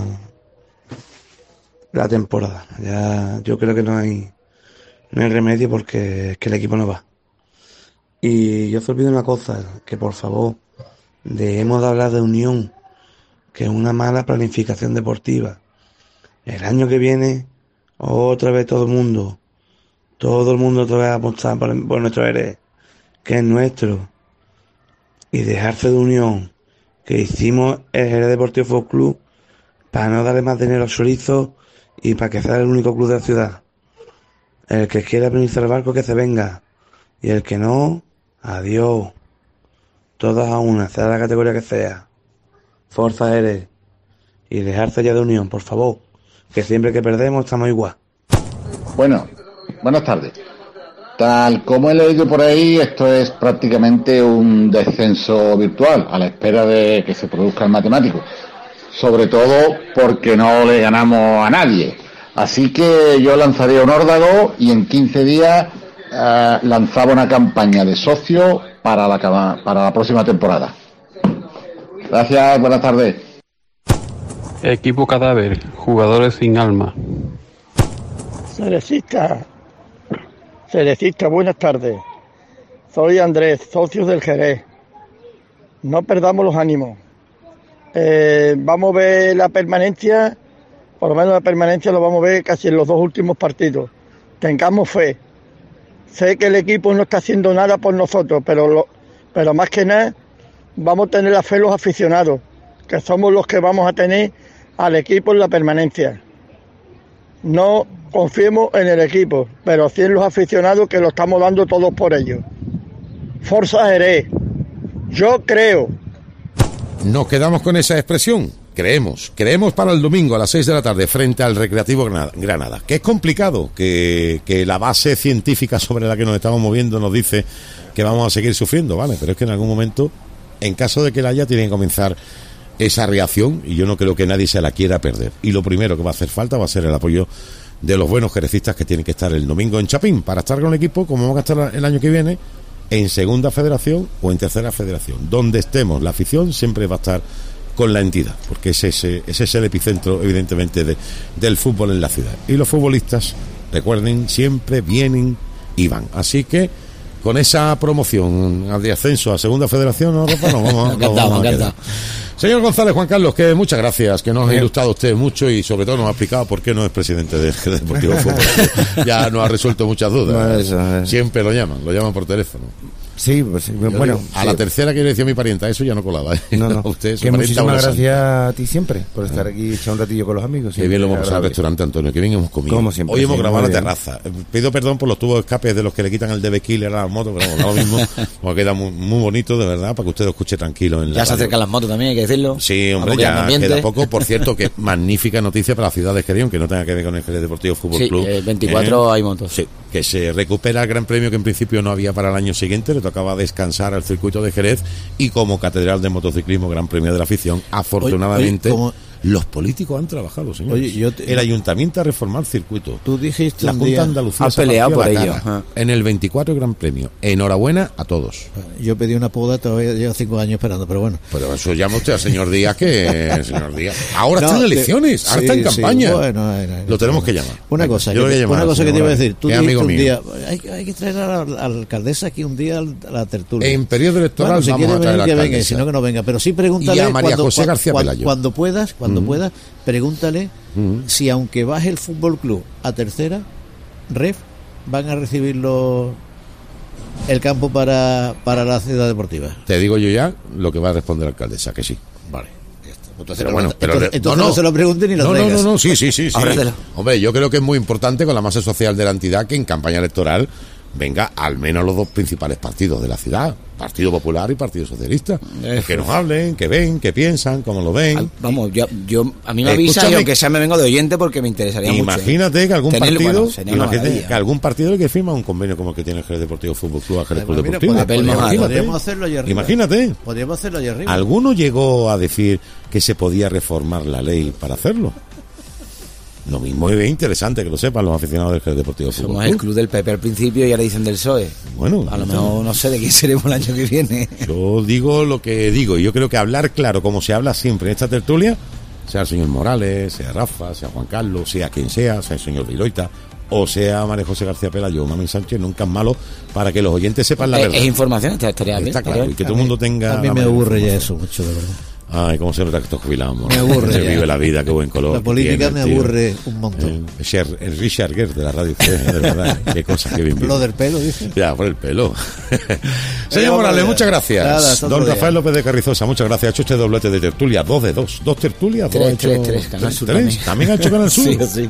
la temporada. Ya yo creo que no hay remedio porque es que el equipo no va. Y yo solo pido una cosa, que por favor dejemos de hablar de unión, que es una mala planificación deportiva. El año que viene, otra vez todo el mundo otra vez a apostar por nuestro Jerez, que es nuestro, y dejarse de unión, que hicimos el Jerez Deportivo Fútbol Club para no darle más dinero a Chorizo y para que sea el único club de la ciudad. El que quiera venirse al barco que se venga, y el que no, adiós. Todas a una, sea la categoría que sea. Forza Jerez. Y dejarse ya de unión, por favor, que siempre que perdemos estamos igual. Bueno, buenas tardes. Tal como he leído por ahí, esto es prácticamente un descenso virtual, a la espera de que se produzca el matemático. Sobre todo porque no le ganamos a nadie. Así que yo lanzaría un órdago y en 15 días lanzaba una campaña de socio para la próxima temporada. Gracias, buenas tardes. Equipo cadáver, jugadores sin alma. Cerecista, buenas tardes. Soy Andrés, socio del Jerez. No perdamos los ánimos. Vamos a ver la permanencia, por lo menos la permanencia lo vamos a ver casi en los 2 últimos partidos. Tengamos fe. Sé que el equipo no está haciendo nada por nosotros, pero más que nada vamos a tener la fe los aficionados, que somos los que vamos a tener al equipo en la permanencia. No confiemos en el equipo, pero sí en los aficionados, que lo estamos dando todos por ellos. Forza Jerez. Yo creo. Nos quedamos con esa expresión. Creemos para el domingo a las 6 de la tarde frente al Recreativo Granada. Que es complicado, que la base científica sobre la que nos estamos moviendo nos dice que vamos a seguir sufriendo, ¿vale? Pero es que en algún momento, en caso de que la haya, tiene que comenzar esa reacción, y yo no creo que nadie se la quiera perder. Y lo primero que va a hacer falta va a ser el apoyo de los buenos jerecistas que tienen que estar el domingo en Chapín para estar con el equipo, como vamos a estar el año que viene, en segunda federación o en tercera federación. Donde estemos, la afición siempre va a estar con la entidad, porque ese es el epicentro, evidentemente, del fútbol en la ciudad. Y los futbolistas, recuerden, siempre vienen y van. Así que, con esa promoción de ascenso a segunda federación, nos vamos a quedar. Señor González, Juan Carlos, que muchas gracias, que nos ha ilustrado usted mucho y sobre todo nos ha explicado por qué no es presidente del Deportivo Fútbol. Ya nos ha resuelto muchas dudas. Siempre lo llaman por teléfono. Sí, pues bueno. A la tercera que le decía mi parienta, eso ya no colaba. No. Usted, que muchísimas gracias a ti siempre por estar aquí echando un ratillo con los amigos. Qué bien lo hemos pasado al restaurante, Antonio, que bien hemos comido. Como siempre. Hoy hemos grabado la terraza. Pido perdón por los tubos de escape de los que le quitan el DB Killer a las motos, pero da lo mismo, porque queda muy bonito, de verdad, para que usted lo escuche tranquilo. En la ya se acercan las motos también, hay que decirlo. Sí, hombre, ya queda poco. Por cierto, que magnífica noticia para la ciudad de Jerez, que no tenga que ver con el Jerez Deportivo Fútbol Club. El 24 hay motos. Sí, que se recupera el Gran Premio que en principio no había para el año siguiente, le tocaba descansar al circuito de Jerez, y como catedral de motociclismo, Gran Premio de la afición, afortunadamente los políticos han trabajado, señores. El ayuntamiento ha reformado el circuito. Tú dijiste la Junta de Andalucía ha peleado por ello. En el 24 Gran Premio. Enhorabuena a todos. Yo pedí una poda, todavía llevo 5 años esperando, pero bueno. Pero eso llama usted al señor Díaz, señor Díaz. Ahora están en elecciones, ahora está en campaña. Lo tenemos que llamar. Una cosa que te iba a decir. Tú dijiste un día, hay que traer a la alcaldesa aquí un día a la tertulia. En periodo electoral si vamos a traer a la que venga, y si no, que no venga. Pero sí pregúntale. Y a María José García Pelayo. Cuando puedas, pregúntale si aunque baje el Fútbol Club a tercera ref, van a recibirlo el campo para la ciudad deportiva. Te digo yo ya lo que va a responder la alcaldesa, que sí. Vale. Entonces no se lo pregunten ni lo traigas. No, sí. Hombre, yo creo que es muy importante con la masa social de la entidad que en campaña electoral venga al menos los 2 principales partidos de la ciudad, Partido Popular y Partido Socialista, que nos hablen, que ven, que piensan, cómo lo ven. Vamos, yo a mí me avisa, y aunque sea me vengo de oyente, porque me interesaría imagínate que algún partido, que algún partido que firma un convenio como el que tiene el Jerez Deportivo Fútbol Club al Jerez Club Deportivo. Podríamos hacerlo allá arriba. Imagínate. Podríamos hacerlo allá arriba. ¿Alguno llegó a decir que se podía reformar la ley para hacerlo? Lo mismo es interesante que lo sepan los aficionados del Jerez Deportivo Fútbol Club. Somos el club del PP al principio y ahora dicen del PSOE. Bueno, a lo mejor no sé de quién seremos el año que viene. Yo digo lo que digo, y yo creo que hablar claro, como se habla siempre en esta tertulia, sea el señor Morales, sea Rafa, sea Juan Carlos, sea quien sea el señor Viloita, o sea María José García Pelayo o Mami Sánchez, nunca es malo para que los oyentes sepan la verdad. Es información, estaría bien. Está claro, y que todo el mundo tenga... A mí me aburre ya eso mucho, de verdad. Ay, cómo se nota que estos jubilamos. Me aburre. Se vive la vida, qué buen color. La política tiene, me aburre un montón. El Richard Gere de la radio, de verdad. Qué cosas que bien. Lo del pelo, dice. Ya, por el pelo. Señor Morales, muchas gracias. Nada, Don Rafael López de Carrizosa, muchas gracias. Ha hecho este doblete de tertulia, 2 de 2. ¿Dos tertulias? Tres. ¿También ha hecho Canal Sur? Sí.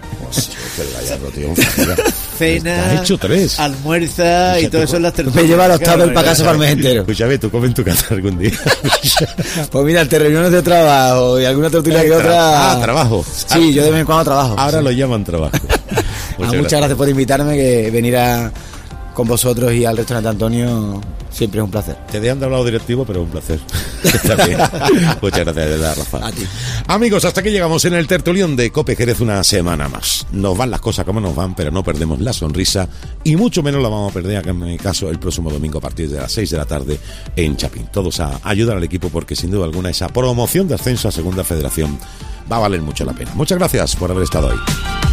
Cena, has hecho 3. almuerza y todo eso en las tertulias. Me lleva los tablos para casa para el mes entero. Escúchame, tú come en tu casa algún día. Pues mira, te reuniones de trabajo y alguna tertulia que otra. Trabajo. Sí, yo de vez en cuando trabajo. Ahora lo llaman trabajo. Muchas gracias por invitarme, que venir con vosotros y al restaurante Antonio siempre es un placer. Te dejan de hablar los directivos, pero es un placer. Está bien. Muchas gracias, de verdad, Rafa. A ti. Amigos, hasta aquí llegamos en el tertulión de Cope Jerez una semana más. Nos van las cosas como nos van, pero no perdemos la sonrisa y mucho menos la vamos a perder, acá en mi caso, el próximo domingo a partir de las 6 de la tarde en Chapín. Todos a ayudar al equipo, porque sin duda alguna esa promoción de ascenso a Segunda Federación va a valer mucho la pena. Muchas gracias por haber estado ahí.